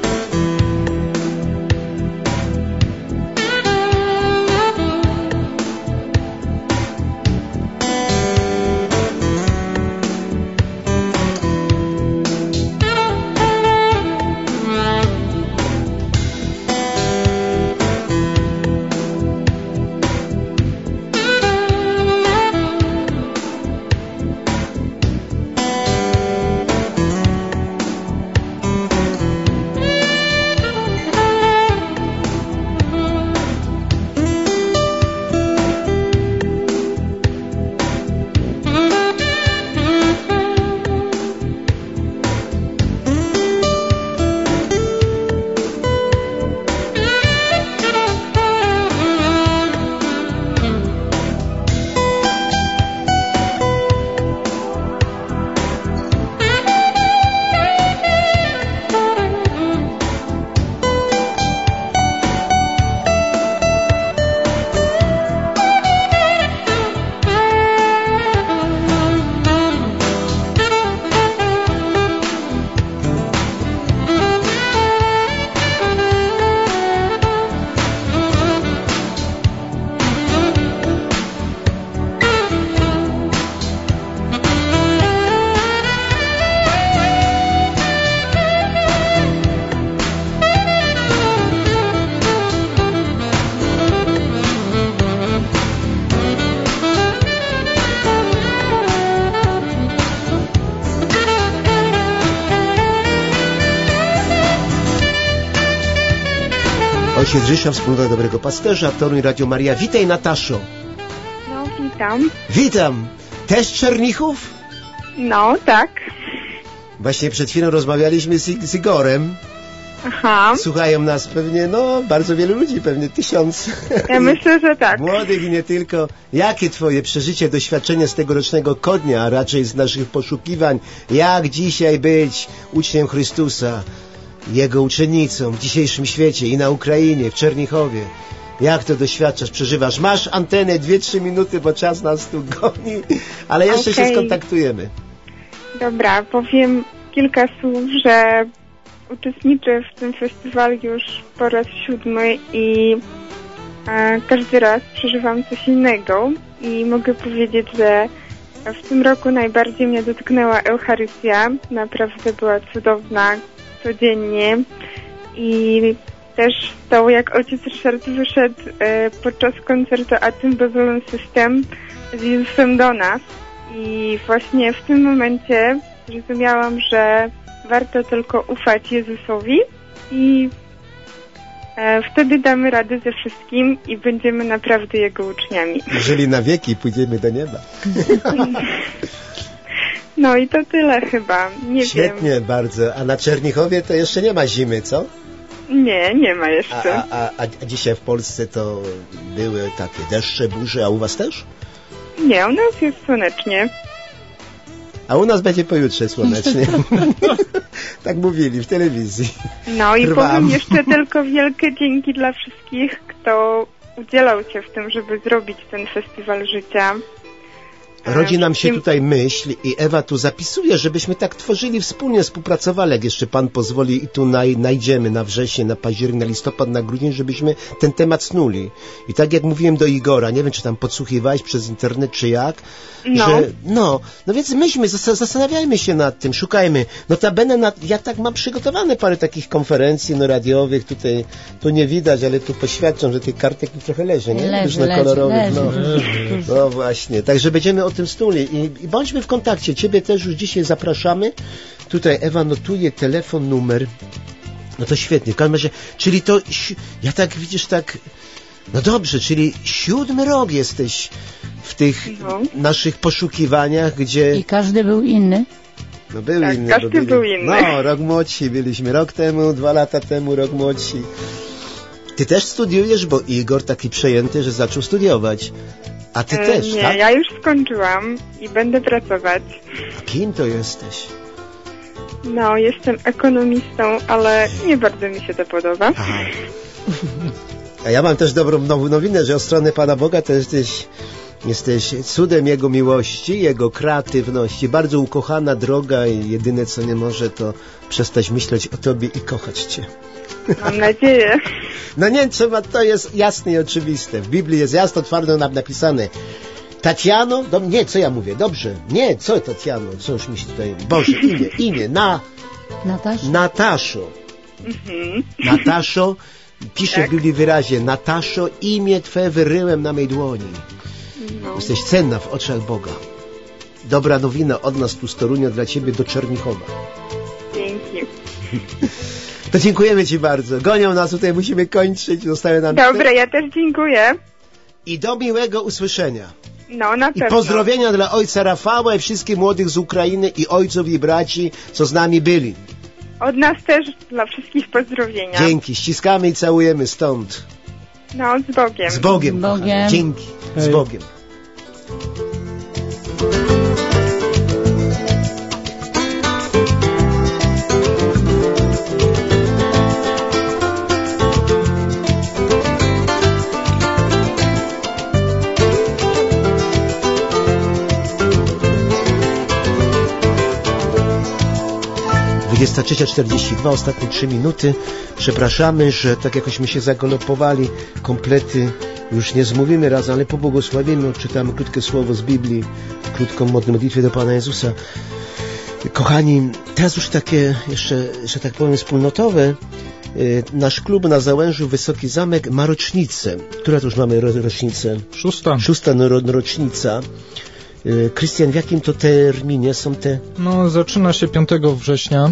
Ojciec Ryszard, Wspólnota Dobrego Pasterza, Toruń, Radio Maria. Witaj, Nataszo. No, witam. Witam. Też Czernichów? No, tak. Właśnie przed chwilą rozmawialiśmy z Igorem Aha. Słuchają nas pewnie, bardzo wielu ludzi, pewnie 1000. Ja myślę, że tak. Młodych i nie tylko. Jakie twoje przeżycie, doświadczenie z tegorocznego Kodnia, a raczej z naszych poszukiwań? Jak dzisiaj być uczniem Chrystusa, Jego uczennicą w dzisiejszym świecie i na Ukrainie, w Czernichowie? Jak to doświadczasz, przeżywasz? Masz antenę 2-3 minuty, bo czas nas tu goni, ale jeszcze się skontaktujemy. Dobra, powiem kilka słów, że uczestniczę w tym festiwalu już po raz 7 i każdy raz przeżywam coś innego i mogę powiedzieć, że w tym roku najbardziej mnie dotknęła Eucharystia. Naprawdę była cudowna, codziennie i też to, jak ojciec Ryszard wyszedł podczas koncertu A tym Babylon System z Jezusem do nas i właśnie w tym momencie zrozumiałam, że warto tylko ufać Jezusowi i wtedy damy radę ze wszystkim i będziemy naprawdę Jego uczniami. Jeżeli na wieki pójdziemy do nieba. No i to tyle chyba, nie wiem. Świetnie, bardzo. A na Czernichowie to jeszcze nie ma zimy, co? Nie ma jeszcze. A dzisiaj w Polsce to były takie deszcze, burze, a u was też? Nie, u nas jest słonecznie. A u nas będzie pojutrze słonecznie. Tak mówili w telewizji. No i powiem jeszcze tylko wielkie dzięki dla wszystkich, kto udzielał się w tym, żeby zrobić ten festiwal życia. Rodzi nam się tutaj myśl i Ewa tu zapisuje, żebyśmy tak tworzyli wspólnie, współpracowali, jak jeszcze Pan pozwoli i tu najdziemy na wrzesień, na październik, na listopad, na grudzień, żebyśmy ten temat snuli. I tak jak mówiłem do Igora, nie wiem, czy tam podsłuchiwałeś przez internet, czy jak, że więc myślmy, zastanawiajmy się nad tym, szukajmy. Notabene, ja tak mam przygotowane parę takich konferencji radiowych, tutaj, tu nie widać, ale tu poświadczam, że tych kartek mi trochę leży, nie? Różnokolorowych, no właśnie, także będziemy o tym snuli i bądźmy w kontakcie. Ciebie też już dzisiaj zapraszamy. Tutaj Ewa notuje telefon, numer. No to świetnie. W każdym razie, czyli to, ja tak widzisz, tak, no dobrze, czyli 7 rok jesteś w tych naszych poszukiwaniach, gdzie... I każdy był inny. No był tak, inny. Każdy był inny. No, rok młodsi byliśmy. Rok temu, 2 lata temu, rok młodsi. Ty też studiujesz, bo Igor taki przejęty, że zaczął studiować. A ty też, nie, tak? Ja już skończyłam i będę pracować. Kim to jesteś? No, jestem ekonomistą, ale nie bardzo mi się to podoba. Aha. A ja mam też dobrą nowinę, że od strony Pana Boga to jesteś cudem Jego miłości, Jego kreatywności. Bardzo ukochana, droga i jedyne co nie może to przestać myśleć o Tobie i kochać Cię. Mam nadzieję. No nie, to jest jasne i oczywiste. W Biblii jest jasno, twardo napisane. Tatiano, co ja mówię? Dobrze. Nie, co Tatiano? Co już mi się tutaj... Boże, imię. Nataszo. Mhm. Nataszo, pisze w Biblii wyraźnie. Nataszo, imię Twe wyryłem na mej dłoni. No. Jesteś cenna w oczach Boga. Dobra nowina od nas tu z Torunia dla Ciebie do Czernichowa. Dzięki. To dziękujemy Ci bardzo. Gonią nas tutaj, musimy kończyć. Zostały nam... Dobra, ja też dziękuję. I do miłego usłyszenia. No, na pewno. I pozdrowienia dla ojca Rafała i wszystkich młodych z Ukrainy i ojców i braci, co z nami byli. Od nas też dla wszystkich pozdrowienia. Dzięki, ściskamy i całujemy stąd. No, z Bogiem. Z Bogiem. Dzięki, z Bogiem. 23:42, ostatnie 3 minuty. Przepraszamy, że tak jakośmy się zagalopowali. Komplety już nie zmówimy razem, ale pobłogosławimy, odczytamy krótkie słowo z Biblii, krótką modlitwę do Pana Jezusa. Kochani, teraz już takie jeszcze, że tak powiem, wspólnotowe. Nasz klub na Załężu Wysoki Zamek ma rocznicę. Która to już mamy rocznicę? 6. rocznica. Krystian, w jakim to terminie są te? No, zaczyna się 5 września.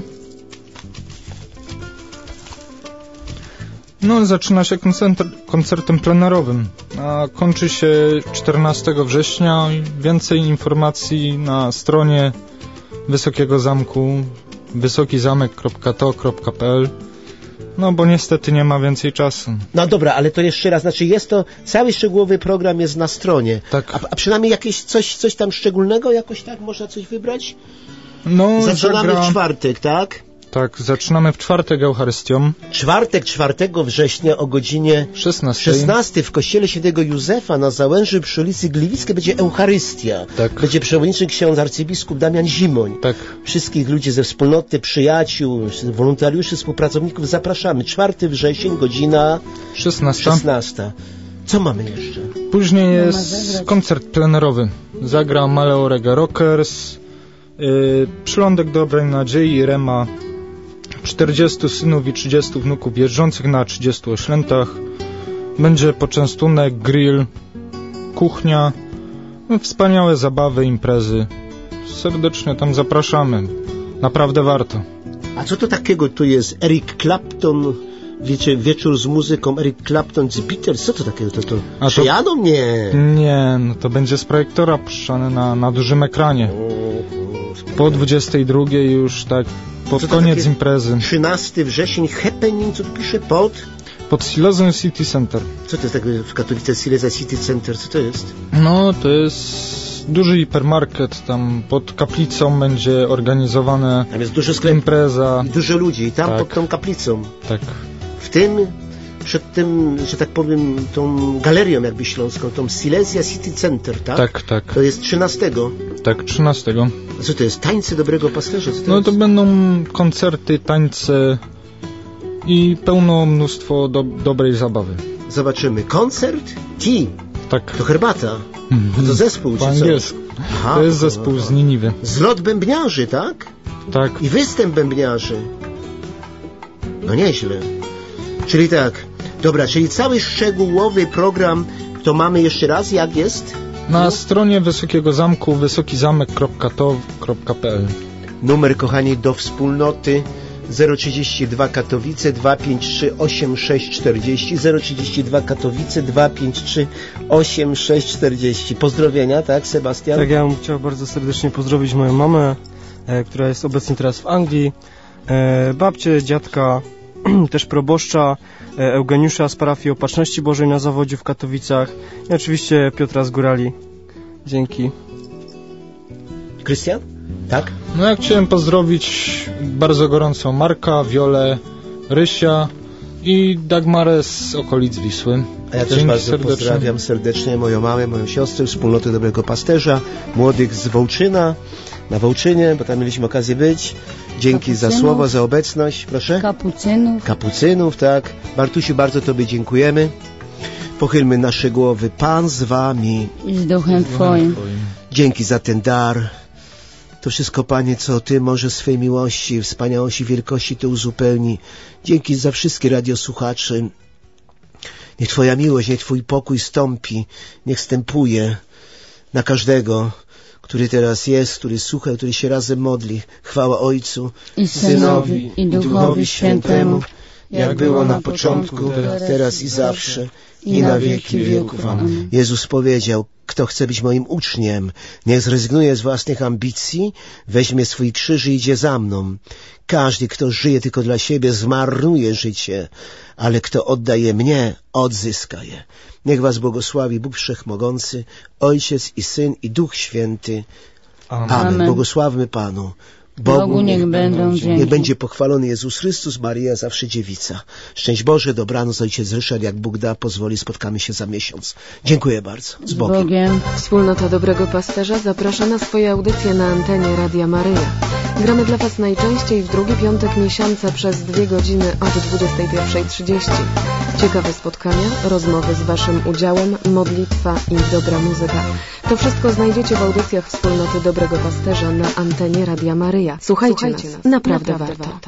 No, zaczyna się koncertem plenerowym, a kończy się 14 września. Więcej informacji na stronie Wysokiego Zamku, wysokizamek.to.pl. No bo niestety nie ma więcej czasu. No dobra, ale to jeszcze raz, znaczy jest to, cały szczegółowy program jest na stronie. Tak. A przynajmniej jakieś coś tam szczególnego, jakoś tak można coś wybrać? No, zaczynamy w czwartek, tak? Tak, zaczynamy w czwartek Eucharystią. Czwartek, 4 września o godzinie 16 w kościele Świętego Józefa na Załęży przy ulicy Gliwickiej będzie Eucharystia. Tak. Będzie przewodniczący ksiądz arcybiskup Damian Zimoń. Tak. Wszystkich ludzi ze wspólnoty, przyjaciół, wolontariuszy, współpracowników zapraszamy. 4 wrzesień, godzina 16. Co mamy jeszcze? Później jest koncert plenerowy. Zagra Maleorega Rockers, Przylądek Dobrej Nadziei, Rema, 40 synów i 30 wnuków jeżdżących na 30 oślętach. Będzie poczęstunek, grill, kuchnia, wspaniałe zabawy, imprezy. Serdecznie tam zapraszamy. Naprawdę warto. A co to takiego tu jest? Eric Clapton, wiecie, wieczór z muzyką, Eric Clapton z Beatles, co to takiego? To przyjadą? Nie. Nie, no to będzie z projektora puszczane na dużym ekranie. Po 22 już tak pod koniec imprezy. 13 wrzesień, happening, co tu pisze? Pod Silesia City Center. Co to jest tak w Katowicach Silesia City Center? Co to jest? No, to jest duży hipermarket. Tam pod kaplicą będzie organizowana tam jest dużo sklepów, impreza. I dużo ludzi. Tam tak. Pod tą kaplicą. Tak. W tym, przed tym, że tak powiem, tą galerią jakby śląską, tą Silesia City Center, tak? Tak, tak. To jest 13. Tak, 13. A co to jest? Tańce Dobrego Pasterza? No to będą koncerty, tańce i pełno mnóstwo dobrej zabawy. Zobaczymy. Koncert? Tak. To herbata. To zespół, po angielsku. Aha, to jest zespół z Niniwy. Zlot bębniarzy, tak? Tak. I występ bębniarzy. No nieźle. Czyli tak. Dobra, czyli cały szczegółowy program to mamy jeszcze raz, jak jest? Na stronie Wysokiego Zamku wysokizamek.tov.pl. Numer, kochani, do wspólnoty 032 Katowice 253 8640 032 Katowice 253 8640. Pozdrowienia, tak, Sebastian? Tak, ja bym chciał bardzo serdecznie pozdrowić moją mamę, która jest obecnie teraz w Anglii, babcię, dziadka, też proboszcza Eugeniusza z parafii Opatrzności Bożej na Zawodziu w Katowicach i oczywiście Piotra z Górali. Dzięki. Krystian? Tak? No ja chciałem pozdrowić bardzo gorąco Marka, Wiolę, Rysia i Dagmarę z okolic Wisły. A ja też bardzo pozdrawiam serdecznie moją mamę, moją siostrę, wspólnotę Dobrego Pasterza, młodych z Wołczyna, na Wołczynie, bo tam mieliśmy okazję być. Dzięki za słowo, za obecność. Proszę? Kapucynów, tak. Bartusiu, bardzo Tobie dziękujemy. Pochylmy nasze głowy. Pan z Wami. I z duchem Twoim. Dzięki za ten dar. To wszystko, Panie, co Ty może swej miłości, wspaniałości, wielkości to uzupełni. Dzięki za wszystkich radiosłuchaczy. Niech Twoja miłość, niech Twój pokój stąpi, niech stępuje na każdego, który teraz jest, który słucha, który się razem modli. Chwała Ojcu, i Synowi, i Duchowi Świętemu, jak było na początku, teraz i zawsze, i na wieki wieków. Amen. Jezus powiedział, kto chce być moim uczniem, niech zrezygnuje z własnych ambicji, weźmie swój krzyż i idzie za mną. Każdy, kto żyje tylko dla siebie, zmarnuje życie, ale kto oddaje mnie, odzyska je. Niech was błogosławi Bóg Wszechmogący, Ojciec i Syn i Duch Święty. Amen. Błogosławmy Panu. Bogu niech będą dzięki. Niech będzie pochwalony Jezus Chrystus, Maryja, zawsze dziewica. Szczęść Boże, dobranoc, Ojciec Ryszard, jak Bóg da, pozwoli, spotkamy się za miesiąc. Dziękuję bardzo. Z Bogiem. Wspólnota Dobrego Pasterza zaprasza na swoje audycje na antenie Radia Maryja. Gramy dla Was najczęściej w drugi piątek miesiąca przez 2 godziny od 21:30. Ciekawe spotkania, rozmowy z Waszym udziałem, modlitwa i dobra muzyka. To wszystko znajdziecie w audycjach Wspólnoty Dobrego Pasterza na antenie Radia Maryja. Słuchajcie nas, naprawdę warto.